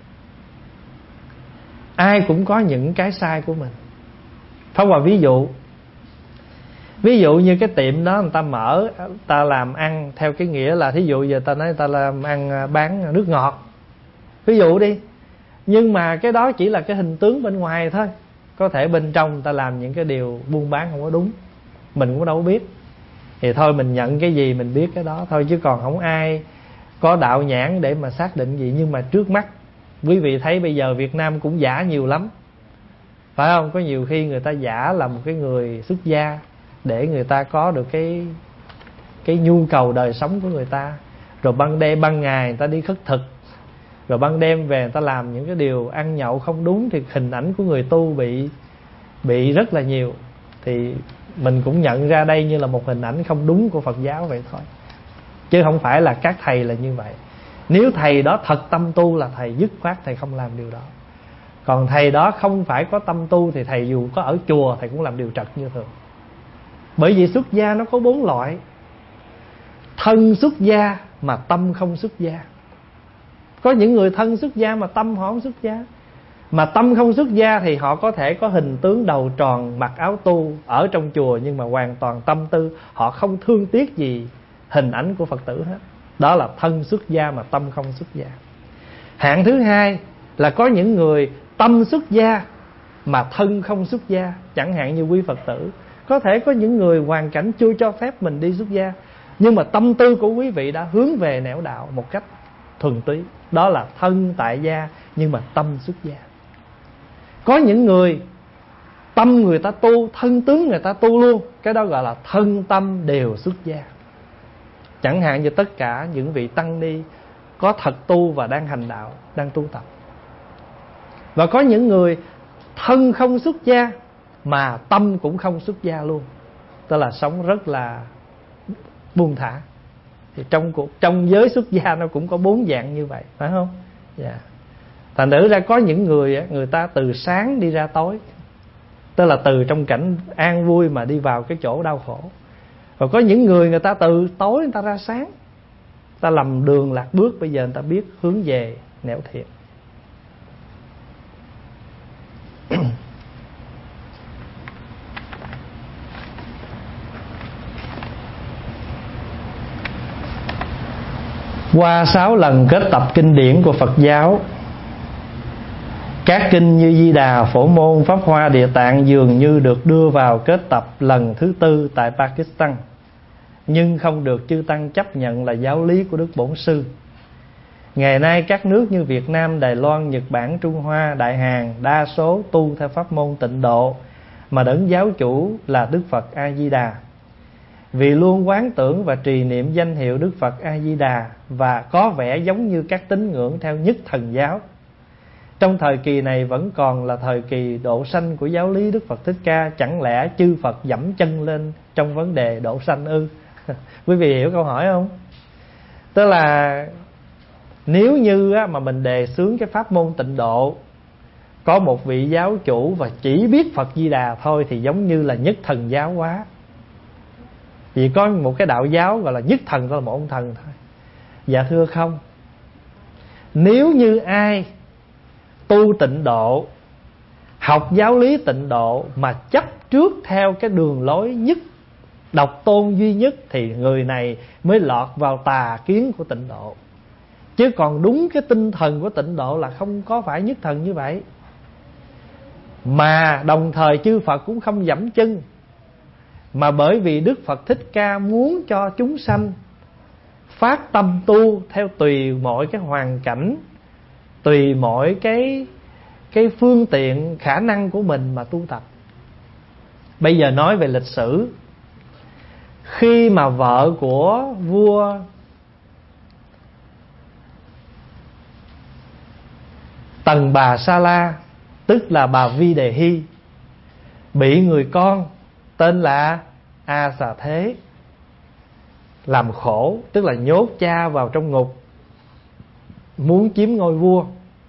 ai cũng có những cái sai của mình. Phong vào ví dụ. Ví dụ như cái tiệm đó người ta mở, ta làm ăn theo cái nghĩa là, thí dụ giờ ta nói ta làm ăn bán nước ngọt, ví dụ đi. Nhưng mà cái đó chỉ là cái hình tướng bên ngoài thôi. Có thể bên trong người ta làm những cái điều buôn bán không có đúng, mình cũng đâu có biết. Thì thôi mình nhận cái gì mình biết cái đó thôi, chứ còn không ai có đạo nhãn để mà xác định gì. Nhưng mà trước mắt quý vị thấy bây giờ Việt Nam cũng giả nhiều lắm, phải không? Có nhiều khi người ta giả là một cái người xuất gia để người ta có được cái cái nhu cầu đời sống của người ta. Rồi ban đêm ban ngày người ta đi khất thực, rồi ban đêm về người ta làm những cái điều ăn nhậu không đúng, thì hình ảnh của người tu bị bị rất là nhiều. Thì mình cũng nhận ra đây như là một hình ảnh không đúng của Phật giáo vậy thôi, chứ không phải là các thầy là như vậy. Nếu thầy đó thật tâm tu là thầy dứt khoát thầy không làm điều đó. Còn thầy đó không phải có tâm tu thì thầy dù có ở chùa thầy cũng làm điều trật như thường. Bởi vì xuất gia nó có bốn loại. Thân xuất gia mà tâm không xuất gia. Có những người thân xuất gia mà tâm họ không xuất gia. Mà tâm không xuất gia thì họ có thể có hình tướng đầu tròn, mặc áo tu, ở trong chùa, nhưng mà hoàn toàn tâm tư họ không thương tiếc gì hình ảnh của Phật tử hết. Đó là thân xuất gia mà tâm không xuất gia. Hạng thứ hai là có những người tâm xuất gia mà thân không xuất gia. Chẳng hạn như quý Phật tử, có thể có những người hoàn cảnh chưa cho phép mình đi xuất gia, nhưng mà tâm tư của quý vị đã hướng về nẻo đạo một cách thuần túy. Đó là thân tại gia nhưng mà tâm xuất gia. Có những người tâm người ta tu, thân tướng người ta tu luôn, cái đó gọi là thân tâm đều xuất gia. Chẳng hạn như tất cả những vị tăng ni có thật tu và đang hành đạo, đang tu tập. Và có những người thân không xuất gia mà tâm cũng không xuất gia luôn, tức là sống rất là buông thả. Thì trong cuộc trong giới xuất gia nó cũng có bốn dạng như vậy, phải không? Dạ. Thành thử ra có những người người ta từ sáng đi ra tối, tức là từ trong cảnh an vui mà đi vào cái chỗ đau khổ. Và có những người người ta từ tối người ta ra sáng, người ta lầm đường lạc bước, bây giờ người ta biết hướng về nẻo thiện. Qua sáu lần kết tập kinh điển của Phật giáo, các kinh như Di Đà, Phổ Môn, Pháp Hoa, Địa Tạng dường như được đưa vào kết tập lần thứ tư tại Pakistan, nhưng không được chư tăng chấp nhận là giáo lý của Đức Bổn Sư. Ngày nay các nước như Việt Nam, Đài Loan, Nhật Bản, Trung Hoa, Đại Hàn đa số tu theo pháp môn Tịnh Độ mà đấng giáo chủ là Đức Phật A Di Đà. Vì luôn quán tưởng và trì niệm danh hiệu Đức Phật A Di Đà và có vẻ giống như các tín ngưỡng theo Nhất Thần giáo. Trong thời kỳ này vẫn còn là thời kỳ độ sanh của giáo lý Đức Phật Thích Ca, chẳng lẽ chư Phật dẫm chân lên trong vấn đề độ sanh ư? Quý vị hiểu câu hỏi không? Tức là nếu như mà mình đề xướng cái pháp môn Tịnh Độ, có một vị giáo chủ và chỉ biết Phật Di Đà thôi thì giống như là Nhất Thần giáo quá. Vì có một cái đạo giáo gọi là Nhất Thần, thôi là một ông thần thôi. Dạ thưa không. Nếu như ai tu Tịnh Độ, học giáo lý Tịnh Độ mà chấp trước theo cái đường lối nhất, độc tôn duy nhất, thì người này mới lọt vào tà kiến của Tịnh Độ. Chứ còn đúng cái tinh thần của Tịnh Độ là không có phải Nhất Thần như vậy. Mà đồng thời chư Phật cũng không dẫm chân, mà bởi vì Đức Phật Thích Ca muốn cho chúng sanh phát tâm tu theo tùy mọi cái hoàn cảnh, tùy mọi cái cái phương tiện khả năng của mình mà tu tập. Bây giờ nói về lịch sử, khi mà vợ của vua Tần Bà Sa La, tức là bà Vi Đề Hy, bị người con tên là A Xà Thế làm khổ, tức là nhốt cha vào trong ngục, muốn chiếm ngôi vua.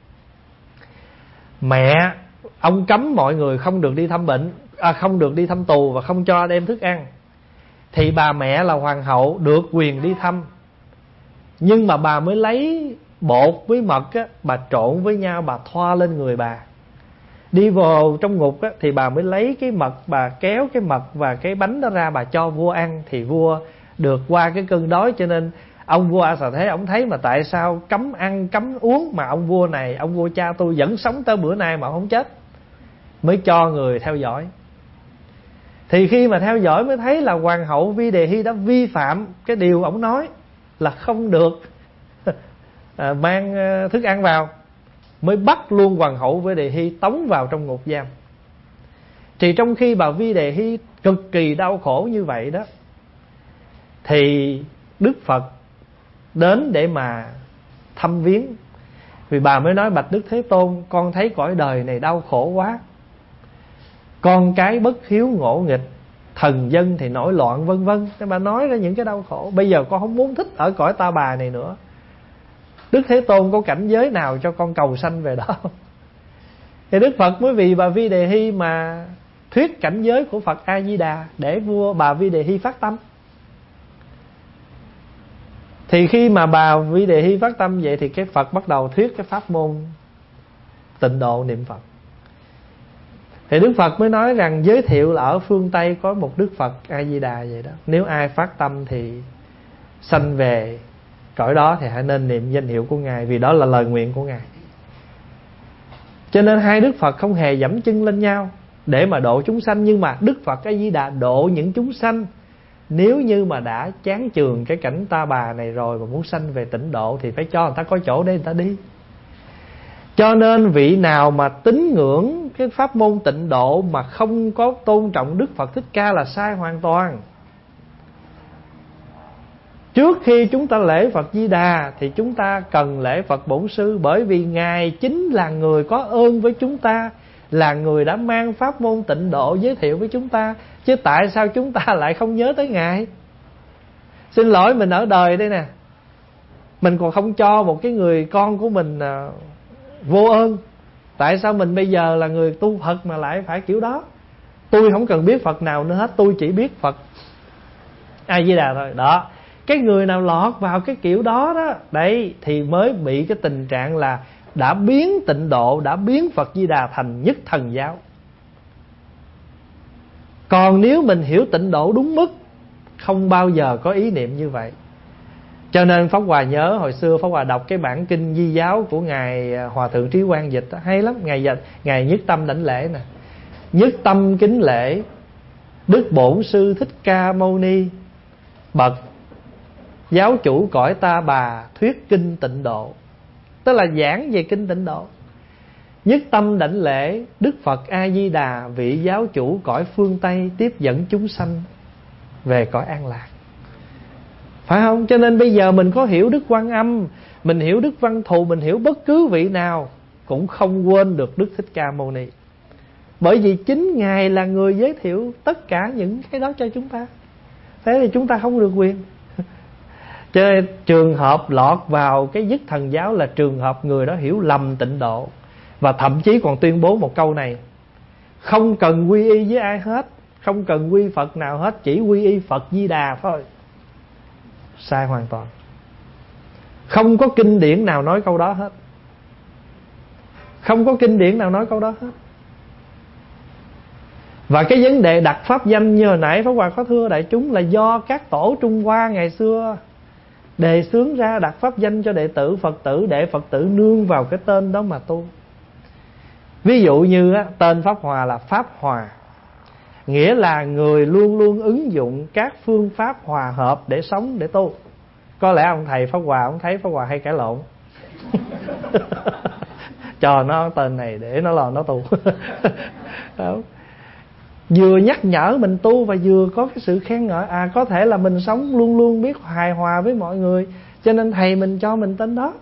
Mẹ ông cấm mọi người không được đi thăm bệnh, à, không được đi thăm tù và không cho đem thức ăn. Thì bà mẹ là hoàng hậu được quyền đi thăm, nhưng mà bà mới lấy bột với mật á, bà trộn với nhau, bà thoa lên người bà. Đi vào trong ngục á, thì bà mới lấy cái mật, bà kéo cái mật và cái bánh đó ra, bà cho vua ăn. Thì vua được qua cái cơn đói, cho nên ông vua A Xà Thế ông thấy mà tại sao cấm ăn cấm uống mà ông vua này, ông vua cha tôi vẫn sống tới bữa nay mà không chết, mới cho người theo dõi. Thì khi mà theo dõi mới thấy là hoàng hậu Vi Đề Hy đã vi phạm cái điều ông nói là không được à, mang thức ăn vào, mới bắt luôn hoàng hậu Vi Đề Hy tống vào trong ngục giam. Thì trong khi bà Vi Đề Hy cực kỳ đau khổ như vậy đó, thì Đức Phật đến để mà thăm viếng. Vì bà mới nói: bạch Đức Thế Tôn, con thấy cõi đời này đau khổ quá, con cái bất hiếu ngỗ nghịch, thần dân thì nổi loạn, vân vân. Nên bà nói ra những cái đau khổ. Bây giờ con không muốn thích ở cõi ta bà này nữa. Đức Thế Tôn có cảnh giới nào cho con cầu sanh về đó? Thì Đức Phật mới vì bà Vi Đề Hy mà thuyết cảnh giới của Phật A Di Đà để vua bà Vi Đề Hy phát tâm. Thì khi mà bà Vi Đề Hy phát tâm vậy thì cái Phật bắt đầu thuyết cái pháp môn Tịnh Độ niệm Phật. Thì Đức Phật mới nói rằng giới thiệu là ở phương Tây có một Đức Phật A Di Đà vậy đó. Nếu ai phát tâm thì sanh về cõi đó thì hãy nên niệm danh hiệu của Ngài, vì đó là lời nguyện của Ngài. Cho nên hai Đức Phật không hề dẫm chân lên nhau để mà độ chúng sanh. Nhưng mà Đức Phật A Di Đà độ những chúng sanh nếu như mà đã chán chường cái cảnh ta bà này rồi mà muốn sanh về Tịnh Độ thì phải cho người ta có chỗ để người ta đi. Cho nên vị nào mà tín ngưỡng cái pháp môn Tịnh Độ mà không có tôn trọng Đức Phật Thích Ca là sai hoàn toàn. Trước khi chúng ta lễ Phật Di Đà thì chúng ta cần lễ Phật Bổn Sư, bởi vì Ngài chính là người có ơn với chúng ta, là người đã mang pháp môn Tịnh Độ giới thiệu với chúng ta. Chứ tại sao chúng ta lại không nhớ tới Ngài? Xin lỗi, mình ở đời đây nè, mình còn không cho một cái người con của mình à, vô ơn. Tại sao mình bây giờ là người tu Phật mà lại phải kiểu đó? Tôi không cần biết Phật nào nữa hết, tôi chỉ biết Phật A Di Đà thôi. Đó, cái người nào lọt vào cái kiểu đó đó, đấy thì mới bị cái tình trạng là đã biến tịnh độ, đã biến Phật Di Đà thành nhất thần giáo. Còn nếu mình hiểu tịnh độ đúng mức, không bao giờ có ý niệm như vậy. Cho nên Pháp Hòa nhớ hồi xưa Pháp Hòa đọc cái bản kinh Di giáo của Ngài Hòa Thượng Trí Quang dịch, hay lắm. Ngài dịch, Ngài nhất tâm đảnh lễ nè: nhất tâm kính lễ Đức Bổn Sư Thích Ca Mâu Ni, bậc giáo chủ cõi Ta Bà, thuyết kinh tịnh độ. Tức là giảng về kinh tịnh độ. Nhất tâm đảnh lễ Đức Phật A Di Đà, vị giáo chủ cõi phương Tây, tiếp dẫn chúng sanh về cõi an lạc. Phải không? Cho nên bây giờ mình có hiểu Đức Quan Âm, mình hiểu Đức Văn Thù, mình hiểu bất cứ vị nào, cũng không quên được Đức Thích Ca Mâu Ni. Bởi vì chính Ngài là người giới thiệu tất cả những cái đó cho chúng ta. Thế thì chúng ta không được quyền. Cho nên trường hợp lọt vào cái nhất thần giáo là trường hợp người đó hiểu lầm tịnh độ. Và thậm chí còn tuyên bố một câu này: không cần quy y với ai hết, không cần quy Phật nào hết, chỉ quy y Phật Di Đà thôi. Sai hoàn toàn. Không có kinh điển nào nói câu đó hết. Không có kinh điển nào nói câu đó hết. Và cái vấn đề đặt pháp danh như hồi nãy Pháp Hòa có thưa đại chúng là do các tổ Trung Hoa ngày xưa đề xướng ra đặt pháp danh cho đệ tử Phật tử, để Phật tử nương vào cái tên đó mà tu. Ví dụ như á, tên Pháp Hòa là Pháp Hòa, nghĩa là người luôn luôn ứng dụng các phương pháp hòa hợp để sống, để tu. Có lẽ ông thầy Pháp Hòa, ông thấy Pháp Hòa hay cãi lộn cho nó tên này để nó lo nó tu. Vừa nhắc nhở mình tu và vừa có cái sự khen ngợi. À, có thể là mình sống luôn luôn biết hài hòa với mọi người, cho nên thầy mình cho mình tên đó.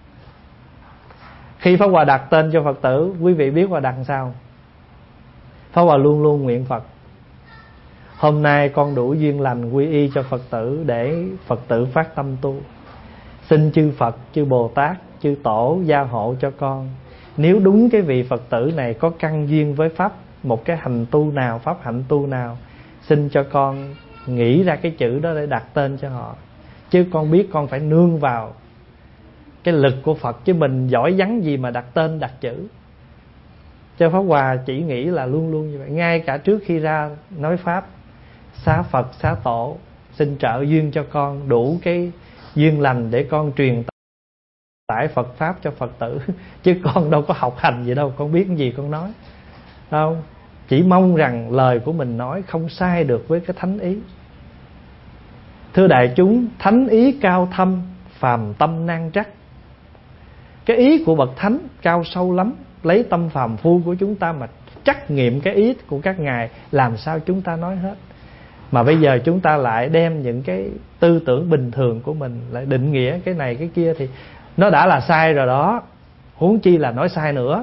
Khi Pháp Hòa đặt tên cho Phật tử, quý vị biết Hòa đặt sao? Pháp Hòa luôn luôn nguyện Phật: hôm nay con đủ duyên lành quy y cho Phật tử, để Phật tử phát tâm tu. Xin chư Phật, chư Bồ Tát, chư Tổ gia hộ cho con. Nếu đúng cái vị Phật tử này có căn duyên với Pháp, một cái hành tu nào, pháp hạnh tu nào, xin cho con nghĩ ra cái chữ đó để đặt tên cho họ. Chứ con biết con phải nương vào cái lực của Phật, chứ mình giỏi vắng gì mà đặt tên đặt chữ. Cho Pháp Hòa chỉ nghĩ là luôn luôn như vậy. Ngay cả trước khi ra nói Pháp, xá Phật, xá Tổ, xin trợ duyên cho con đủ cái duyên lành để con truyền tải Phật Pháp cho Phật tử. Chứ con đâu có học hành gì đâu, con biết cái gì con nói không? Chỉ mong rằng lời của mình nói không sai được với cái thánh ý. Thưa đại chúng, thánh ý cao thâm, phàm tâm nan trắc. Cái ý của bậc thánh cao sâu lắm, lấy tâm phàm phu của chúng ta mà trắc nghiệm cái ý của các ngài, làm sao chúng ta nói hết. Mà bây giờ chúng ta lại đem những cái tư tưởng bình thường của mình lại định nghĩa cái này cái kia, thì nó đã là sai rồi đó, huống chi là nói sai nữa.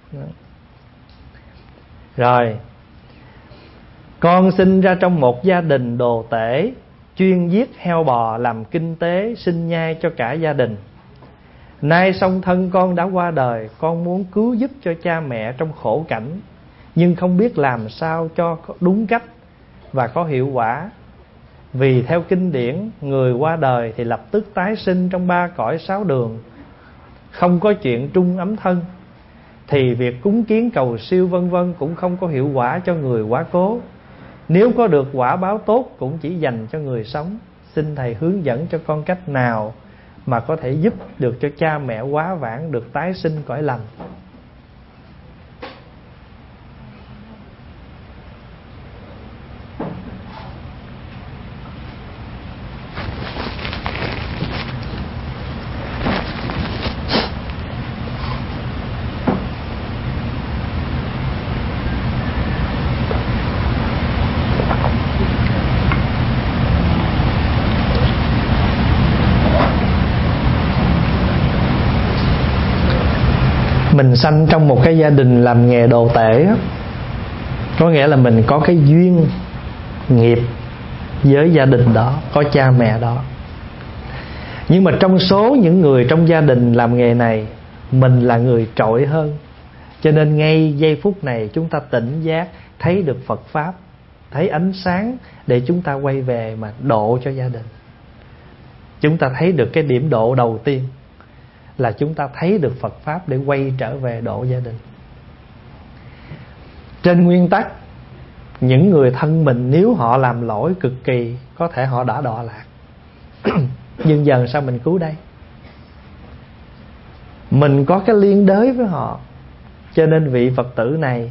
Rồi, con sinh ra trong một gia đình đồ tể, chuyên giết heo bò làm kinh tế sinh nhai cho cả gia đình. Nay song thân con đã qua đời, con muốn cứu giúp cho cha mẹ trong khổ cảnh, nhưng không biết làm sao cho đúng cách và có hiệu quả. Vì theo kinh điển, người qua đời thì lập tức tái sinh trong ba cõi sáu đường, không có chuyện trung ấm thân, thì việc cúng kiến cầu siêu vân vân cũng không có hiệu quả cho người quá cố. Nếu có được quả báo tốt cũng chỉ dành cho người sống. Xin thầy hướng dẫn cho con cách nào mà có thể giúp được cho cha mẹ quá vãng được tái sinh cõi lành. Mình sanh trong một cái gia đình làm nghề đồ tể, có nghĩa là mình có cái duyên nghiệp với gia đình đó, có cha mẹ đó. Nhưng mà trong số những người trong gia đình làm nghề này, mình là người trội hơn. Cho nên ngay giây phút này chúng ta tỉnh giác, thấy được Phật Pháp, thấy ánh sáng để chúng ta quay về mà độ cho gia đình. Chúng ta thấy được cái điểm độ đầu tiên là chúng ta thấy được Phật Pháp để quay trở về độ gia đình. Trên nguyên tắc, những người thân mình nếu họ làm lỗi cực kỳ, có thể họ đã đọa lạc. Nhưng giờ sao mình cứu đây? Mình có cái liên đới với họ. Cho nên vị Phật tử này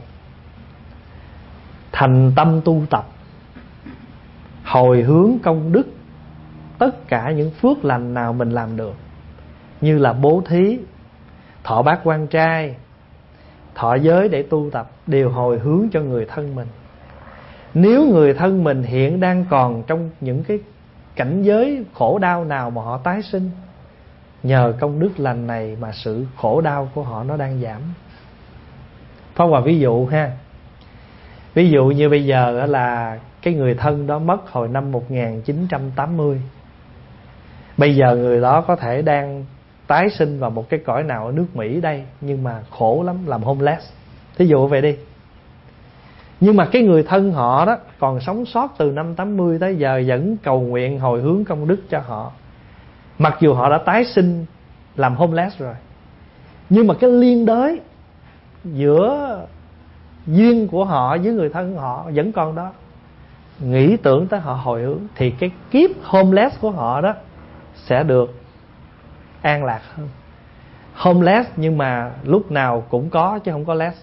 thành tâm tu tập, hồi hướng công đức tất cả những phước lành nào mình làm được, như là bố thí, thọ bát quan trai, thọ giới để tu tập, đều hồi hướng cho người thân mình. Nếu người thân mình hiện đang còn trong những cái cảnh giới khổ đau nào mà họ tái sinh, nhờ công đức lành này mà sự khổ đau của họ nó đang giảm. Pháp Hòa ví dụ ha. Ví dụ như bây giờ là cái người thân đó mất hồi năm một nghìn chín trăm tám mươi. Bây giờ người đó có thể đang tái sinh vào một cái cõi nào ở nước Mỹ đây, nhưng mà khổ lắm, làm homeless. Thí dụ vậy đi. Nhưng mà cái người thân họ đó còn sống sót từ năm tám mươi tới giờ, vẫn cầu nguyện hồi hướng công đức cho họ, mặc dù họ đã tái sinh làm homeless rồi. Nhưng mà cái liên đới giữa duyên của họ với người thân họ vẫn còn đó. Nghĩ tưởng tới họ hồi hướng, thì cái kiếp homeless của họ đó sẽ được an lạc hơn. Homeless nhưng mà lúc nào cũng có chứ không có less.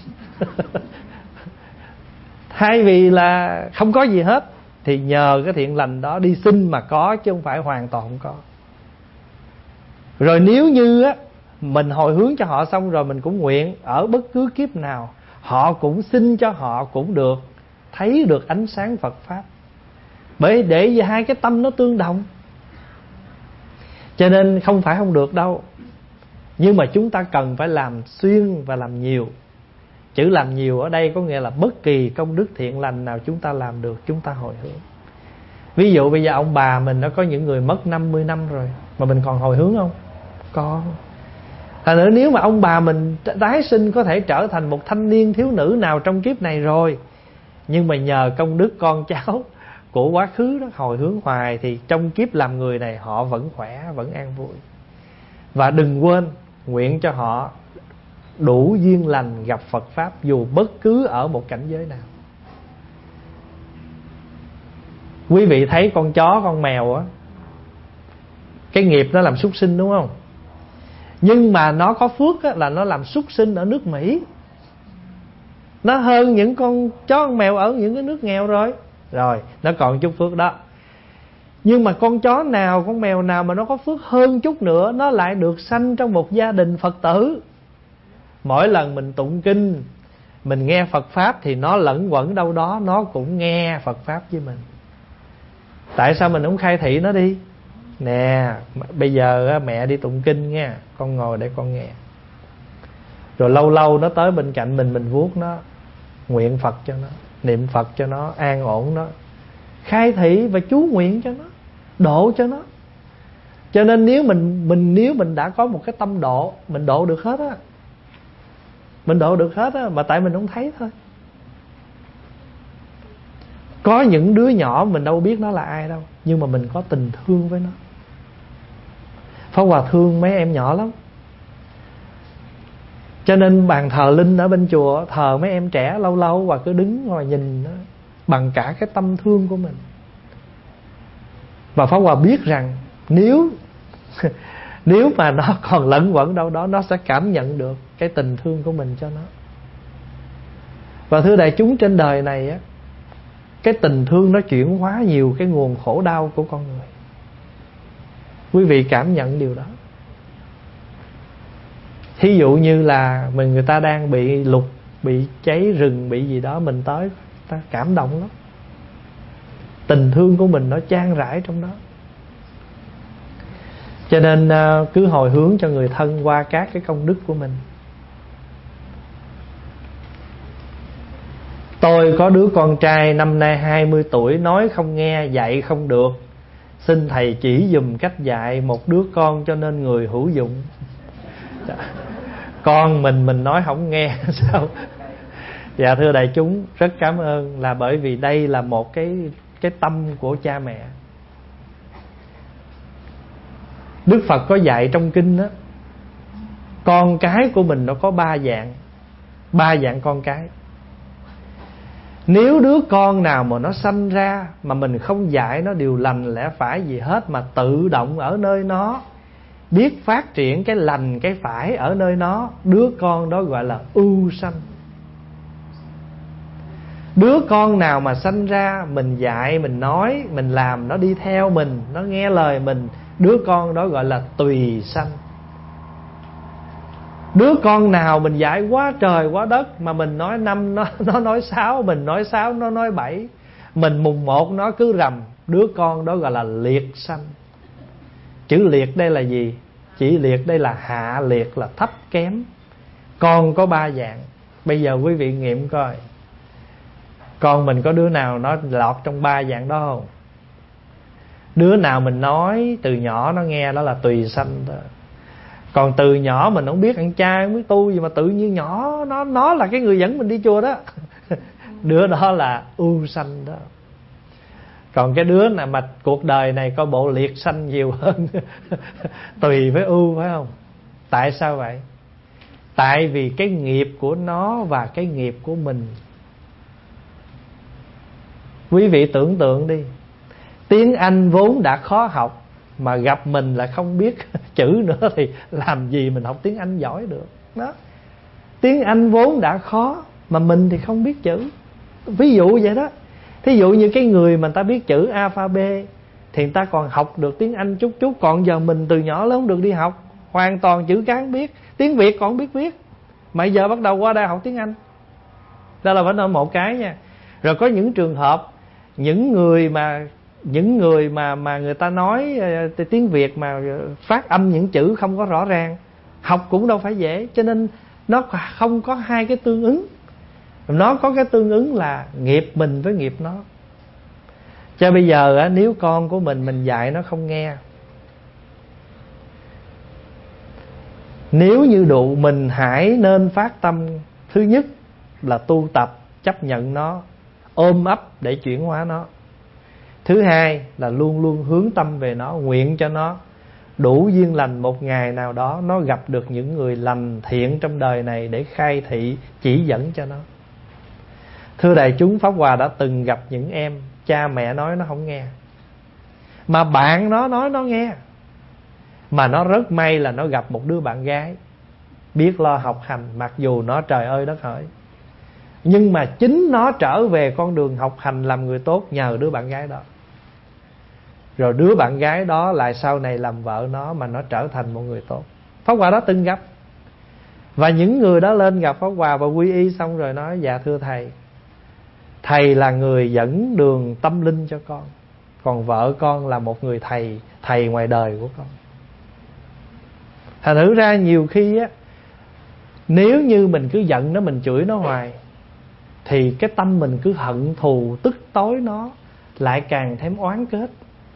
Thay vì là không có gì hết, thì nhờ cái thiện lành đó đi xin mà có, chứ không phải hoàn toàn không có. Rồi nếu như á, mình hồi hướng cho họ xong rồi mình cũng nguyện ở bất cứ kiếp nào họ cũng xin cho họ cũng được thấy được ánh sáng Phật Pháp. Bởi để vì hai cái tâm nó tương đồng. Cho nên không phải không được đâu, nhưng mà chúng ta cần phải làm xuyên và làm nhiều. Chữ làm nhiều ở đây có nghĩa là bất kỳ công đức thiện lành nào chúng ta làm được, chúng ta hồi hướng. Ví dụ bây giờ ông bà mình nó có những người mất năm mươi năm rồi, mà mình còn hồi hướng không? Có. Thành nữa nếu mà ông bà mình tái sinh có thể trở thành một thanh niên thiếu nữ nào trong kiếp này rồi, nhưng mà nhờ công đức con cháu của quá khứ đó hồi hướng hoài, thì trong kiếp làm người này họ vẫn khỏe, vẫn an vui. Và đừng quên nguyện cho họ đủ duyên lành gặp Phật Pháp dù bất cứ ở một cảnh giới nào. Quý vị thấy con chó, con mèo á, cái nghiệp nó làm súc sinh đúng không? Nhưng mà nó có phước á, là nó làm súc sinh ở nước Mỹ. Nó hơn những con chó con mèo ở những cái nước nghèo rồi. Rồi, nó còn chút phước đó. Nhưng mà con chó nào, con mèo nào mà nó có phước hơn chút nữa, nó lại được sanh trong một gia đình Phật tử. Mỗi lần mình tụng kinh, mình nghe Phật Pháp, thì nó lẫn quẩn đâu đó, nó cũng nghe Phật Pháp với mình. Tại sao mình không khai thị nó đi? Nè, bây giờ mẹ đi tụng kinh nha, con ngồi để con nghe. Rồi lâu lâu nó tới bên cạnh mình, mình vuốt nó, nguyện Phật cho nó, niệm Phật cho nó, an ổn nó, khai thị và chú nguyện cho nó, độ cho nó. Cho nên nếu mình mình nếu mình đã có một cái tâm độ, mình độ được hết á. Mình độ được hết á, mà tại mình không thấy thôi. Có những đứa nhỏ mình đâu biết nó là ai đâu, nhưng mà mình có tình thương với nó. Pháp Hòa thương mấy em nhỏ lắm. Cho nên bàn thờ linh ở bên chùa, thờ mấy em trẻ, lâu lâu Hòa cứ đứng ngồi nhìn nó bằng cả cái tâm thương của mình. Và Pháp Hòa biết rằng nếu nếu mà nó còn lẫn quẩn đâu đó, nó sẽ cảm nhận được cái tình thương của mình cho nó. Và thưa đại chúng, trên đời này á, cái tình thương nó chuyển hóa nhiều cái nguồn khổ đau của con người. Quý vị cảm nhận điều đó. Thí dụ như là mình người ta đang bị lụt, bị cháy rừng, bị gì đó, mình tới ta cảm động lắm. Tình thương của mình nó chan rãi trong đó. Cho nên cứ hồi hướng cho người thân qua các cái công đức của mình. Tôi có đứa con trai năm nay hai mươi tuổi, nói không nghe, dạy không được. Xin thầy chỉ dùm cách dạy một đứa con cho nên người hữu dụng. Con mình mình nói không nghe sao? Dạ thưa đại chúng, rất cảm ơn, là bởi vì đây là một cái cái tâm của cha mẹ. Đức Phật có dạy trong kinh đó, con cái của mình nó có ba dạng, ba dạng con cái. Nếu đứa con nào mà nó sanh ra mà mình không dạy nó điều lành lẽ phải gì hết, mà tự động ở nơi nó biết phát triển cái lành cái phải ở nơi nó, đứa con đó gọi là ưu sanh. Đứa con nào mà sanh ra mình dạy, mình nói, mình làm, nó đi theo mình, nó nghe lời mình, đứa con đó gọi là tùy sanh. Đứa con nào mình dạy quá trời quá đất mà mình nói năm nó, nó nói sáu, mình nói sáu nó nói bảy, mình mùng một nó cứ rầm, đứa con đó gọi là liệt sanh. Chữ liệt đây là gì? Chỉ liệt đây là hạ liệt, là thấp kém. Con có ba dạng. Bây giờ quý vị nghiệm coi, con mình có đứa nào nó lọt trong ba dạng đó không? Đứa nào mình nói từ nhỏ nó nghe, đó là tùy sanh đó. Còn từ nhỏ mình không biết ăn chay, không biết tu gì mà tự nhiên nhỏ nó nó là cái người dẫn mình đi chùa đó. Đứa đó là ưu sanh đó. Còn cái đứa nào mà cuộc đời này có bộ liệt sanh nhiều hơn tùy với ưu, phải không? Tại sao vậy? Tại vì cái nghiệp của nó và cái nghiệp của mình. Quý vị tưởng tượng đi, tiếng Anh vốn đã khó học mà gặp mình là không biết chữ nữa thì làm gì mình học tiếng Anh giỏi được đó. Tiếng Anh vốn đã khó mà mình thì không biết chữ. Ví dụ vậy đó. Thí dụ như cái người mà người ta biết chữ alphabet thì người ta còn học được tiếng Anh chút chút. Còn giờ mình từ nhỏ lớn không được đi học, hoàn toàn chữ cái không biết, tiếng Việt còn không biết viết, mà giờ bắt đầu qua đây học tiếng Anh. Đó là vẫn là một cái nha. Rồi có những trường hợp những người mà những người mà mà người ta nói uh, tiếng Việt mà phát âm những chữ không có rõ ràng, học cũng đâu phải dễ. Cho nên nó không có hai cái tương ứng. Nó có cái tương ứng là nghiệp mình với nghiệp nó. Cho bây giờ uh, nếu con của mình mình dạy nó không nghe, nếu như đủ, mình hãy nên phát tâm. Thứ nhất là tu tập, chấp nhận nó, ôm ấp để chuyển hóa nó. Thứ hai là luôn luôn hướng tâm về nó, nguyện cho nó đủ duyên lành, một ngày nào đó nó gặp được những người lành thiện trong đời này để khai thị, chỉ dẫn cho nó. Thưa đại chúng, Pháp Hòa đã từng gặp những em cha mẹ nói nó không nghe, mà bạn nó nói nó nghe. Mà nó rất may là nó gặp một đứa bạn gái biết lo học hành, mặc dù nó trời ơi đất hỡi, nhưng mà chính nó trở về con đường học hành làm người tốt nhờ đứa bạn gái đó. Rồi đứa bạn gái đó lại sau này làm vợ nó, mà nó trở thành một người tốt. Pháp Hòa đã từng gặp. Và những người đó lên gặp Pháp Hòa và quy y xong rồi nói: dạ thưa thầy, thầy là người dẫn đường tâm linh cho con, còn vợ con là một người thầy, thầy ngoài đời của con. Thành thử ra nhiều khi á, nếu như mình cứ giận nó, mình chửi nó hoài, thì cái tâm mình cứ hận thù tức tối nó, lại càng thêm oán kết.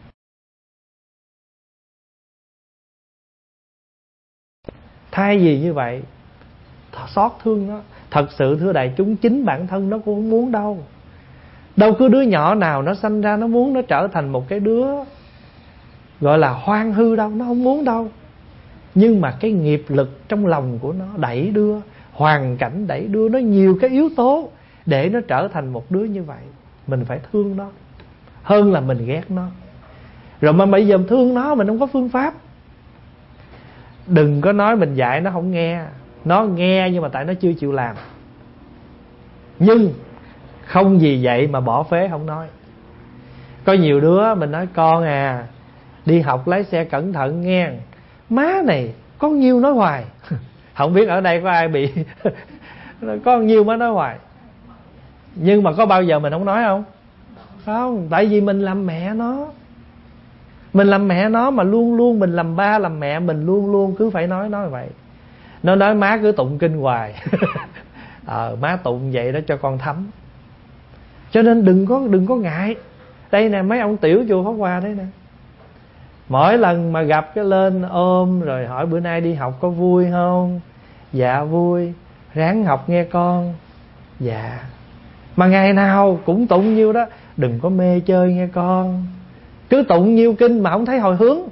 Thay vì như vậy, xót thương nó. Thật sự thưa đại chúng, chính bản thân nó cũng không muốn đâu. Đâu cứ đứa nhỏ nào nó sanh ra nó muốn nó trở thành một cái đứa gọi là hoang hư đâu, nó không muốn đâu. Nhưng mà cái nghiệp lực trong lòng của nó đẩy đưa, hoàn cảnh đẩy đưa, nó nhiều cái yếu tố để nó trở thành một đứa như vậy. Mình phải thương nó hơn là mình ghét nó. Rồi mà bây giờ thương nó, mình không có phương pháp. Đừng có nói mình dạy nó không nghe. Nó nghe nhưng mà tại nó chưa chịu làm. Nhưng không gì vậy mà bỏ phế không nói. Có nhiều đứa mình nói: con à, đi học lái xe cẩn thận nghe. Má này có nhiêu nói hoài. Không biết ở đây có ai bị có nhiêu má nói hoài. Nhưng mà có bao giờ mình không nói không? Không, tại vì mình làm mẹ nó. Mình làm mẹ nó mà luôn luôn mình làm ba làm mẹ, mình luôn luôn cứ phải nói nói vậy. Nó nói má cứ tụng kinh hoài. Ờ má tụng vậy đó cho con thấm. Cho nên đừng có đừng có ngại. Đây nè, mấy ông tiểu chùa Pháp Hòa đây nè, mỗi lần mà gặp cái lên ôm rồi hỏi bữa nay đi học có vui không? Dạ vui. Ráng học nghe con. Dạ. Mà ngày nào cũng tụng nhiêu đó, đừng có mê chơi nghe con. Cứ tụng nhiêu kinh mà không thấy hồi hướng.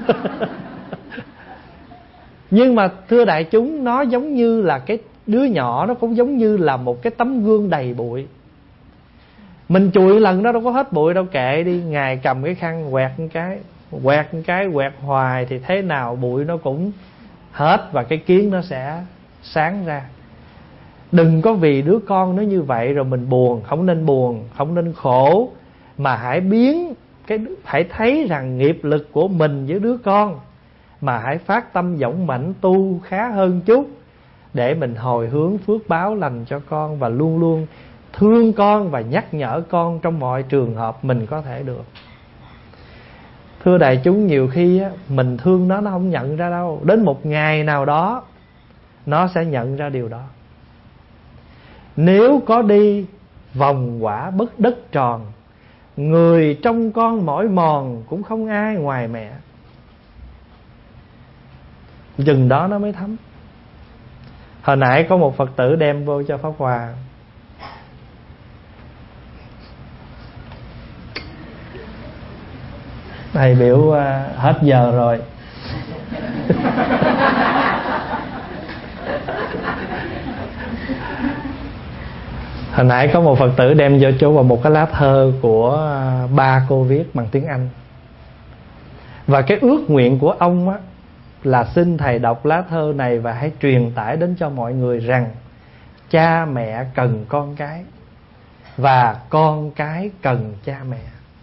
Nhưng mà thưa đại chúng, nó giống như là cái đứa nhỏ, nó cũng giống như là một cái tấm gương đầy bụi. Mình chùi lần đó đâu có hết bụi đâu, kệ đi. Ngài cầm cái khăn quẹt một cái, quẹt một cái, quẹt hoài thì thế nào bụi nó cũng hết, và cái kiến nó sẽ sáng ra. Đừng có vì đứa con nó như vậy rồi mình buồn. Không nên buồn, không nên khổ, mà hãy biến cái, hãy thấy rằng nghiệp lực của mình với đứa con, mà hãy phát tâm dũng mãnh tu khá hơn chút, để mình hồi hướng phước báo lành cho con, và luôn luôn thương con và nhắc nhở con trong mọi trường hợp mình có thể được. Thưa đại chúng, nhiều khi á, mình thương nó nó không nhận ra đâu. Đến một ngày nào đó nó sẽ nhận ra điều đó. Nếu có đi vòng quả bất đất tròn, người trong con mỏi mòn cũng không ai ngoài mẹ. Chừng đó nó mới thấm. Hồi nãy có một Phật tử đem vô cho Pháp Hòa, thầy biểu uh, hết giờ rồi. Hồi nãy có một Phật tử đem vô chỗ vào một cái lá thơ của ba cô viết bằng tiếng Anh. Và cái ước nguyện của ông á, là xin thầy đọc lá thơ này và hãy truyền tải đến cho mọi người rằng cha mẹ cần con cái, và con cái cần cha mẹ.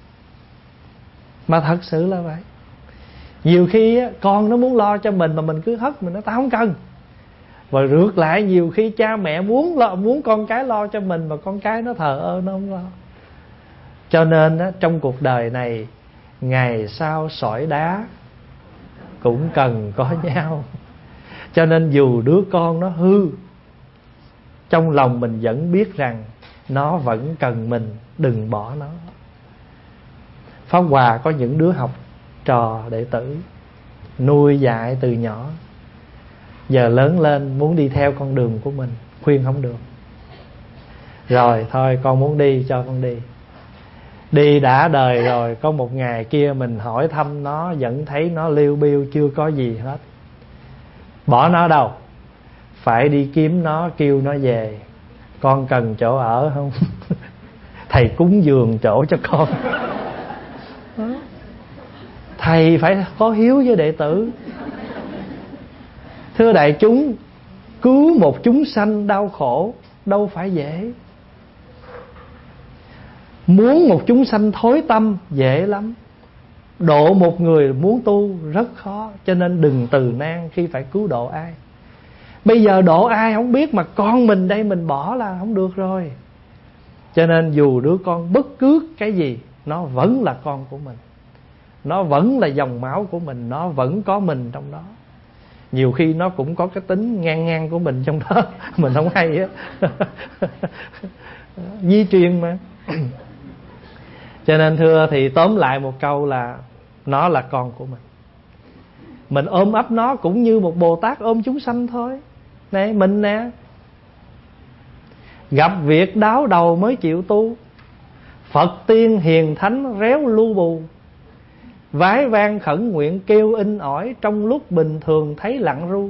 Mà thật sự là vậy. Nhiều khi á, con nó muốn lo cho mình mà mình cứ hất, mình nói tao không cần. Và ngược lại, nhiều khi cha mẹ muốn lo, muốn con cái lo cho mình, mà con cái nó thờ ơ, nó không lo. Cho nên á, trong cuộc đời này, ngày sau sỏi đá cũng cần có nhau. Cho nên dù đứa con nó hư, trong lòng mình vẫn biết rằng nó vẫn cần mình, đừng bỏ nó. Pháp Hòa có những đứa học trò đệ tử nuôi dạy từ nhỏ, giờ lớn lên muốn đi theo con đường của mình, khuyên không được. Rồi thôi con muốn đi cho con đi. Đi đã đời rồi, có một ngày kia mình hỏi thăm nó, vẫn thấy nó liêu biêu chưa có gì hết. Bỏ nó đâu? Phải đi kiếm nó, kêu nó về. Con cần chỗ ở không? Thầy cúng dường chỗ cho con. Thầy phải có hiếu với đệ tử. Thưa đại chúng, cứu một chúng sanh đau khổ đâu phải dễ. Muốn một chúng sanh thối tâm dễ lắm. Độ một người muốn tu rất khó. Cho nên đừng từ nan khi phải cứu độ ai. Bây giờ độ ai không biết, mà con mình đây mình bỏ là không được rồi. Cho nên dù đứa con bất cứ cái gì, nó vẫn là con của mình, nó vẫn là dòng máu của mình, nó vẫn có mình trong đó. Nhiều khi nó cũng có cái tính ngang ngang của mình trong đó, mình không hay á. Di truyền mà. Cho nên thưa, thì tóm lại một câu là nó là con của mình. Mình ôm ấp nó cũng như một Bồ Tát ôm chúng sanh thôi. Này mình nè, gặp việc đáo đầu mới chịu tu, Phật tiên hiền thánh réo lu bù, vái vang khẩn nguyện kêu in ỏi, trong lúc bình thường thấy lặng ru.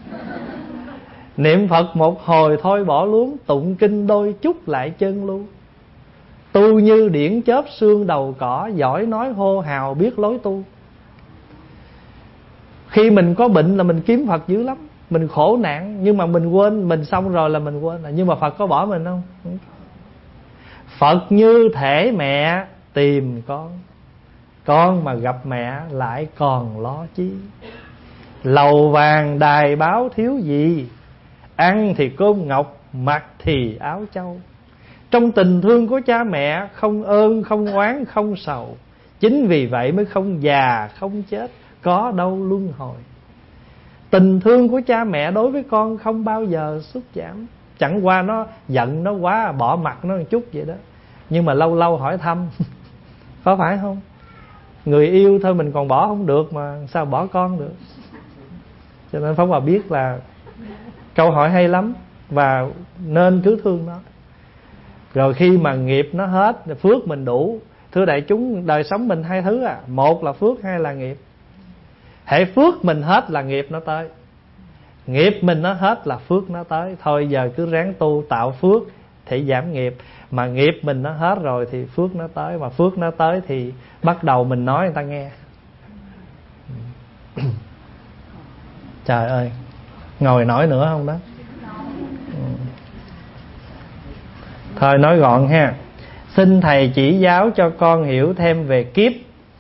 Niệm Phật một hồi thôi bỏ luống, tụng kinh đôi chút lại chân lưu. Tu như điển chớp xương đầu cỏ, giỏi nói hô hào biết lối tu. Khi mình có bệnh là mình kiếm Phật dữ lắm, mình khổ nạn, nhưng mà mình quên, mình xong rồi là mình quên. Nhưng mà Phật có bỏ mình không? Phật như thể mẹ tìm con, con mà gặp mẹ lại còn lo chi. Lầu vàng đài báo thiếu gì, ăn thì cơm ngọc, mặc thì áo châu. Trong tình thương của cha mẹ, không ơn, không oán, không sầu. Chính vì vậy mới không già, không chết, có đâu luân hồi. Tình thương của cha mẹ đối với con không bao giờ sút giảm. Chẳng qua nó giận nó quá, bỏ mặt nó một chút vậy đó. nhưng mà lâu lâu hỏi thăm. Có phải không? Người yêu thôi mình còn bỏ không được mà sao bỏ con được. Cho nên Pháp Hòa biết là câu hỏi hay lắm, và nên cứ thương nó. Rồi khi mà nghiệp nó hết, phước mình đủ. Thưa đại chúng, đời sống mình hai thứ à, một là phước, hai là nghiệp. Hễ phước mình hết là nghiệp nó tới, nghiệp mình nó hết là phước nó tới. Thôi giờ cứ ráng tu tạo phước thì giảm nghiệp. Mà nghiệp mình nó hết rồi thì phước nó tới. Mà phước nó tới thì bắt đầu mình nói người ta nghe. Trời ơi, ngồi nói nữa không đó? Thôi nói gọn ha. Xin thầy chỉ giáo cho con hiểu thêm về kiếp.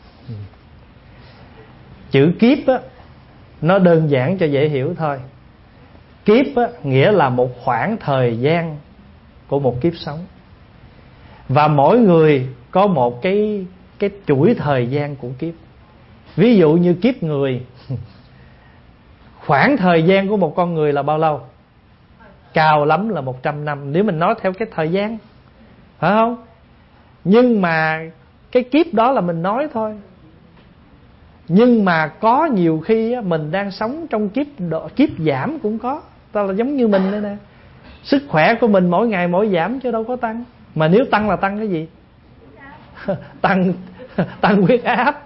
Chữ kiếp á, nó đơn giản cho dễ hiểu thôi. Kiếp á, nghĩa là một khoảng thời gian của một kiếp sống. Và mỗi người có một cái, cái chuỗi thời gian của kiếp. Ví dụ như kiếp người, khoảng thời gian của một con người là bao lâu? Cao lắm là một trăm năm, nếu mình nói theo cái thời gian, phải không? Nhưng mà cái kiếp đó là mình nói thôi. Nhưng mà có nhiều khi á, mình đang sống trong kiếp độ, kiếp giảm cũng có. Ta là giống như mình đây nè. Sức khỏe của mình mỗi ngày mỗi giảm chứ đâu có tăng. Mà nếu tăng là tăng cái gì? tăng tăng huyết áp.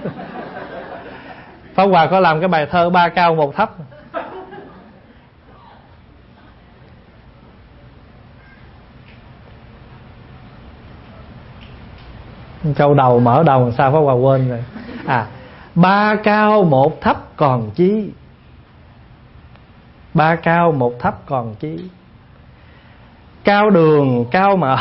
Pháp Hòa có làm cái bài thơ ba cao một thấp. Câu đầu mở đầu sao Pháp Hòa quên rồi. À, ba cao một thấp còn chi. Ba cao một thấp còn chi. Cao đường cao mỡ,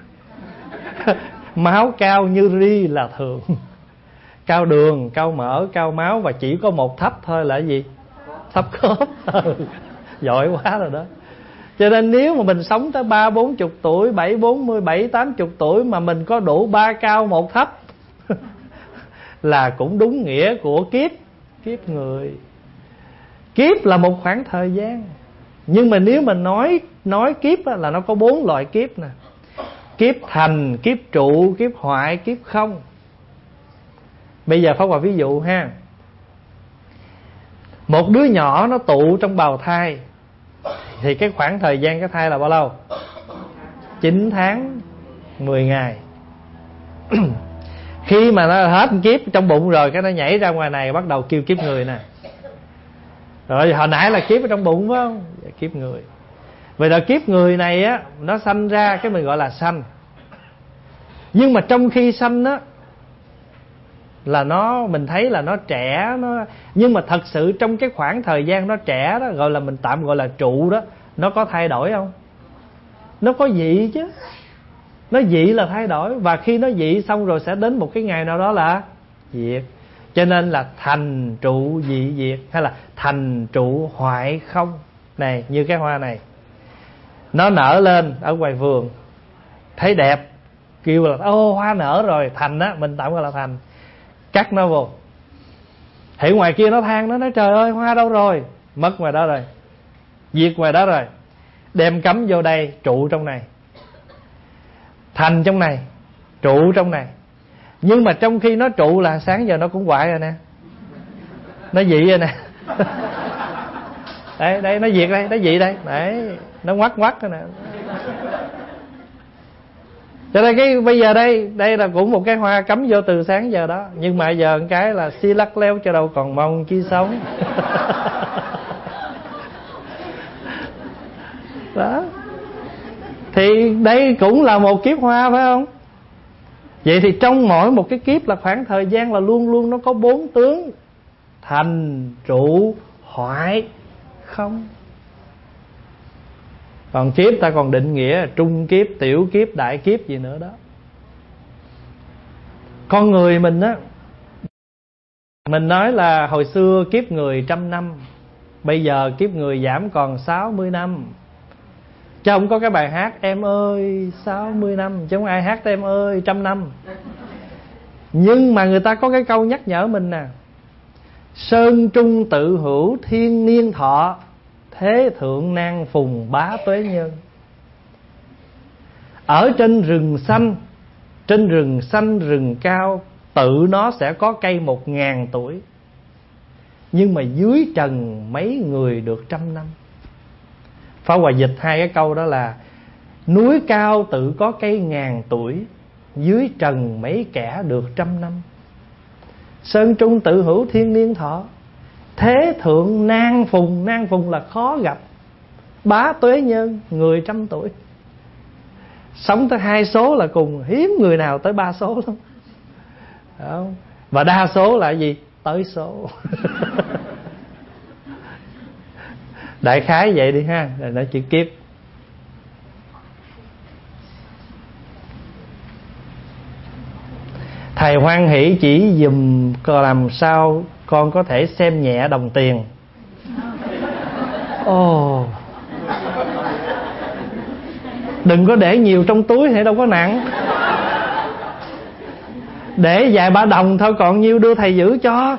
máu cao như ri là thường. Cao đường, cao mỡ, cao máu, và chỉ có một thấp thôi là gì? Thấp khớp. Giỏi quá rồi đó. Cho nên nếu mà mình sống tới ba bốn chục tuổi, bảy bốn mươi, bảy tám chục tuổi mà mình có đủ ba cao một thấp là cũng đúng nghĩa của kiếp, kiếp người. Kiếp là một khoảng thời gian. Nhưng mà nếu mà nói nói kiếp là nó có bốn loại kiếp nè. Kiếp thành, kiếp trụ, kiếp hoại, kiếp không. Bây giờ Pháp Hòa ví dụ ha. Một đứa nhỏ nó tụ trong bào thai thì cái khoảng thời gian cái thai là bao lâu? chín tháng mười ngày. Khi mà nó hết kiếp trong bụng rồi, cái nó nhảy ra ngoài này bắt đầu kêu kiếp người nè. Rồi hồi nãy là kiếp ở trong bụng phải không? Kiếp người. Vậy là kiếp người này á, nó sanh ra cái mình gọi là sanh. Nhưng mà trong khi sanh á là nó, mình thấy là nó trẻ, nó, nhưng mà thật sự trong cái khoảng thời gian nó trẻ đó, gọi là mình tạm gọi là trụ đó, nó có thay đổi không? Nó có dị chứ. Nó dị là thay đổi. Và khi nó dị xong rồi sẽ đến một cái ngày nào đó là diệt. Cho nên là thành trụ dị diệt, hay là thành trụ hoại không. Này, như cái hoa này, nó nở lên ở ngoài vườn, thấy đẹp, kêu là ô hoa nở rồi, thành á, mình tạm gọi là thành. Cắt nó vô, thì ngoài kia nó than, nó nói trời ơi hoa đâu rồi, mất ngoài đó rồi, diệt ngoài đó rồi. Đem cắm vô đây, trụ trong này, thành trong này, trụ trong này. Nhưng mà trong khi nó trụ là sáng giờ nó cũng hoại rồi nè, nó dị rồi nè. Đây, đây, nó diệt đây, nó dị đây. Đấy, nó ngoắt ngoắt rồi nè. Cho nên cái bây giờ đây, đây là cũng một cái hoa cắm vô từ sáng giờ đó. Nhưng mà giờ một cái là xi lắc leo cho đâu còn mong chi sống. Đó. Thì đây cũng là một kiếp hoa phải không? Vậy thì trong mỗi một cái kiếp là khoảng thời gian là luôn luôn nó có bốn tướng: thành, trụ, hoại, không. Còn kiếp ta còn định nghĩa trung kiếp, tiểu kiếp, đại kiếp gì nữa đó. Con người mình á, mình nói là hồi xưa kiếp người trăm năm, bây giờ kiếp người giảm còn sáu mươi năm. Chứ không có cái bài hát em ơi sáu mươi năm, chứ không ai hát em ơi trăm năm. Nhưng mà người ta có cái câu nhắc nhở mình nè: sơn trung tự hữu thiên niên thọ, thế thượng nan phùng bá tuế nhân. Ở trên rừng xanh Trên rừng xanh rừng cao, tự nó sẽ có cây một ngàn tuổi, nhưng mà dưới trần mấy người được trăm năm. Pháp Hòa dịch hai cái câu đó là: núi cao tự có cây ngàn tuổi, dưới trần mấy kẻ được trăm năm. Sơn trung tự hữu thiên niên thọ, thế thượng nan phùng. Nan phùng là khó gặp. Bá tuế nhân người trăm tuổi. Sống tới hai số là cùng, hiếm người nào tới ba số lắm. Không? Và đa số là gì? Tới số. Đại khái vậy đi ha, rồi nói chữ kiếp. Thầy hoan hỷ chỉ dùm làm sao con có thể xem nhẹ đồng tiền. Ồ oh. Đừng có để nhiều trong túi thì đâu có nặng. Để vài ba đồng thôi, còn nhiêu đưa thầy giữ cho.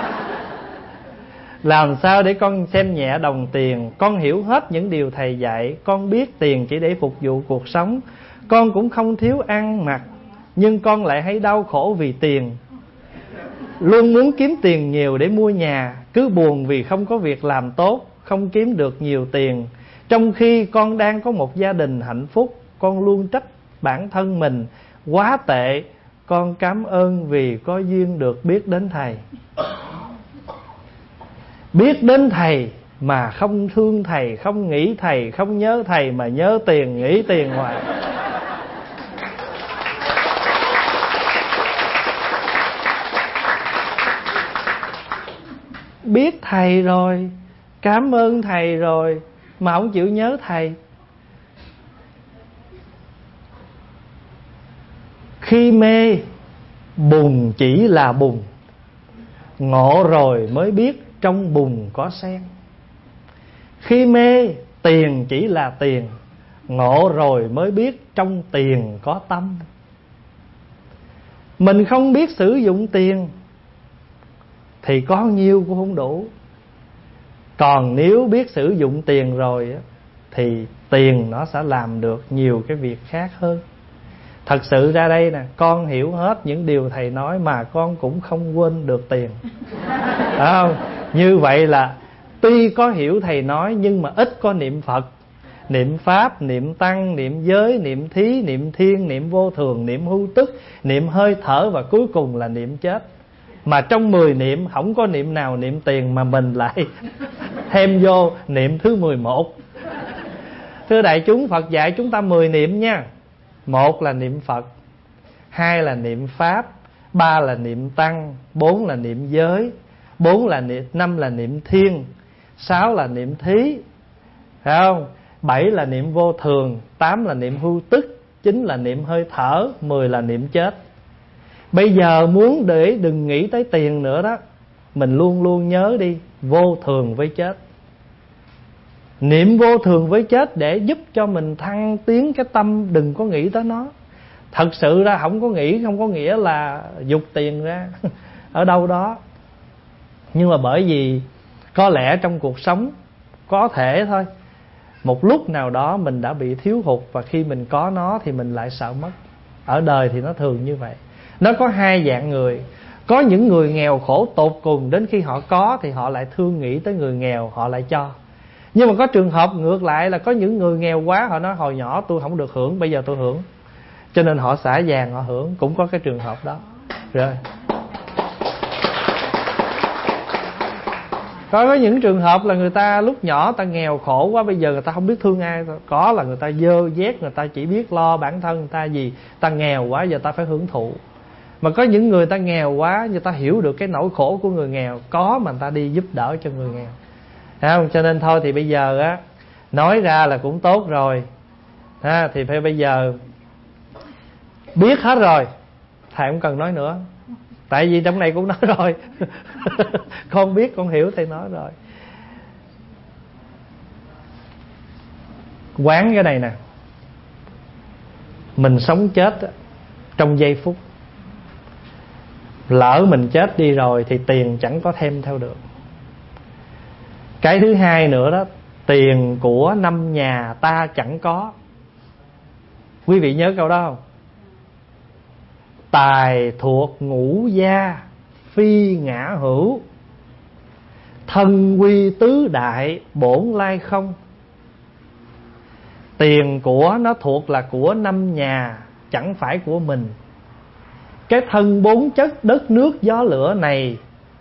Làm sao để con xem nhẹ đồng tiền? Con hiểu hết những điều thầy dạy. Con biết tiền chỉ để phục vụ cuộc sống. Con cũng không thiếu ăn mặc, nhưng con lại hay đau khổ vì tiền. Luôn muốn kiếm tiền nhiều để mua nhà, cứ buồn vì không có việc làm tốt, không kiếm được nhiều tiền. Trong khi con đang có một gia đình hạnh phúc, con luôn trách bản thân mình quá tệ. Con cảm ơn vì có duyên được biết đến thầy. Biết đến thầy mà không thương thầy, không nghĩ thầy, không nhớ thầy, mà nhớ tiền, nghĩ tiền hoài. Biết thầy rồi, cảm ơn thầy rồi, mà không chịu nhớ thầy. Khi mê, bùn chỉ là bùn, ngộ rồi mới biết trong bùn có sen. Khi mê, tiền chỉ là tiền, ngộ rồi mới biết trong tiền có tâm. Mình không biết sử dụng tiền thì có nhiêu cũng không đủ. Còn nếu biết sử dụng tiền rồi thì tiền nó sẽ làm được nhiều cái việc khác hơn. Thật sự ra đây nè, con hiểu hết những điều thầy nói mà con cũng không quên được tiền. Phải không? Như vậy là tuy có hiểu thầy nói nhưng mà ít có niệm Phật, niệm Pháp, niệm Tăng, niệm Giới, niệm Thí, niệm Thiên, niệm Vô Thường, niệm Hưu Tức, niệm hơi thở và cuối cùng là niệm chết. Mà trong mười niệm không có niệm nào niệm tiền, mà mình lại thêm vô niệm thứ mười một. Thưa đại chúng, Phật dạy chúng ta mười niệm nha. Một là niệm Phật, hai là niệm Pháp, ba là niệm Tăng, bốn là niệm Giới, bốn là niệm, năm là niệm Thiên, sáu là niệm Thí, phải không? Bảy là niệm Vô Thường, tám là niệm Hưu Tức, chín là niệm hơi thở, mười là niệm chết. Bây giờ muốn để đừng nghĩ tới tiền nữa đó, mình luôn luôn nhớ đi vô thường với chết. Niệm vô thường với chết để giúp cho mình thăng tiến cái tâm, đừng có nghĩ tới nó. Thật sự ra không có nghĩ, không có nghĩa là dục tiền ra ở đâu đó. Nhưng mà bởi vì có lẽ trong cuộc sống có thể thôi, một lúc nào đó mình đã bị thiếu hụt, và khi mình có nó thì mình lại sợ mất. Ở đời thì nó thường như vậy. Nó có hai dạng người. Có những người nghèo khổ tột cùng, đến khi họ có thì họ lại thương nghĩ tới người nghèo, họ lại cho. Nhưng mà có trường hợp ngược lại là có những người nghèo quá, họ nói hồi nhỏ tôi không được hưởng, bây giờ tôi hưởng, cho nên họ xả vàng họ hưởng. Cũng có cái trường hợp đó. Rồi có, có những trường hợp là người ta lúc nhỏ ta nghèo khổ quá, bây giờ người ta không biết thương ai. Có là người ta dơ dét, người ta chỉ biết lo bản thân người ta, gì ta nghèo quá giờ ta phải hưởng thụ. Mà có những người ta nghèo quá, người ta hiểu được cái nỗi khổ của người nghèo, có mà người ta đi giúp đỡ cho người nghèo. Thấy không? Cho nên thôi thì bây giờ á, nói ra là cũng tốt rồi ha, thì phải bây giờ biết hết rồi, thầy không cần nói nữa. Tại vì trong này cũng nói rồi. Con biết, con hiểu thầy nói rồi. Quán cái này nè, mình sống chết trong giây phút. Lỡ mình chết đi rồi thì tiền chẳng có thêm theo được. Cái thứ hai nữa đó, tiền của năm nhà ta chẳng có. Quý vị nhớ câu đó không? Tài thuộc ngũ gia phi ngã hữu, thân quy tứ đại bổn lai không. Tiền của nó thuộc là của năm nhà, chẳng phải của mình. Cái thân bốn chất đất nước gió lửa này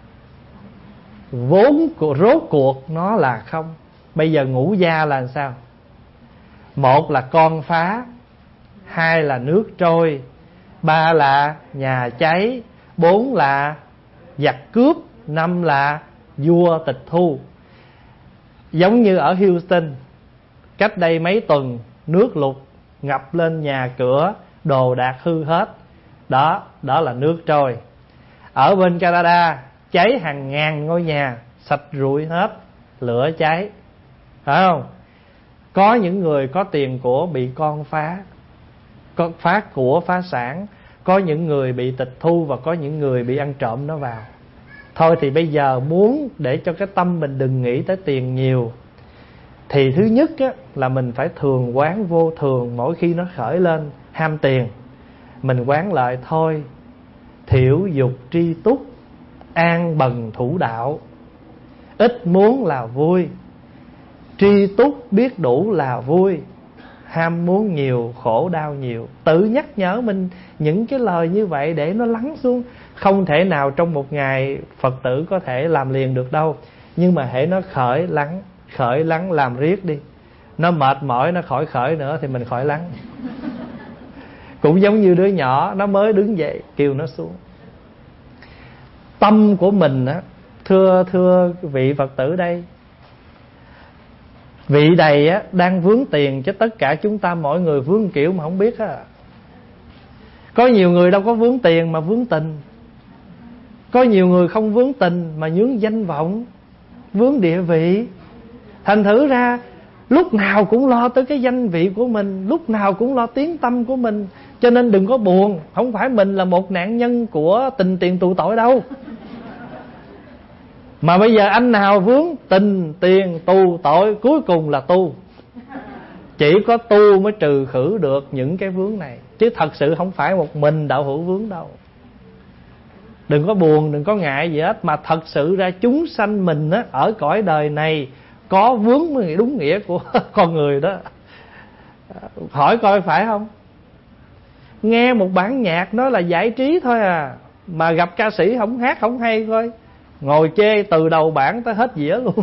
vốn của rốt cuộc nó là không. Bây giờ ngũ gia là sao? Một là con phá, hai là nước trôi, ba là nhà cháy, bốn là giặc cướp, năm là vua tịch thu. Giống như ở Houston, cách đây mấy tuần nước lụt ngập lên nhà cửa, đồ đạc hư hết. Đó, đó là nước trôi. Ở bên Canada cháy hàng ngàn ngôi nhà, sạch rụi hết, lửa cháy. Phải không? Có những người có tiền của bị con phá, có phá của phá sản. Có những người bị tịch thu, và có những người bị ăn trộm nó vào. Thôi thì bây giờ muốn để cho cái tâm mình đừng nghĩ tới tiền nhiều, thì thứ nhất á, là mình phải thường quán vô thường. Mỗi khi nó khởi lên ham tiền, mình quán lại thôi, thiểu dục tri túc, an bần thủ đạo. Ít muốn là vui, tri túc biết đủ là vui. Ham muốn nhiều, khổ đau nhiều. Tự nhắc nhở mình những cái lời như vậy để nó lắng xuống. Không thể nào trong một ngày Phật tử có thể làm liền được đâu. Nhưng mà hễ nó khởi lắng, khởi lắng làm riết đi. Nó mệt mỏi, nó khỏi khởi nữa thì mình khỏi lắng. Cũng giống như đứa nhỏ, nó mới đứng dậy, kêu nó xuống. Tâm của mình á, thưa thưa vị Phật tử đây, vị này á, đang vướng tiền, chứ tất cả chúng ta mỗi người vướng kiểu mà không biết á. Có nhiều người đâu có vướng tiền mà vướng tình. Có nhiều người không vướng tình mà vướng danh vọng, vướng địa vị. Thành thử ra lúc nào cũng lo tới cái danh vị của mình, lúc nào cũng lo tiếng tâm của mình. Cho nên đừng có buồn, không phải mình là một nạn nhân của tình tiền tù tội đâu. Mà bây giờ anh nào vướng tình tiền tù tội, cuối cùng là tu. Chỉ có tu mới trừ khử được những cái vướng này, chứ thật sự không phải một mình đạo hữu vướng đâu. Đừng có buồn, đừng có ngại gì hết. Mà thật sự ra chúng sanh mình á, ở cõi đời này có vướng mới đúng nghĩa của con người đó. Hỏi coi phải không? Nghe một bản nhạc nó là giải trí thôi à, mà gặp ca sĩ không hát không hay coi, ngồi chê từ đầu bản tới hết dĩa luôn.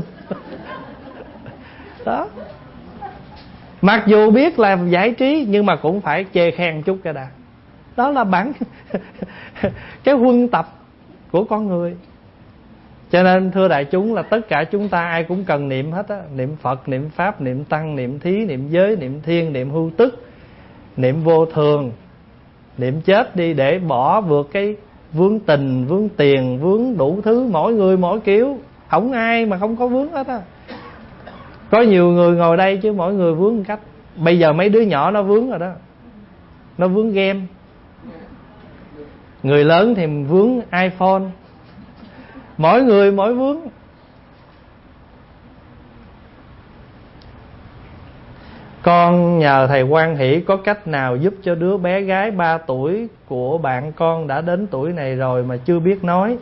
Đó. Mặc dù biết là giải trí nhưng mà cũng phải chê khen chút cái đã. Đó là bản cái huân tập của con người. Cho nên thưa đại chúng là tất cả chúng ta ai cũng cần niệm hết á. Niệm Phật, niệm Pháp, niệm Tăng, niệm Thí, niệm Giới, niệm Thiên, niệm Hưu Tức, niệm Vô Thường. Niệm chết đi để bỏ vượt cái vướng tình, vướng tiền, vướng đủ thứ. Mỗi người mỗi kiểu, không ai mà không có vướng hết á. Có nhiều người ngồi đây chứ mỗi người vướng một cách. Bây giờ mấy đứa nhỏ nó vướng rồi đó. Nó vướng game. Người lớn thì vướng iPhone. Mỗi người mỗi vướng. Con nhờ thầy Quan Hỷ có cách nào giúp cho đứa bé gái ba tuổi của bạn con đã đến tuổi này rồi mà chưa biết nói.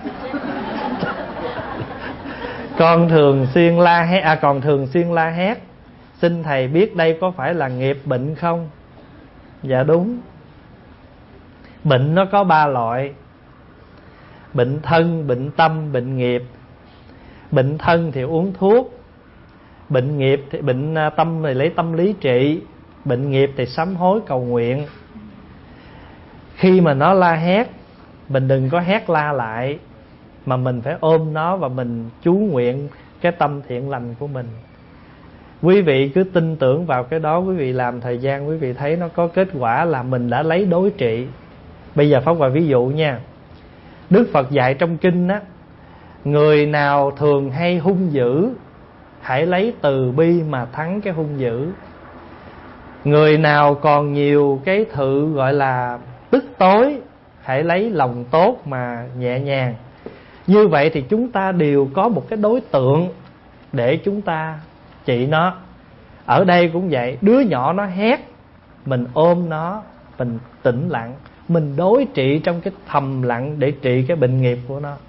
Con thường xuyên la hét, à còn thường xuyên la hét. Xin thầy biết đây có phải là nghiệp bệnh không? Dạ đúng. Bệnh nó có ba loại: bệnh thân, bệnh tâm, bệnh nghiệp. Bệnh thân thì uống thuốc, bệnh nghiệp thì bệnh tâm thì lấy tâm lý trị, bệnh nghiệp thì sám hối cầu nguyện. Khi mà nó la hét, mình đừng có hét la lại, mà mình phải ôm nó và mình chú nguyện cái tâm thiện lành của mình. Quý vị cứ tin tưởng vào cái đó, quý vị làm thời gian quý vị thấy nó có kết quả là mình đã lấy đối trị. Bây giờ Pháp Hòa ví dụ nha. Đức Phật dạy trong kinh á, người nào thường hay hung dữ, hãy lấy từ bi mà thắng cái hung dữ. Người nào còn nhiều cái thự gọi là tức tối, hãy lấy lòng tốt mà nhẹ nhàng. Như vậy thì chúng ta đều có một cái đối tượng để chúng ta trị nó. Ở đây cũng vậy, đứa nhỏ nó hét, mình ôm nó, mình tĩnh lặng. mình đối trị trong cái thầm lặng để trị cái bệnh nghiệp của nó.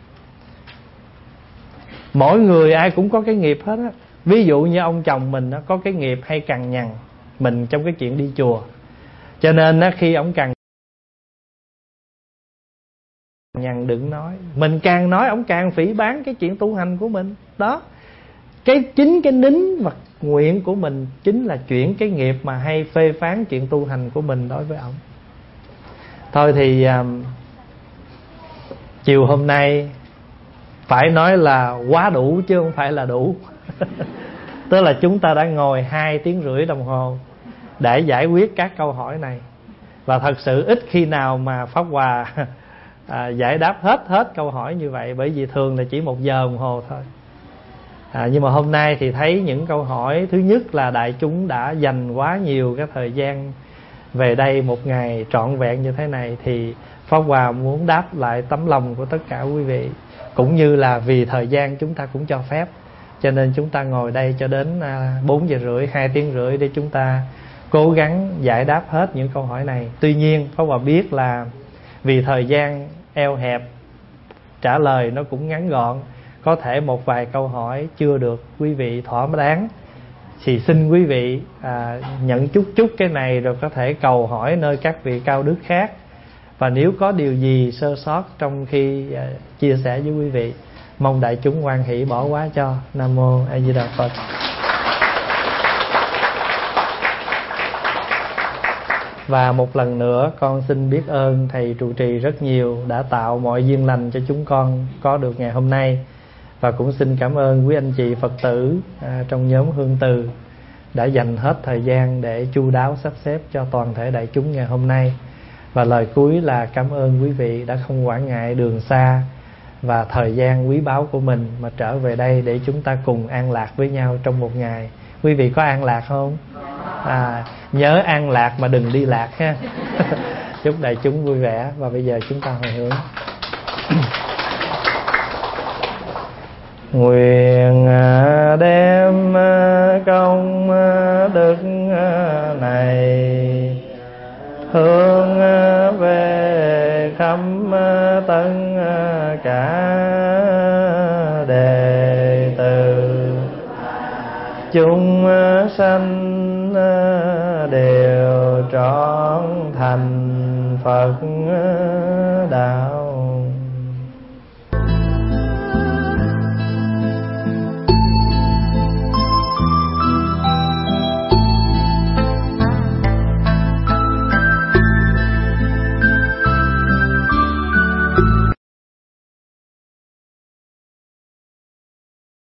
Mỗi người ai cũng có cái nghiệp hết á. Ví dụ như ông chồng mình nó có cái nghiệp hay cằn nhằn mình trong cái chuyện đi chùa, cho nên á, khi ông cằn nhằn đừng nói, mình càng nói ông càng phỉ báng cái chuyện tu hành của mình. Đó, cái chính cái nín và nguyện của mình chính là chuyển cái nghiệp mà hay phê phán chuyện tu hành của mình đối với ông. Thôi thì um, chiều hôm nay phải nói là quá đủ chứ không phải là đủ. Tức là chúng ta đã ngồi hai tiếng rưỡi đồng hồ để giải quyết các câu hỏi này. Và thật sự ít khi nào mà Pháp Hòa à, giải đáp hết hết câu hỏi như vậy, bởi vì thường là chỉ một giờ đồng hồ thôi. À, nhưng mà hôm nay thì thấy những câu hỏi, thứ nhất là đại chúng đã dành quá nhiều cái thời gian về đây một ngày trọn vẹn như thế này, thì Pháp Hòa muốn đáp lại tấm lòng của tất cả quý vị. Cũng như là vì thời gian chúng ta cũng cho phép, cho nên chúng ta ngồi đây cho đến bốn giờ rưỡi, hai tiếng rưỡi để chúng ta cố gắng giải đáp hết những câu hỏi này. Tuy nhiên Pháp Hòa biết là vì thời gian eo hẹp, trả lời nó cũng ngắn gọn, có thể một vài câu hỏi chưa được quý vị thỏa đáng, thì xin quý vị à, nhận chút chút cái này rồi có thể cầu hỏi nơi các vị cao đức khác. Và nếu có điều gì sơ sót trong khi à, chia sẻ với quý vị, mong đại chúng hoan hỷ bỏ qua cho. Nam mô A Di Đà Phật. Và một lần nữa con xin biết ơn thầy trụ trì rất nhiều đã tạo mọi duyên lành cho chúng con có được ngày hôm nay. Và cũng xin cảm ơn quý anh chị Phật tử à, trong nhóm Hương Từ đã dành hết thời gian để chu đáo sắp xếp cho toàn thể đại chúng ngày hôm nay. Và lời cuối là cảm ơn quý vị đã không quản ngại đường xa và thời gian quý báu của mình mà trở về đây để chúng ta cùng an lạc với nhau trong một ngày. Quý vị có an lạc không? À, nhớ an lạc mà đừng đi lạc ha. Chúc đại chúng vui vẻ. Và bây giờ chúng ta hồi hướng. Nguyện đem công đức này hướng về khắp tất cả đệ tử chúng sanh đều trọn thành Phật đạo.